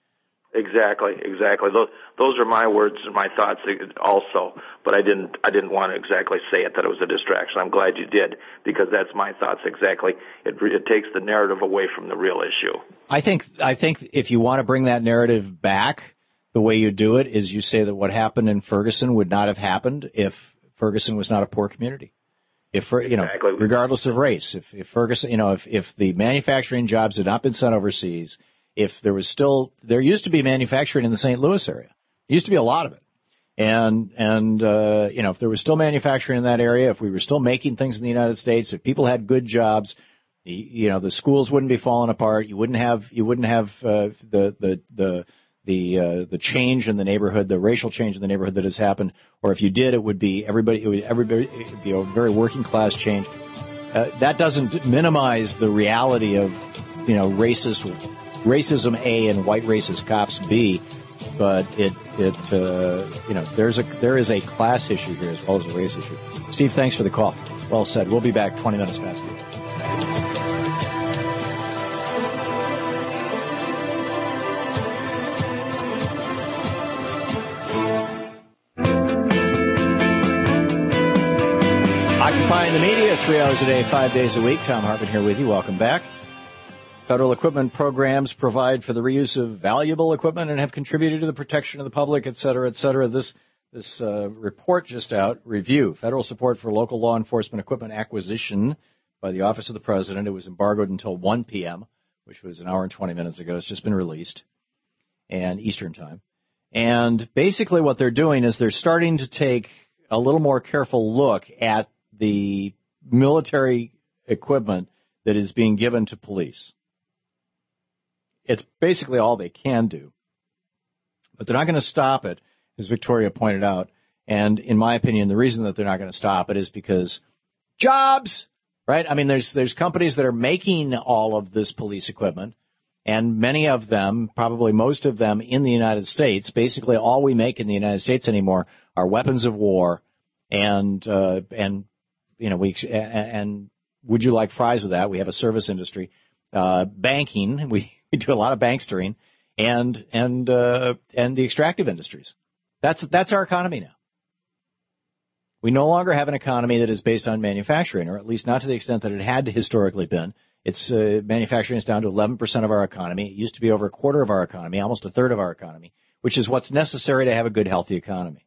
Exactly, exactly. Those those are my words and my thoughts also, but I didn't I didn't want to exactly say it that it was a distraction. I'm glad you did, because that's my thoughts exactly. It it takes the narrative away from the real issue. I think I think if you want to bring that narrative back, the way you do it is you say that what happened in Ferguson would not have happened if Ferguson was not a poor community. If you know, exactly. Regardless of race, if, if Ferguson, you know, if if the manufacturing jobs had not been sent overseas, if there was still, there used to be manufacturing in the Saint Louis area. There used to be a lot of it. And, and, uh, you know, if there was still manufacturing in that area, if we were still making things in the United States, if people had good jobs, you know, the schools wouldn't be falling apart. You wouldn't have, you wouldn't have, uh, the, the, the, the, uh, the change in the neighborhood, the racial change in the neighborhood that has happened. Or if you did, it would be everybody, it would, everybody, it would be a very working class change. Uh, that doesn't minimize the reality of, you know, racist, racism A and white racist cops B, but it it uh, you know there's a there is a class issue here as well as a race issue. Steve, thanks for the call. Well said. We'll be back twenty minutes past the hour. Occupying the media three hours a day, five days a week. Tom Hartman here with you. Welcome back. Federal equipment programs provide for the reuse of valuable equipment and have contributed to the protection of the public, et cetera, et cetera. This this uh, report just out, review, federal support for local law enforcement equipment acquisition by the Office of the President. It was embargoed until one p.m., which was an hour and twenty minutes ago. It's just been released, and Eastern time. And basically what they're doing is they're starting to take a little more careful look at the military equipment that is being given to police. It's basically all they can do. But they're not going to stop it, as Victoria pointed out. And in my opinion, the reason that they're not going to stop it is because jobs, right? I mean, there's there's companies that are making all of this police equipment, and many of them, probably most of them in the United States. Basically, all we make in the United States anymore are weapons of war, and uh, and you know we and, and would you like fries with that? We have a service industry, uh, banking. We We do a lot of bankstering and and uh, and the extractive industries. That's that's our economy now. We no longer have an economy that is based on manufacturing, or at least not to the extent that it had historically been. It's uh, manufacturing is down to eleven percent of our economy. It used to be over a quarter of our economy, almost a third of our economy, which is what's necessary to have a good, healthy economy.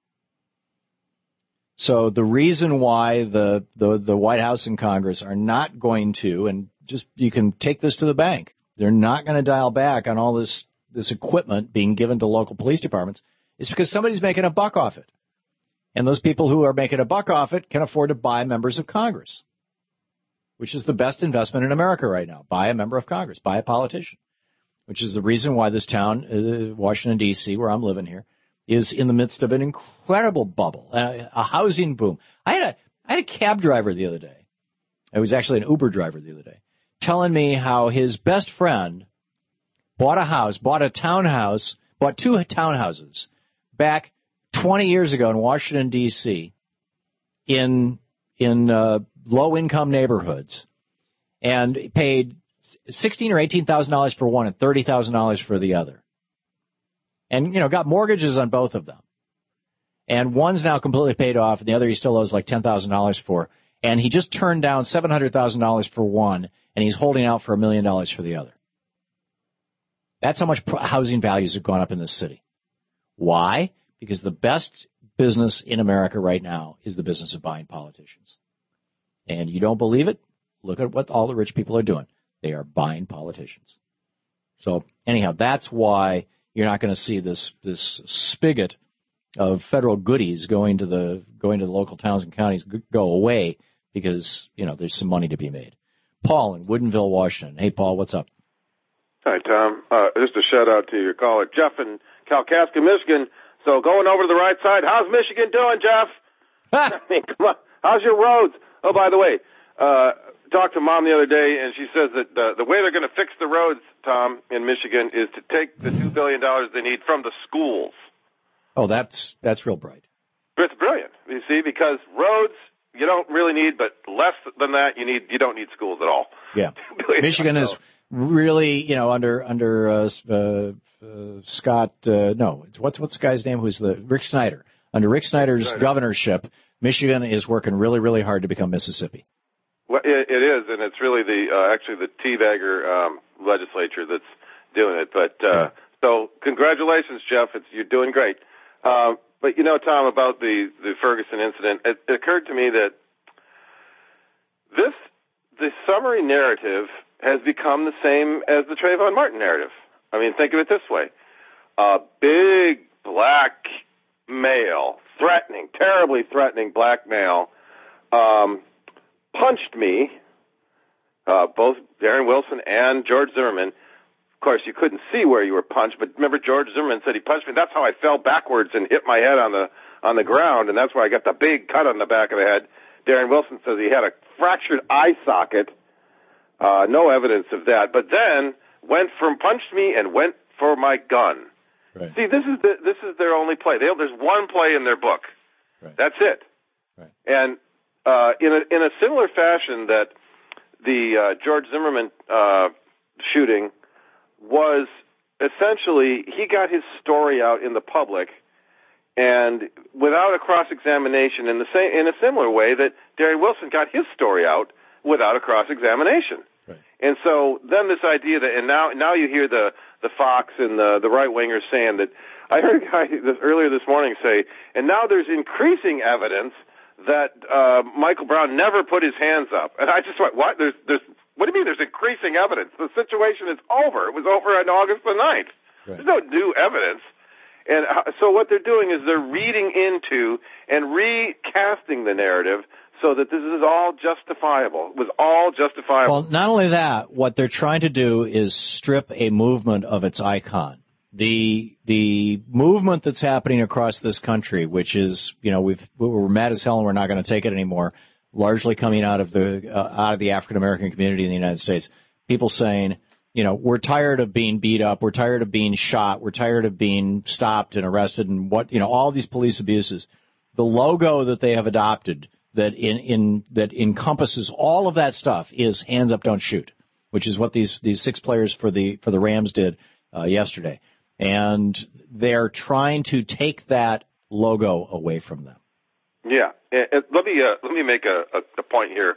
So the reason why the the, the White House and Congress are not going to, and just you can take this to the bank, they're not going to dial back on all this, this equipment being given to local police departments. It's because somebody's making a buck off it. And those people who are making a buck off it can afford to buy members of Congress, which is the best investment in America right now. Buy a member of Congress. Buy a politician, which is the reason why this town, uh, Washington, D C, where I'm living here, is in the midst of an incredible bubble, uh, a housing boom. I had a, I had a cab driver the other day. I was actually an Uber driver the other day, telling me how his best friend bought a house, bought a townhouse, bought two townhouses back twenty years ago in Washington, D C, in in uh, low-income neighborhoods, and paid sixteen thousand dollars or eighteen thousand dollars for one and thirty thousand dollars for the other. And, you know, got mortgages on both of them. And one's now completely paid off, and the other he still owes like ten thousand dollars for. And he just turned down seven hundred thousand dollars for one, and he's holding out for a million dollars for the other. That's how much housing values have gone up in this city. Why? Because the best business in America right now is the business of buying politicians. And you don't believe it? Look at what all the rich people are doing. They are buying politicians. So anyhow, that's why you're not going to see this this spigot of federal goodies going to the going to the local towns and counties go away, because, you know, there's some money to be made. Paul in Woodinville, Washington. Hey, Paul, what's up? Hi, Tom. Uh, just a shout-out to your caller, Jeff in Kalkaska, Michigan. So going over to the right side, how's Michigan doing, Jeff? I mean, come on. How's your roads? Oh, by the way, uh, talked to Mom the other day, and she says that uh, the way they're going to fix the roads, Tom, in Michigan, is to take the two billion dollars they need from the schools. Oh, that's that's real bright. But it's brilliant, you see, because roads you don't really need, but less than that you need. You don't need schools at all. Yeah, Michigan is really, you know, under under uh, uh, uh, Scott, uh, no, what's what's the guy's name? Who's the Rick Snyder? Under Rick Snyder's Snyder. governorship, Michigan is working really, really hard to become Mississippi. Well, it, it is, and it's really the uh, actually the teabagger um, legislature that's doing it. But uh, yeah. So, congratulations, Jeff. It's, you're doing great. Uh, but you know, Tom, about the the Ferguson incident, it, it occurred to me that this the summary narrative has become the same as the Trayvon Martin narrative. I mean, think of it this way: a big black male, threatening, terribly threatening black male, um, punched me, uh, both Darren Wilson and George Zimmerman. Of course, you couldn't see where you were punched, but remember George Zimmerman said he punched me. That's how I fell backwards and hit my head on the on the ground, and that's where I got the big cut on the back of the head. Darren Wilson says he had a fractured eye socket. Uh, no evidence of that. But then went from punched me and went for my gun. Right. See, this is the, this is their only play. They, there's one play in their book. Right. That's it. Right. And uh, in a in a similar fashion that the uh, George Zimmerman uh, shooting was essentially, he got his story out in the public, and without a cross-examination, in the same in a similar way that Darren Wilson got his story out without a cross-examination. Right. And so then this idea that, and now now you hear the the Fox and the the right wingers saying that. I heard a guy this, earlier this morning say, and now there's increasing evidence that uh, Michael Brown never put his hands up. And I just went, what? There's there's what do you mean? There's increasing evidence. The situation is over. It was over on August the ninth. Right. There's no new evidence. And uh, so what they're doing is they're reading into and recasting the narrative so that this is all justifiable. It was all justifiable. Well, not only that, what they're trying to do is strip a movement of its icon. The the movement that's happening across this country, which is, you know, we've we're mad as hell and we're not going to take it anymore, largely coming out of the uh, out of the African American community in the United States. People saying, you know, we're tired of being beat up, we're tired of being shot, we're tired of being stopped and arrested, and what, you know, all these police abuses. The logo that they have adopted that in, in that encompasses all of that stuff is hands up, don't shoot, which is what these these six players for the for the Rams did uh, yesterday. And they're trying to take that logo away from them. Yeah, and, and let me uh, let me make a, a, a point here.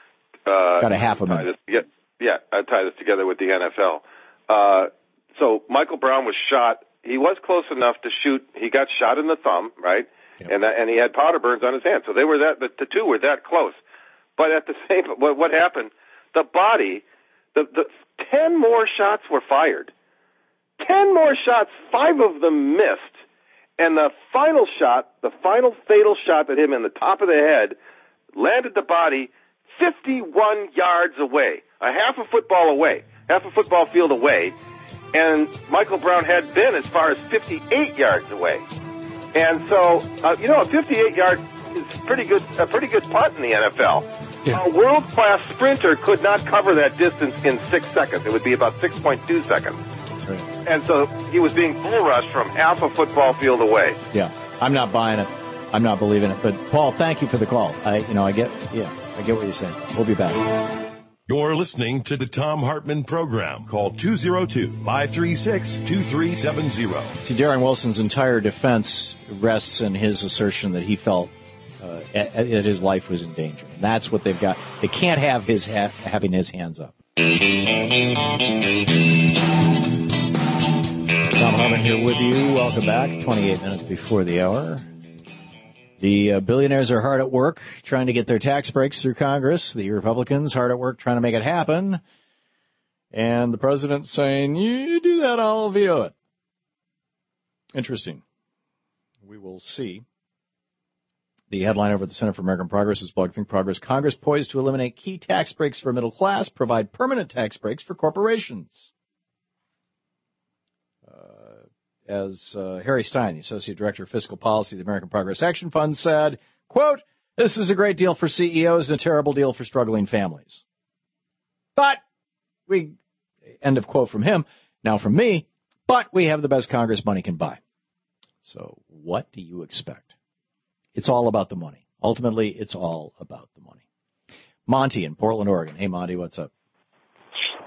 Uh, Got a half a minute. Yeah, yeah, I'll tie this together with the N F L. Uh, so Michael Brown was shot. He was close enough to shoot. He got shot in the thumb, right? Yep. And that, and he had powder burns on his hand. So they were that the, the two were that close. But at the same, what, what happened? The body, the the ten more shots were fired. Ten more shots, five of them missed. And the final shot, the final fatal shot that hit him in the top of the head, landed the body fifty-one yards away, a half a football away, half a football field away. And Michael Brown had been as far as fifty-eight yards away. And so, uh, you know, a fifty-eight yard is pretty good, a pretty good punt in the N F L. Yeah. A world-class sprinter could not cover that distance in six seconds. It would be about six point two seconds. Right. And so he was being bull rushed from half a football field away. Yeah, I'm not buying it. I'm not believing it. But Paul, thank you for the call. I, you know, I get, yeah, I get what you're saying. We'll be back. You're listening to the Thom Hartmann Program. Call two oh two, five three six, two three seven zero. See, Darren Wilson's entire defense rests in his assertion that he felt uh, that his life was in danger. And that's what they've got. They can't have his ha- having his hands up. Thom Hartmann here with you. Welcome back. twenty-eight minutes before the hour. The uh, billionaires are hard at work trying to get their tax breaks through Congress. The Republicans hard at work trying to make it happen. And the president's saying, you do that, I'll veto it. Interesting. We will see. The headline over at the Center for American Progress is Blog Think Progress. Congress poised to eliminate key tax breaks for middle class, provide permanent tax breaks for corporations. Uh, as uh, Harry Stein, the Associate Director of Fiscal Policy of the American Progress Action Fund, said, quote, this is a great deal for C E Os and a terrible deal for struggling families. But we, end of quote from him, now from me, but we have the best Congress money can buy. So what do you expect? It's all about the money. Ultimately, it's all about the money. Monty in Portland, Oregon. Hey, Monty, what's up?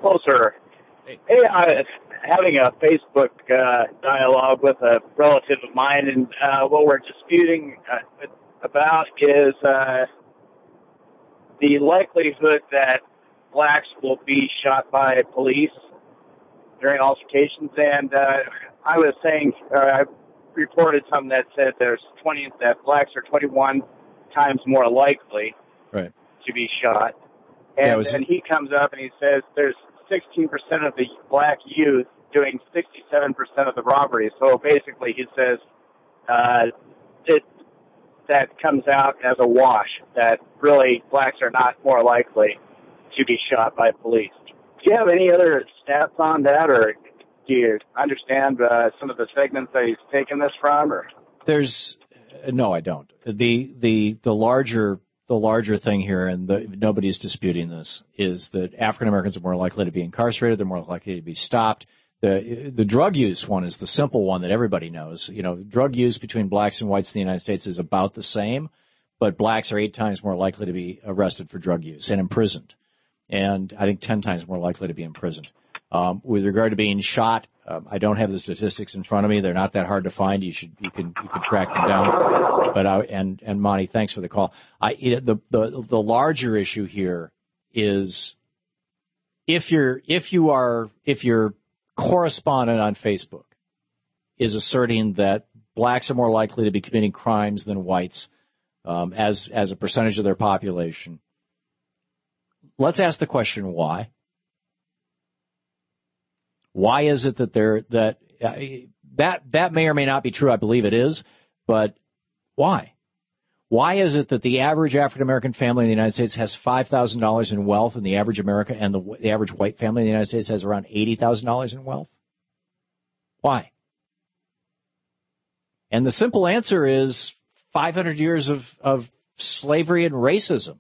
Hello, sir. Hey, I was having a Facebook uh, dialogue with a relative of mine, and uh, what we're disputing uh, about is uh, the likelihood that blacks will be shot by police during altercations. And uh, I was saying, uh, I reported something that said there's twenty that blacks are twenty-one times more likely right. to be shot. And yeah, was... then he comes up and he says there's sixteen percent of the black youth doing sixty-seven percent of the robberies. So basically he says uh, it, that comes out as a wash, that really blacks are not more likely to be shot by police. Do you have any other stats on that, or do you understand uh, some of the segments that he's taken this from? Or There's no, I don't. The the the larger the larger thing here, and the, nobody's disputing this, is that African Americans are more likely to be incarcerated. They're more likely to be stopped. The the drug use one is the simple one that everybody knows. You know, drug use between blacks and whites in the United States is about the same, but blacks are eight times more likely to be arrested for drug use and imprisoned, and I think ten times more likely to be imprisoned. Um, with regard to being shot, um, I don't have the statistics in front of me. They're not that hard to find. You should you can you can track them down. But I, and and Monty, thanks for the call. I the the the larger issue here is if you're if you are if your correspondent on Facebook is asserting that blacks are more likely to be committing crimes than whites um, as as a percentage of their population, let's ask the question why. Why is it that they're that uh, that that may or may not be true? I believe it is, but why? Why is it that the average African American family in the United States has five thousand dollars in wealth, and the average American and the, the average white family in the United States has around eighty thousand dollars in wealth? Why? And the simple answer is five hundred years of, of slavery and racism.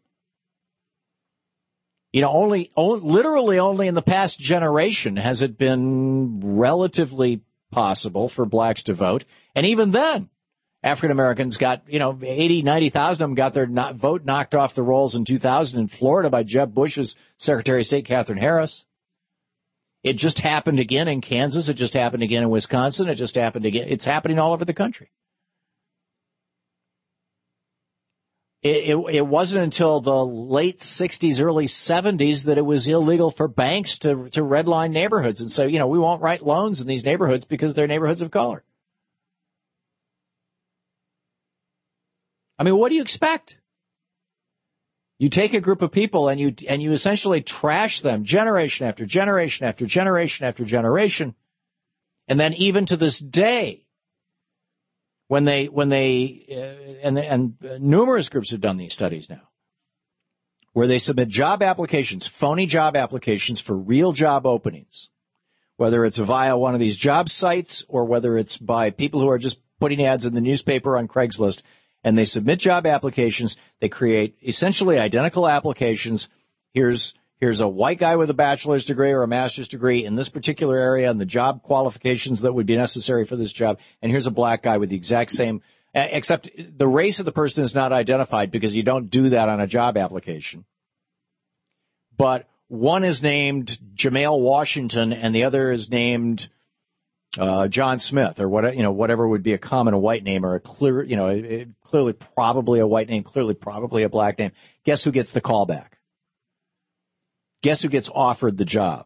You know, only, only, literally only in the past generation has it been relatively possible for blacks to vote. And even then, African Americans got, you know, eighty, ninety thousand of them got their not, vote knocked off the rolls in two thousand in Florida by Jeb Bush's Secretary of State, Katherine Harris. It just happened again in Kansas. It just happened again in Wisconsin. It just happened again. It's happening all over the country. It, it, it wasn't until the late sixties, early seventies that it was illegal for banks to, to redline neighborhoods and say, you know, we won't write loans in these neighborhoods because they're neighborhoods of color. I mean, what do you expect? You take a group of people and you and you essentially trash them generation after generation after generation after generation, and then even to this day, when they when they uh, and and numerous groups have done these studies now, where they submit job applications, phony job applications for real job openings, whether it's via one of these job sites or whether it's by people who are just putting ads in the newspaper on Craigslist. And they submit job applications. They create essentially identical applications. Here's here's a white guy with a bachelor's degree or a master's degree in this particular area and the job qualifications that would be necessary for this job. And here's a black guy with the exact same, except the race of the person is not identified because you don't do that on a job application. But one is named Jamel Washington and the other is named Uh, John Smith, or what, you know, whatever would be a common white name, or a clear, you know, it, it, clearly probably a white name, clearly probably a black name. Guess who gets the call back? Guess who gets offered the job?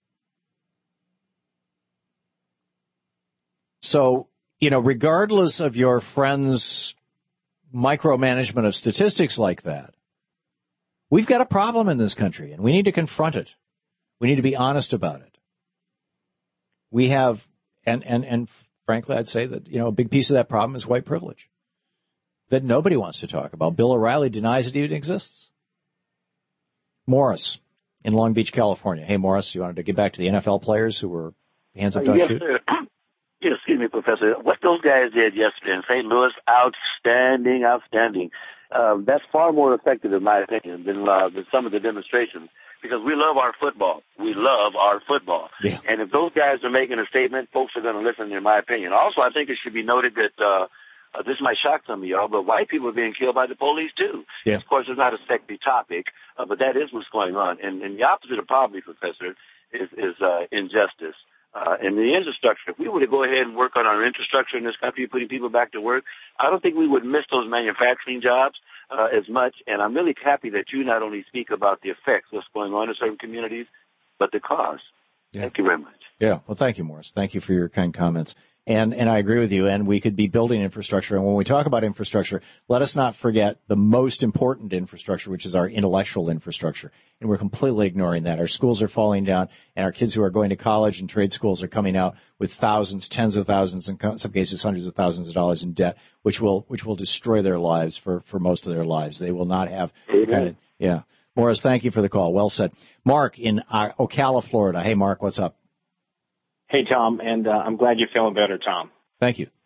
So, you know, regardless of your friend's micromanagement of statistics like that, we've got a problem in this country, and we need to confront it. We need to be honest about it. We have And, and, and frankly, I'd say that, you know, a big piece of that problem is white privilege that nobody wants to talk about. Bill O'Reilly denies it even exists. Morris in Long Beach, California. Hey, Morris, you wanted to get back to the N F L players who were hands up, don't yes, shoot? Sir. Yes, excuse me, Professor. What those guys did yesterday in Saint Louis, outstanding, outstanding. Um, that's far more effective, in my opinion, than, uh, than some of the demonstrations. Because we love our football. We love our football. Yeah. And if those guys are making a statement, folks are going to listen, in my opinion. Also, I think it should be noted that uh, uh, this might shock some of y'all, but white people are being killed by the police, too. Yeah. Of course, it's not a sexy topic, uh, but that is what's going on. And, and the opposite of poverty, Professor, is, is uh, injustice. Uh, and the infrastructure, if we were to go ahead and work on our infrastructure in this country, putting people back to work, I don't think we would miss those manufacturing jobs uh, as much. And I'm really happy that you not only speak about the effects, what's going on in certain communities, but the cause. Yeah. Thank you very much. Yeah. Well, thank you, Morris. Thank you for your kind comments. And and I agree with you, and we could be building infrastructure. And when we talk about infrastructure, let us not forget the most important infrastructure, which is our intellectual infrastructure. And we're completely ignoring that. Our schools are falling down, and our kids who are going to college and trade schools are coming out with thousands, tens of thousands, in some cases hundreds of thousands of dollars in debt, which will which will destroy their lives for, for most of their lives. They will not have the kind of, yeah. Morris, thank you for the call. Well said. Mark in uh, Ocala, Florida. Hey, Mark, what's up? Hey, Tom, and uh, I'm glad you're feeling better, Tom. Thank you.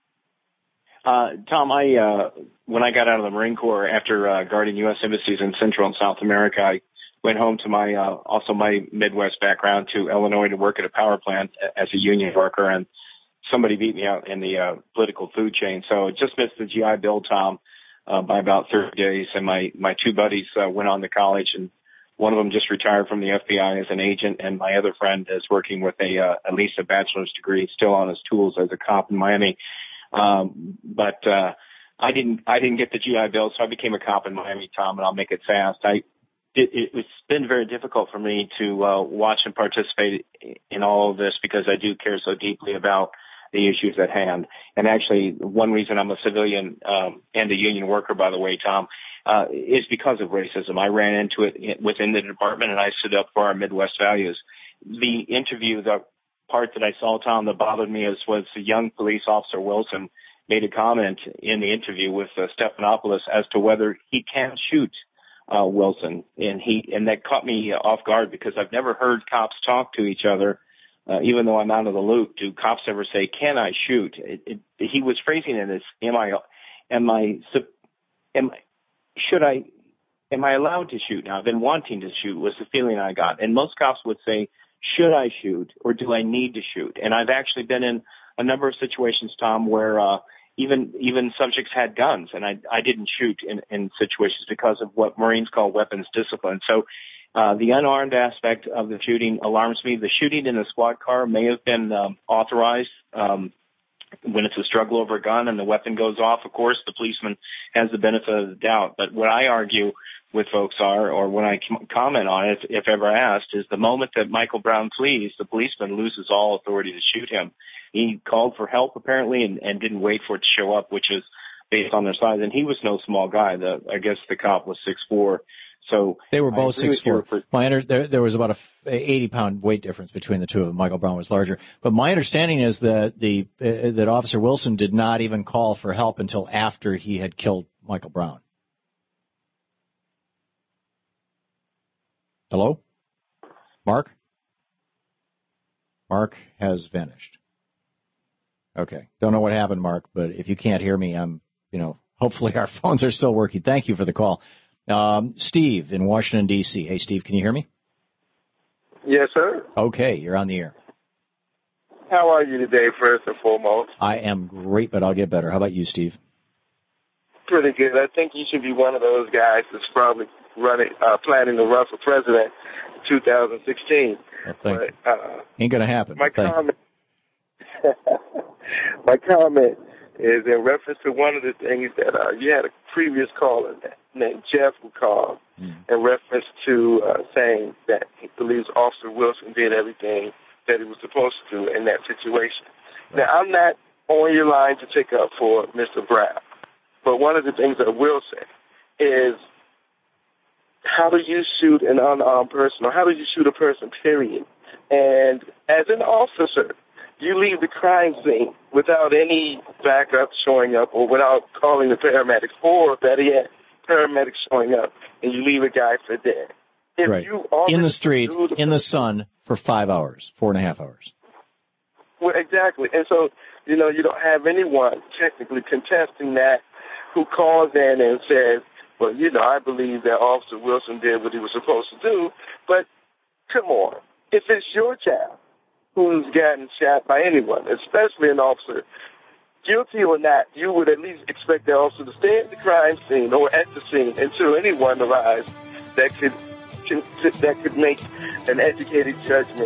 Uh, Tom, I uh, when I got out of the Marine Corps after uh, guarding U S embassies in Central and South America, I went home to my uh, also my Midwest background to Illinois to work at a power plant as a union worker, and somebody beat me out in the uh, political food chain. So I just missed the G I Bill, Tom, uh, by about thirty days, and my, my two buddies uh, went on to college, and one of them just retired from the F B I as an agent, and my other friend is working with a uh, at least a bachelor's degree, still on his tools as a cop in Miami. Um, but uh, I didn't I didn't get the G I Bill, so I became a cop in Miami, Tom, and I'll make it fast. I it, it's been very difficult for me to uh, watch and participate in all of this because I do care so deeply about the issues at hand. And actually, one reason I'm a civilian um, and a union worker, by the way, Tom, Uh, is because of racism. I ran into it within the department, and I stood up for our Midwest values. The interview, the part that I saw, Tom, that bothered me is was the young police officer Wilson made a comment in the interview with uh, Stephanopoulos as to whether he can shoot uh, Wilson, and he and that caught me off guard because I've never heard cops talk to each other. Uh, even though I'm out of the loop, do cops ever say, "Can I shoot?" It, it, he was phrasing it as, "Am I? Am I? Am I?" Should I, am I allowed to shoot now? I've been wanting to shoot was the feeling I got. And most cops would say, should I shoot or do I need to shoot? And I've actually been in a number of situations, Tom, where uh, even even subjects had guns, and I, I didn't shoot in, in situations because of what Marines call weapons discipline. So uh, the unarmed aspect of the shooting alarms me. The shooting in the squad car may have been um, authorized um when it's a struggle over a gun and the weapon goes off. Of course, the policeman has the benefit of the doubt. But what I argue with folks are, or when I comment on it, if ever asked, is the moment that Michael Brown flees, the policeman loses all authority to shoot him. He called for help, apparently, and, and didn't wait for it to show up, which is based on their size. And he was no small guy. The, I guess the cop was six foot four. So they were both six foot four. My under, there, there was about a eighty pound weight difference between the two of them. Michael Brown was larger. But my understanding is that the uh, that Officer Wilson did not even call for help until after he had killed Michael Brown. Hello? Mark? Mark has vanished. Okay. Don't know what happened, Mark, but if you can't hear me, I'm, you know, hopefully our phones are still working. Thank you for the call. Um, Steve in Washington, D C Hey, Steve, can you hear me? Yes, sir. Okay, you're on the air. How are you today, first and foremost? I am great, but I'll get better. How about you, Steve? Pretty good. I think you should be one of those guys that's probably running, uh, planning to run for president in two thousand sixteen. Well, thank but, uh, Ain't going to happen. My comment, my comment is in reference to one of the things that uh, you had a previous caller named Jeff who called mm. in reference to uh, saying that he believes Officer Wilson did everything that he was supposed to do in that situation. Right. Now, I'm not on your line to pick up for Mister Brown, but one of the things I will say is how do you shoot an unarmed person, or how do you shoot a person, period? And as an officer, you leave the crime scene without any backup showing up or without calling the paramedics, or better yet, paramedics showing up, and you leave a guy for dead. If right. you in the street, the in the sun, for five hours, four and a half hours. Well, exactly. And so, you know, you don't have anyone technically contesting that who calls in and says, well, you know, I believe that Officer Wilson did what he was supposed to do. But come on, if it's your child who's gotten shot by anyone, especially an officer, guilty or not, you would at least expect the officer to stay at the crime scene or at the scene until anyone arrives that could that could make an educated judgment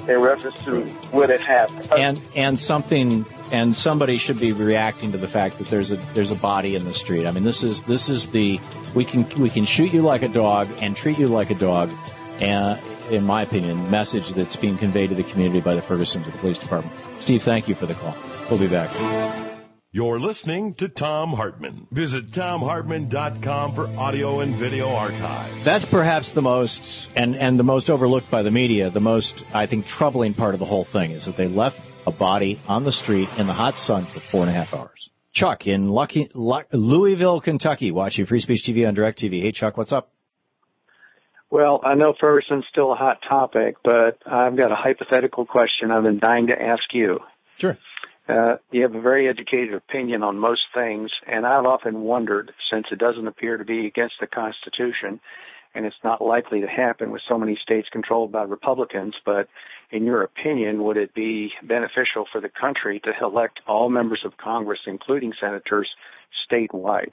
in reference to what had happened. And and something and somebody should be reacting to the fact that there's a there's a body in the street. I mean, this is this is the we can we can shoot you like a dog and treat you like a dog, and in my opinion, message that's being conveyed to the community by the Ferguson to the police department. Steve, thank you for the call. We'll be back. You're listening to Thom Hartmann. Visit Thom Hartmann dot com for audio and video archive. That's perhaps the most, and, and the most overlooked by the media, the most, I think, troubling part of the whole thing is that they left a body on the street in the hot sun for four and a half hours. Chuck in Lucky, Lu- Louisville, Kentucky, watching Free Speech T V on DirecTV. Hey, Chuck, what's up? Well, I know Ferguson's still a hot topic, but I've got a hypothetical question I've been dying to ask you. Sure. Uh, you have a very educated opinion on most things, and I've often wondered, since it doesn't appear to be against the Constitution, and it's not likely to happen with so many states controlled by Republicans, but in your opinion, would it be beneficial for the country to elect all members of Congress, including senators, statewide?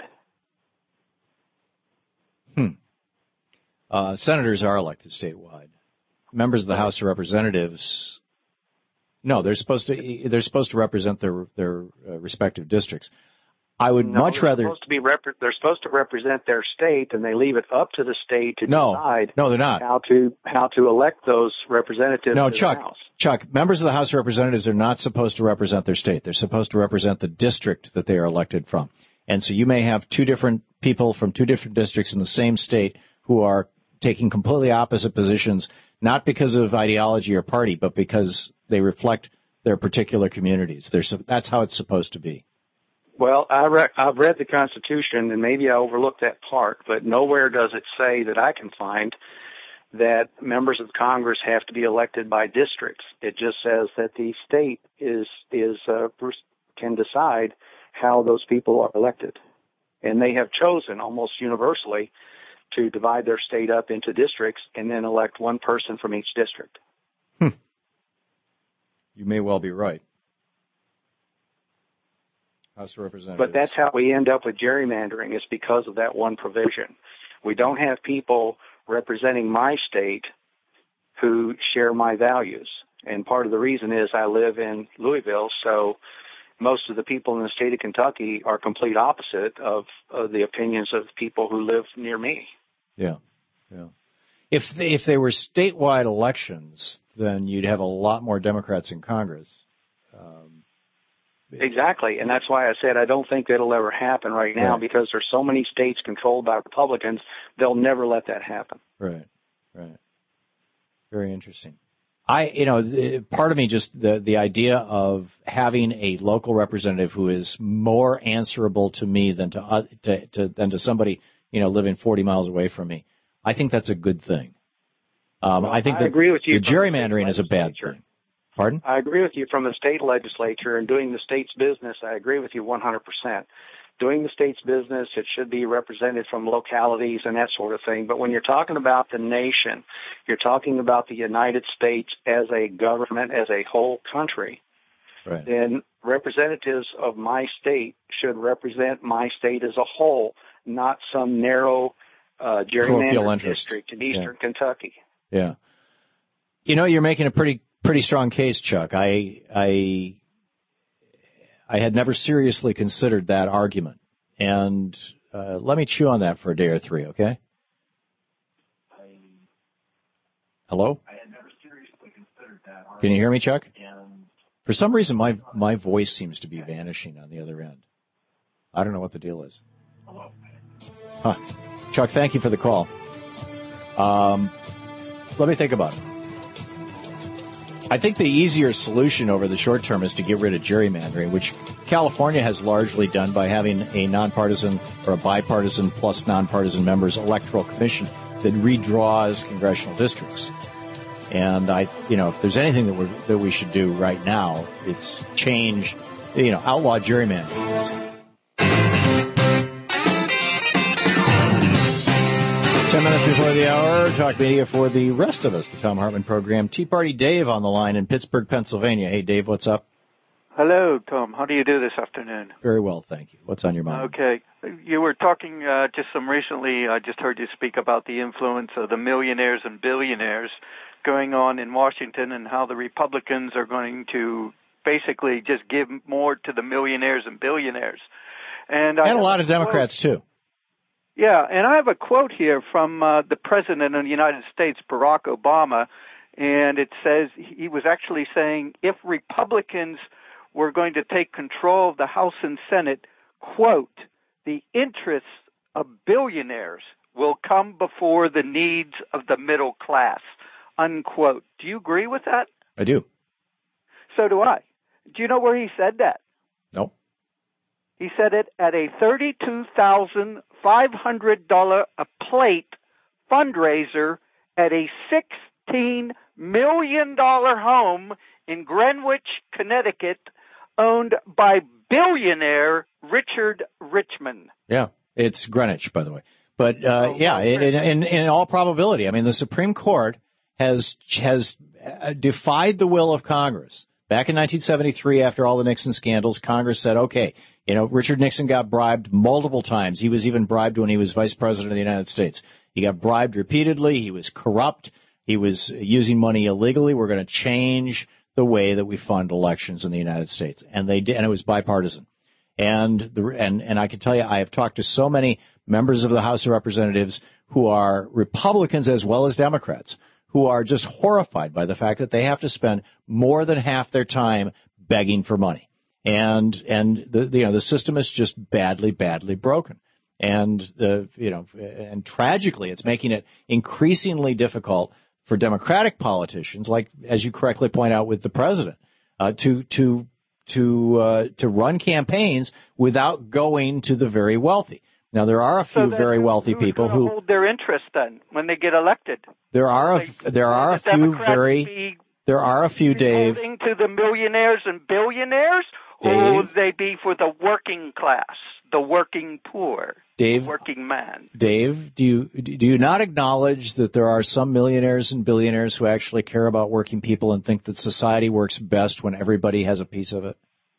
Hmm. Uh, senators are elected statewide. Members of the House of Representatives... No, they're supposed to. They're supposed to represent their their uh, respective districts. I would no, much they're rather. Supposed to be rep- they're supposed to represent their state, and they leave it up to the state to no, decide. No, they're not. How to how to elect those representatives. No, to Chuck. the House. Chuck. Members of the House of Representatives are not supposed to represent their state. They're supposed to represent the district that they are elected from. And so you may have two different people from two different districts in the same state who are taking completely opposite positions, not because of ideology or party, but because they reflect their particular communities. They're, that's how it's supposed to be. Well, I re- I've read the Constitution, and maybe I overlooked that part, but nowhere does it say that I can find that members of Congress have to be elected by districts. It just says that the state is is uh, can decide how those people are elected. And they have chosen almost universally to divide their state up into districts and then elect one person from each district. Hmm. You may well be right. House of Representatives. But that's how we end up with gerrymandering, is because of that one provision. We don't have people representing my state who share my values. And part of the reason is I live in Louisville, so most of the people in the state of Kentucky are complete opposite of, of the opinions of people who live near me. Yeah, yeah. If they, if they were statewide elections, then you'd have a lot more Democrats in Congress. Um, exactly, and that's why I said I don't think that'll ever happen right now, right. because there's so many states controlled by Republicans, they'll never let that happen. Right, right. Very interesting. I, you know, part of me just the the idea of having a local representative who is more answerable to me than to, uh, to, to than to somebody, you know, living forty miles away from me. I think that's a good thing. Um, well, I think I that agree with you the gerrymandering is a bad thing. Pardon? I agree with you from the state legislature and doing the state's business. I agree with you one hundred percent. Doing the state's business, it should be represented from localities and that sort of thing. But when you're talking about the nation, you're talking about the United States as a government, as a whole country, right. Then representatives of my state should represent my state as a whole, not some narrow uh, gerrymandered district in eastern yeah. Kentucky. Yeah. You know, you're making a pretty pretty strong case, Chuck. I I I had never seriously considered that argument. And uh, let me chew on that for a day or three, okay? Hello? I had never seriously considered that argument. Can you hear me, Chuck? And for some reason, my my voice seems to be vanishing on the other end. I don't know what the deal is. Hello. Huh. Chuck, thank you for the call. Um, let me think about it. I think the easier solution over the short term is to get rid of gerrymandering, which California has largely done by having a nonpartisan or a bipartisan plus nonpartisan members electoral commission that redraws congressional districts. And I, you know, if there's anything that we that we should do right now, it's change, you know, outlaw gerrymandering. Ten minutes before the hour, talk media for the rest of us, the Thom Hartmann program. Tea Party Dave on the line in Pittsburgh, Pennsylvania. Hey, Dave, what's up? Hello, Tom. How do you do this afternoon? Very well, thank you. What's on your mind? Okay. You were talking uh, just some recently, I just heard you speak about the influence of the millionaires and billionaires going on in Washington and how the Republicans are going to basically just give more to the millionaires and billionaires. And, I and a lot of quote, Democrats, too. Yeah, and I have a quote here from uh, the President of the United States, Barack Obama, and it says he was actually saying if Republicans were going to take control of the House and Senate, quote, the interests of billionaires will come before the needs of the middle class, unquote. Do you agree with that? I do. So do I. Do you know where he said that? Nope. He said it at a thirty-two thousand five hundred dollars a plate fundraiser at a sixteen million dollars home in Greenwich, Connecticut, owned by billionaire Richard Richmond. Yeah, it's Greenwich, by the way. But, uh, yeah, in, in, in all probability, I mean, the Supreme Court has has defied the will of Congress. Back in nineteen seventy-three, after all the Nixon scandals, Congress said, okay, you know, Richard Nixon got bribed multiple times. He was even bribed when he was vice president of the United States. He got bribed repeatedly. He was corrupt. He was using money illegally. We're going to change the way that we fund elections in the United States. And they did, and it was bipartisan. And the, and, and I can tell you, I have talked to so many members of the House of Representatives who are Republicans as well as Democrats, who are just horrified by the fact that they have to spend more than half their time begging for money. And, and the, you know, the system is just badly, badly broken. And the, you know, and tragically, it's making it increasingly difficult for Democratic politicians, like, as you correctly point out with the president, uh, to, to, to, uh, to run campaigns without going to the very wealthy. Now, there are a few so very wealthy people who hold their interest then when they get elected. There are a, there are a few very there are a few Dave holding to the millionaires and billionaires, Dave, or would they be for the working class, the working poor, Dave, the working man? Dave, do you do you not acknowledge that there are some millionaires and billionaires who actually care about working people and think that society works best when everybody has a piece of it?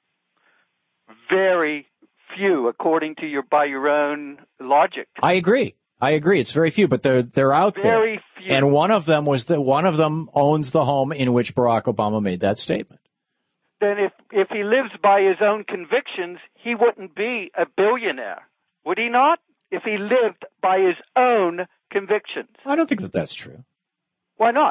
Very few, according to your by your own logic. I agree. I agree. It's very few, but they're they're out very there. Very few. And one of them was that one of them owns the home in which Barack Obama made that statement. Then if if he lives by his own convictions, he wouldn't be a billionaire, would he not? If he lived by his own convictions. I don't think that that's true. Why not?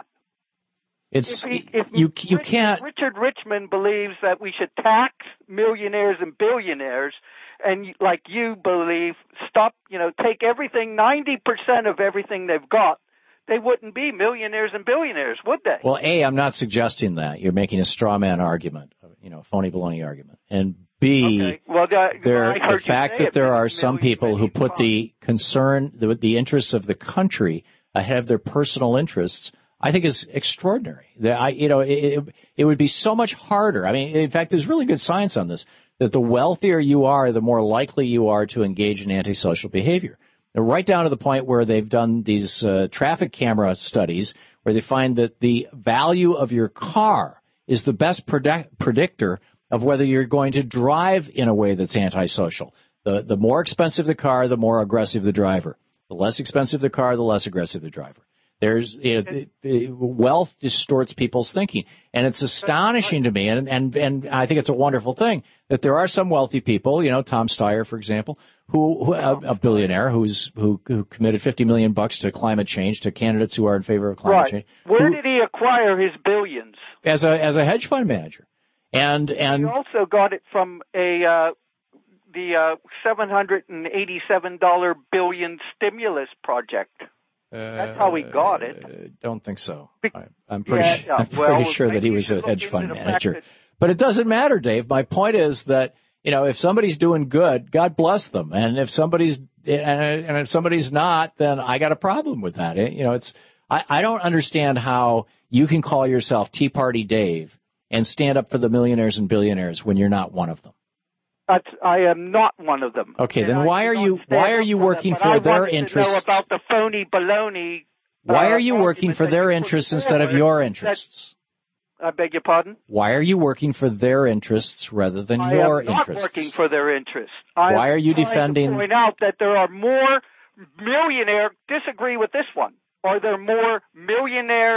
It's if he, if you you Richard, can't. Richard Richmond believes that we should tax millionaires and billionaires, and like you believe, stop, you know, take everything, ninety percent of everything they've got, they wouldn't be millionaires and billionaires, would they? Well, A, I'm not suggesting that. You're making a straw man argument, you know, phony baloney argument. And B, okay. well, the, there, well, the fact that there are some people who put the concern, the, the interests of the country ahead of their personal interests, I think is extraordinary. That I, you know, it, it would be so much harder. I mean, in fact, there's really good science on this, that the wealthier you are, the more likely you are to engage in antisocial behavior. Right down to the point where they've done these uh, traffic camera studies where they find that the value of your car is the best predict- predictor of whether you're going to drive in a way that's antisocial. The, the more expensive the car, the more aggressive the driver. The less expensive the car, the less aggressive the driver. There's, you know, the, the wealth distorts people's thinking. And it's astonishing to me, and, and, and I think it's a wonderful thing, that there are some wealthy people, you know, Tom Steyer, for example, who, who a, a billionaire who's who, who committed fifty million bucks to climate change, to candidates who are in favor of climate right. change. Where who, did he acquire his billions? As a as a hedge fund manager. And and he also got it from a uh, the uh, seven hundred eighty-seven dollars billion stimulus project. That's how he got it. Uh, don't think so. I, I'm pretty, yeah, yeah. I'm pretty well, sure that he was a hedge fund manager. That... But it doesn't matter, Dave. My point is that, you know, if somebody's doing good, God bless them. And if somebody's and if somebody's not, then I got a problem with that. You know, it's I, I don't understand how you can call yourself Tea Party Dave and stand up for the millionaires and billionaires when you're not one of them. That's, I am not one of them. Okay, and then why are you why are you working them, for their I interests? To know about the phony baloney. Why uh, are you working for their interests instead of your interests? That, I beg your pardon? Why are you working for their interests rather than I your am not interests? working for their interests. I Why are you trying defending? To point out that there are more millionaire. Disagree with this one. Are there more millionaire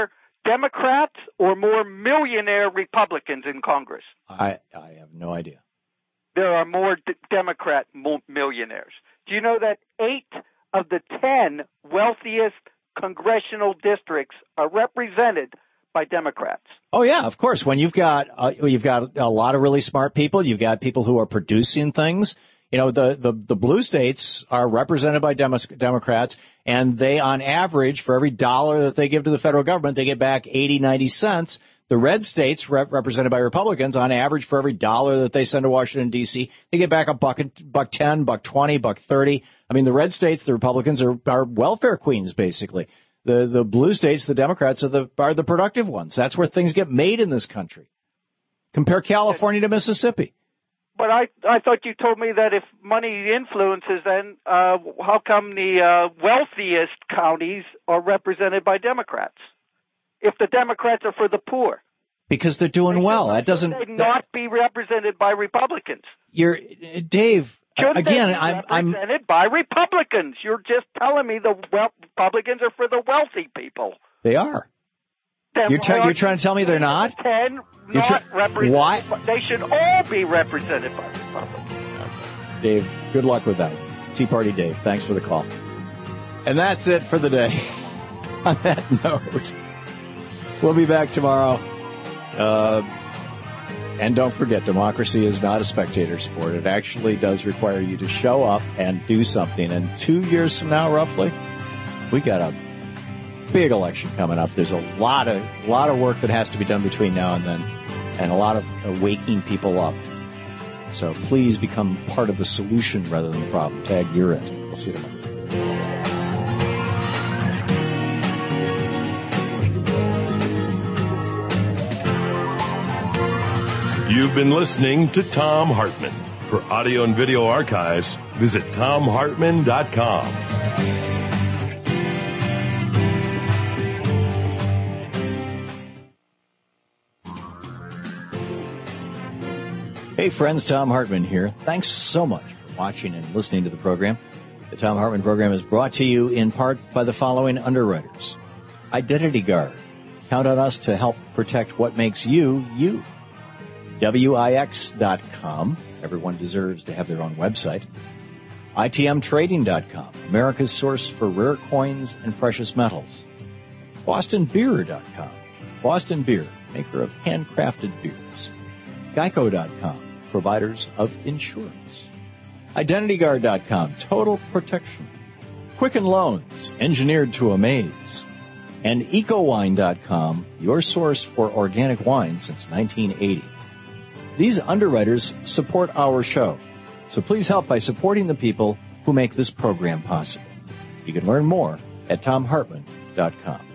Democrats or more millionaire Republicans in Congress? I I have no idea. There are more d- Democrat mo- millionaires. Do you know that eight of the ten wealthiest congressional districts are represented by Democrats? Oh yeah, of course. When you've got uh, you've got a lot of really smart people, you've got people who are producing things. You know, the the, the blue states are represented by Demo- Democrats, and they, on average, for every dollar that they give to the federal government, they get back eighty, ninety cents. The red states, rep- represented by Republicans, on average, for every dollar that they send to Washington, D C, they get back a buck, buck ten, buck twenty, buck thirty. I mean, the red states, the Republicans, are, are welfare queens, basically. The the blue states, the Democrats, are the are the productive ones. That's where things get made in this country. Compare California to Mississippi. But I I thought you told me that if money influences, then uh, how come the uh, wealthiest counties are represented by Democrats? If the Democrats are for the poor, because they're doing they well. That doesn't they not be represented by Republicans. You're Dave. Shouldn't again, they be I'm represented I'm, by Republicans. You're just telling me the well, Republicans are for the wealthy people. They are. Then you're, tra- you're trying to tell me they're not? Ten not tra- represented. Why? They should all be represented by Republicans. Dave, good luck with that. Tea Party Dave, thanks for the call. And that's it for the day. On that note, we'll be back tomorrow. Uh, and don't forget, democracy is not a spectator sport. It actually does require you to show up and do something. And two years from now, roughly, we got a big election coming up. There's a lot of lot of work that has to be done between now and then, and a lot of uh, waking people up. So please become part of the solution rather than the problem. Tag, you're it. We'll see you tomorrow. You've been listening to Thom Hartmann. For audio and video archives, visit thom hartmann dot com. Hey friends, Thom Hartmann here. Thanks so much for watching and listening to the program. The Thom Hartmann program is brought to you in part by the following underwriters. Identity Guard. Count on us to help protect what makes you, you. Wix dot com. Everyone deserves to have their own website. I T M Trading dot com. America's source for rare coins and precious metals. Boston Beer dot com. Boston Beer, maker of handcrafted beers. Geico dot com. Providers of insurance. Identity Guard dot com. Total protection. Quicken Loans. Engineered to amaze. And Eco Wine dot com. Your source for organic wine since nineteen eighty. These underwriters support our show, so please help by supporting the people who make this program possible. You can learn more at thom hartmann dot com.